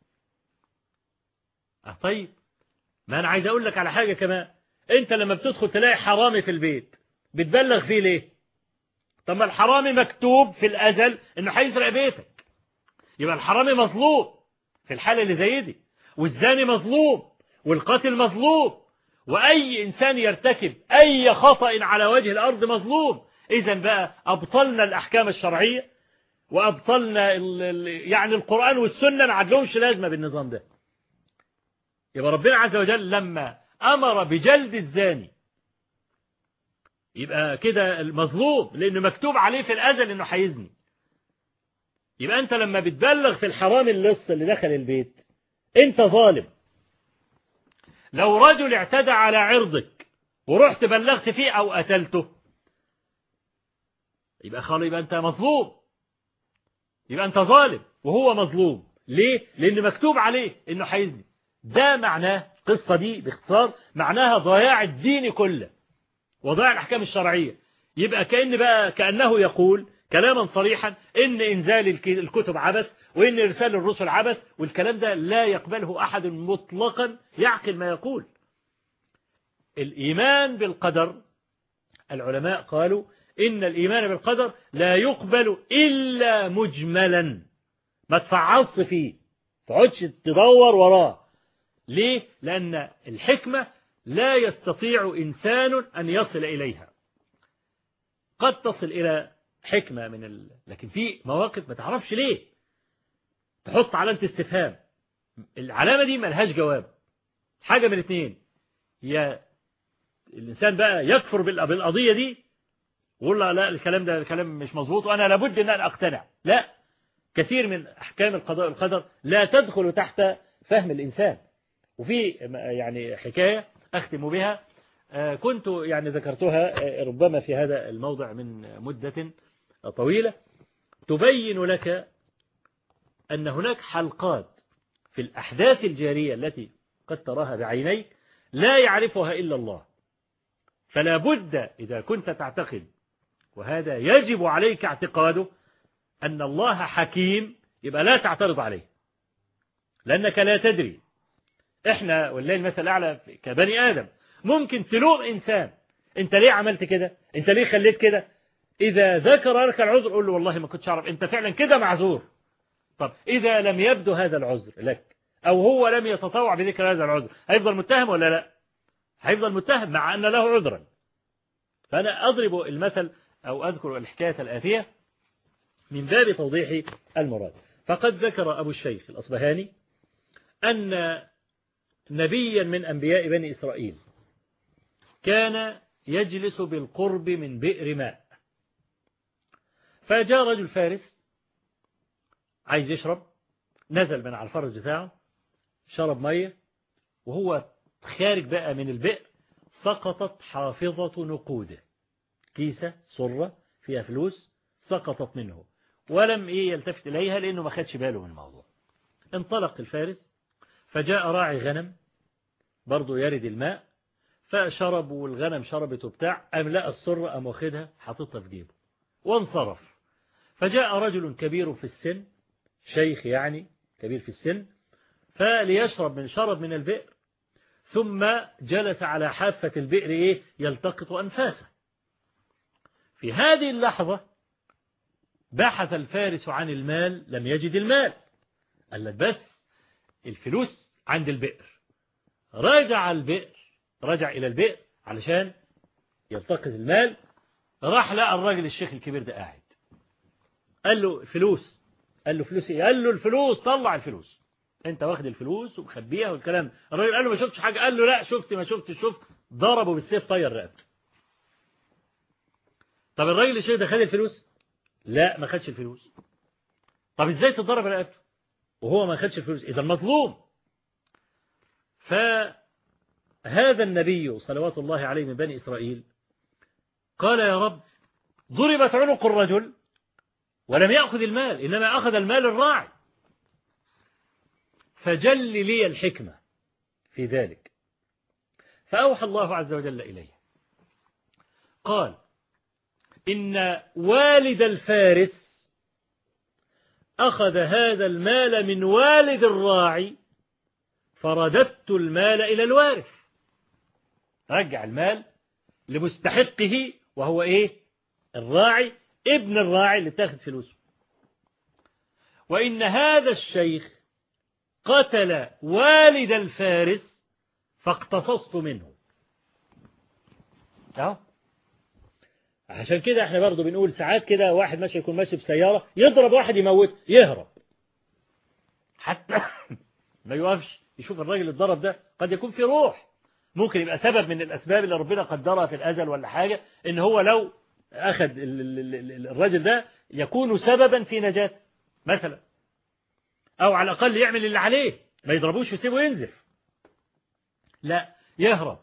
طيب ما أنا عايز أقول لك على حاجة كمان. أنت لما بتدخل تلاقي حرامي في البيت بتبلغ فيه ليه؟ طب ما الحرامي مكتوب في الأزل إنه هيسرق بيتك، يبقى الحرامي مظلوم في الحالة اللي زي دي، والزاني مظلوم، والقاتل مظلوم، وأي إنسان يرتكب أي خطأ على وجه الأرض مظلوم. إذن بقى أبطلنا الأحكام الشرعية وأبطلنا يعني القرآن والسنة ما عدلهمش لازمة بالنظام ده. يبقى ربنا عز وجل لما أمر بجلد الزاني يبقى كده المظلوم، لأنه مكتوب عليه في الأزل إنه هيزني. يبقى أنت لما بتبلغ في الحرام اللص اللي دخل البيت أنت ظالم. لو رجل اعتدى على عرضك ورحت بلغت فيه أو قتلته يبقى خلاص، يبقى أنت مظلوم، يبقى أنت ظالم وهو مظلوم. ليه؟ لأن مكتوب عليه إنه هيزني. ده معناه القصة دي باختصار معناها ضياع الدين كله وضياع الأحكام الشرعية. يبقى كأنه يقول كلاما صريحا إن إنزال الكتب عبث، وإن إرسال الرسل عبث، والكلام ده لا يقبله أحد مطلقا يعقل ما يقول. الإيمان بالقدر العلماء قالوا إن الإيمان بالقدر لا يقبل إلا مجملا، ما تفعص فيه تقعدش تدور وراه. ليه؟ لأن الحكمة لا يستطيع إنسان أن يصل إليها. قد تصل إلى حكمة لكن في مواقف ما تعرفش ليه، تحط علامة استفهام، العلامة دي ملهاش جواب. حاجة من الاثنين، يا الإنسان بقى يكفر بالقضية دي ويقول لا الكلام ده الكلام مش مظبوط وأنا لابد أن أقتنع. لا، كثير من أحكام القضاء والقدر لا تدخل تحت فهم الإنسان. وفي يعني حكاية أختم بها كنت يعني ذكرتها ربما في هذا الموضع من مدة طويلة، تبين لك أن هناك حلقات في الأحداث الجارية التي قد تراها بعينيك لا يعرفها إلا الله. فلا بد إذا كنت تعتقد، وهذا يجب عليك اعتقاده، أن الله حكيم، يبقى لا تعترض عليه لأنك لا تدري. إحنا والله المثل الأعلى كبني آدم ممكن تلوم إنسان، أنت ليه عملت كده، أنت ليه خليت كده. إذا ذكر لك العذر قل له والله ما كنتش أعرف، أنت فعلا كده معذور. طب إذا لم يبدو هذا العذر لك أو هو لم يتطوع بذكر هذا العذر، هيفضل متهم ولا لا؟ هيفضل متهم مع أن له عذرا. فأنا أضرب المثل أو أذكر الحكاية الآتية من باب توضيح المراد. فقد ذكر أبو الشيخ الأصبهاني أن نبيا من أنبياء بني إسرائيل كان يجلس بالقرب من بئر ماء، فجاء رجل فارس عايز يشرب، نزل من على الفرس بتاعه شرب مية، وهو خارج بقى من البئر سقطت حافظة نقوده، كيسة سرة فيها فلوس سقطت منه ولم يلتفت إليها لأنه ما خدش باله من الموضوع. انطلق الفارس فجاء راعي غنم برضو يرد الماء، فشرب والغنم شربت وبتاع، أم لقى السرة أم واخدها حاططها في جيبه وانصرف. فجاء رجل كبير في السن، شيخ يعني كبير في السن، فليشرب شرب من البئر، ثم جلس على حافة البئر يلتقط أنفاسه. في هذه اللحظة بحث الفارس عن المال لم يجد المال، قال لك بس الفلوس عند البئر. رجع إلى البئر علشان يلتقط المال، راح لقى الراجل الشيخ الكبير ده قاعد، قال له فلوس، قال له فلوس ايه؟ قال له الفلوس، طلع الفلوس، انت واخد الفلوس ومخبيها والكلام. الراجل قال له ما شفتش حاجة، قال له لا شفت ما شفتش شفت، ضربه بالسيف طير رقبته. طب الراجل الشيخ ده خد الفلوس؟ لا ما خدش الفلوس. طب ازاي تضرب رقبته وهو ما خدش الفلوس؟ اذا مظلوم. فهذا النبي صلوات الله عليه من بني إسرائيل قال يا رب ضربت عنق الرجل ولم يأخذ المال، إنما أخذ المال الراعي، فجل لي الحكمة في ذلك. فأوحى الله عز وجل إليه قال إن والد الفارس أخذ هذا المال من والد الراعي فرددت المال إلى الوارث، رجع المال لمستحقه وهو الراعي، ابن الراعي اللي تاخد فلوسه. وإن هذا الشيخ قتل والد الفارس فاقتصصت منه. عشان كده احنا برضو بنقول ساعات كده واحد ماشي يكون ماشي بسيارة يضرب واحد يموت يهرب حتى ما يوقفش يشوف الراجل اللي اتضرب ده، قد يكون في روح، ممكن يبقى سبب من الأسباب اللي ربنا قدرها في الأزل ولا حاجة، إن هو لو أخذ الراجل ده يكون سببا في نجاته مثلا، أو على الأقل يعمل اللي عليه، ما يضربوش ويسيبه ينزف، لا يهرب،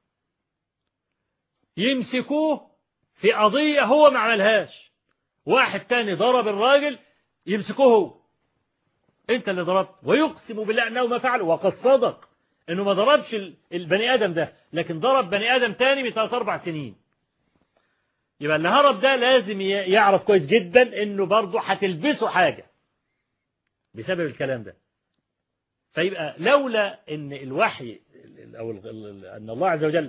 يمسكوه في قضية هو ما عملهاش، واحد تاني ضرب الراجل يمسكوه هو، انت اللي ضربت، ويقسم بالله انه ما فعله، وقد صدق انه ما ضربش البني ادم ده، لكن ضرب بني ادم تاني من 3-4 سنين. يبقى اللي هرب ده لازم يعرف كويس جدا انه برضه هتلبسه حاجة بسبب الكلام ده. فيبقى لولا ان الوحي او ان الله عز وجل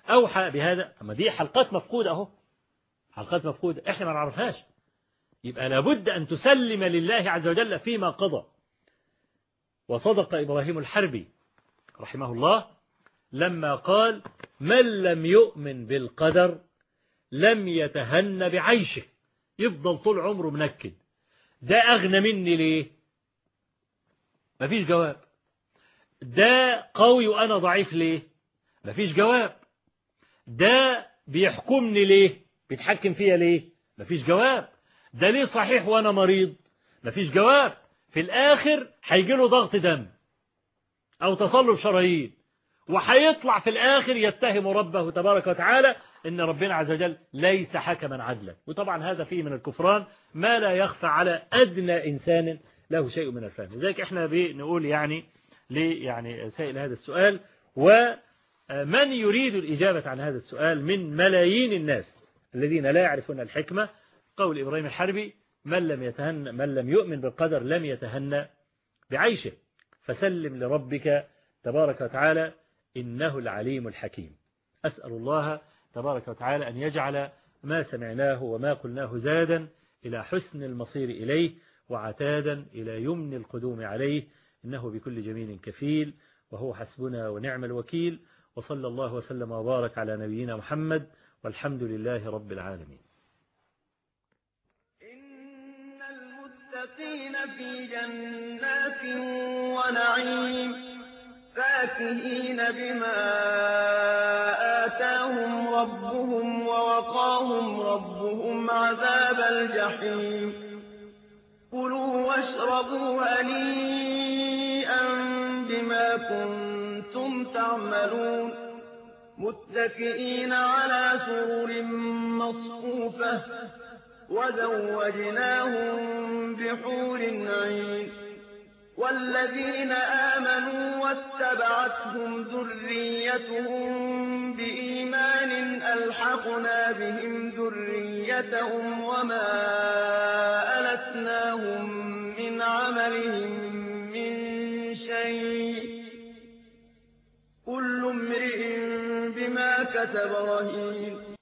أوحى بهذا. أما دي حلقات مفقودة أهو، حلقات مفقودة إحنا ما نعرفهاش. يبقى لابد أن تسلم لله عز وجل فيما قضى. وصدق إبراهيم الحربي رحمه الله لما قال: من لم يؤمن بالقدر لم يتهن بعيشه. يفضل طول عمره منكد. ده أغنى مني ليه؟ مفيش جواب. ده قوي وأنا ضعيف ليه؟ مفيش جواب. ده بيحكمني ليه؟ بيتحكم فيها ليه؟ مفيش جواب. ده ليه صحيح وأنا مريض؟ مفيش جواب. في الآخر هيجيله ضغط دم أو تصلب شرايين، وهيطلع في الآخر يتهم ربه تبارك وتعالى إن ربنا عز وجل ليس حكما عدلا. وطبعا هذا فيه من الكفران ما لا يخفى على أدنى إنسان له شيء من الفهم. لذلك إحنا بنقول يعني يعني سائل هذا السؤال، ومن يريد الإجابة عن هذا السؤال من ملايين الناس الذين لا يعرفون الحكمة، قول إبراهيم الحربي: من لم يؤمن بالقدر لم يتهنى بعيشه. فسلم لربك تبارك وتعالى إنه العليم الحكيم. أسأل الله تبارك وتعالى أن يجعل ما سمعناه وما قلناه زادا إلى حسن المصير إليه، وعتادا إلى يمن القدوم عليه، إنه بكل جميل كفيل، وهو حسبنا ونعم الوكيل. وصلى الله وسلم وبارك على نبينا محمد، والحمد لله رب العالمين. إن المتقين في جنات ونعيم فاكهين بما آتاهم ربهم ووقاهم ربهم عذاب الجحيم. كلوا واشربوا هنيئا بما كنتم تعملون متكئين على سرر مصفوفة وزوجناهم بحور عين. والذين آمنوا واتبعتهم ذريتهم بإيمان ألحقنا بهم ذريتهم وما ألتناهم من عملهم من شيء كل امرئ بما كسب رهين.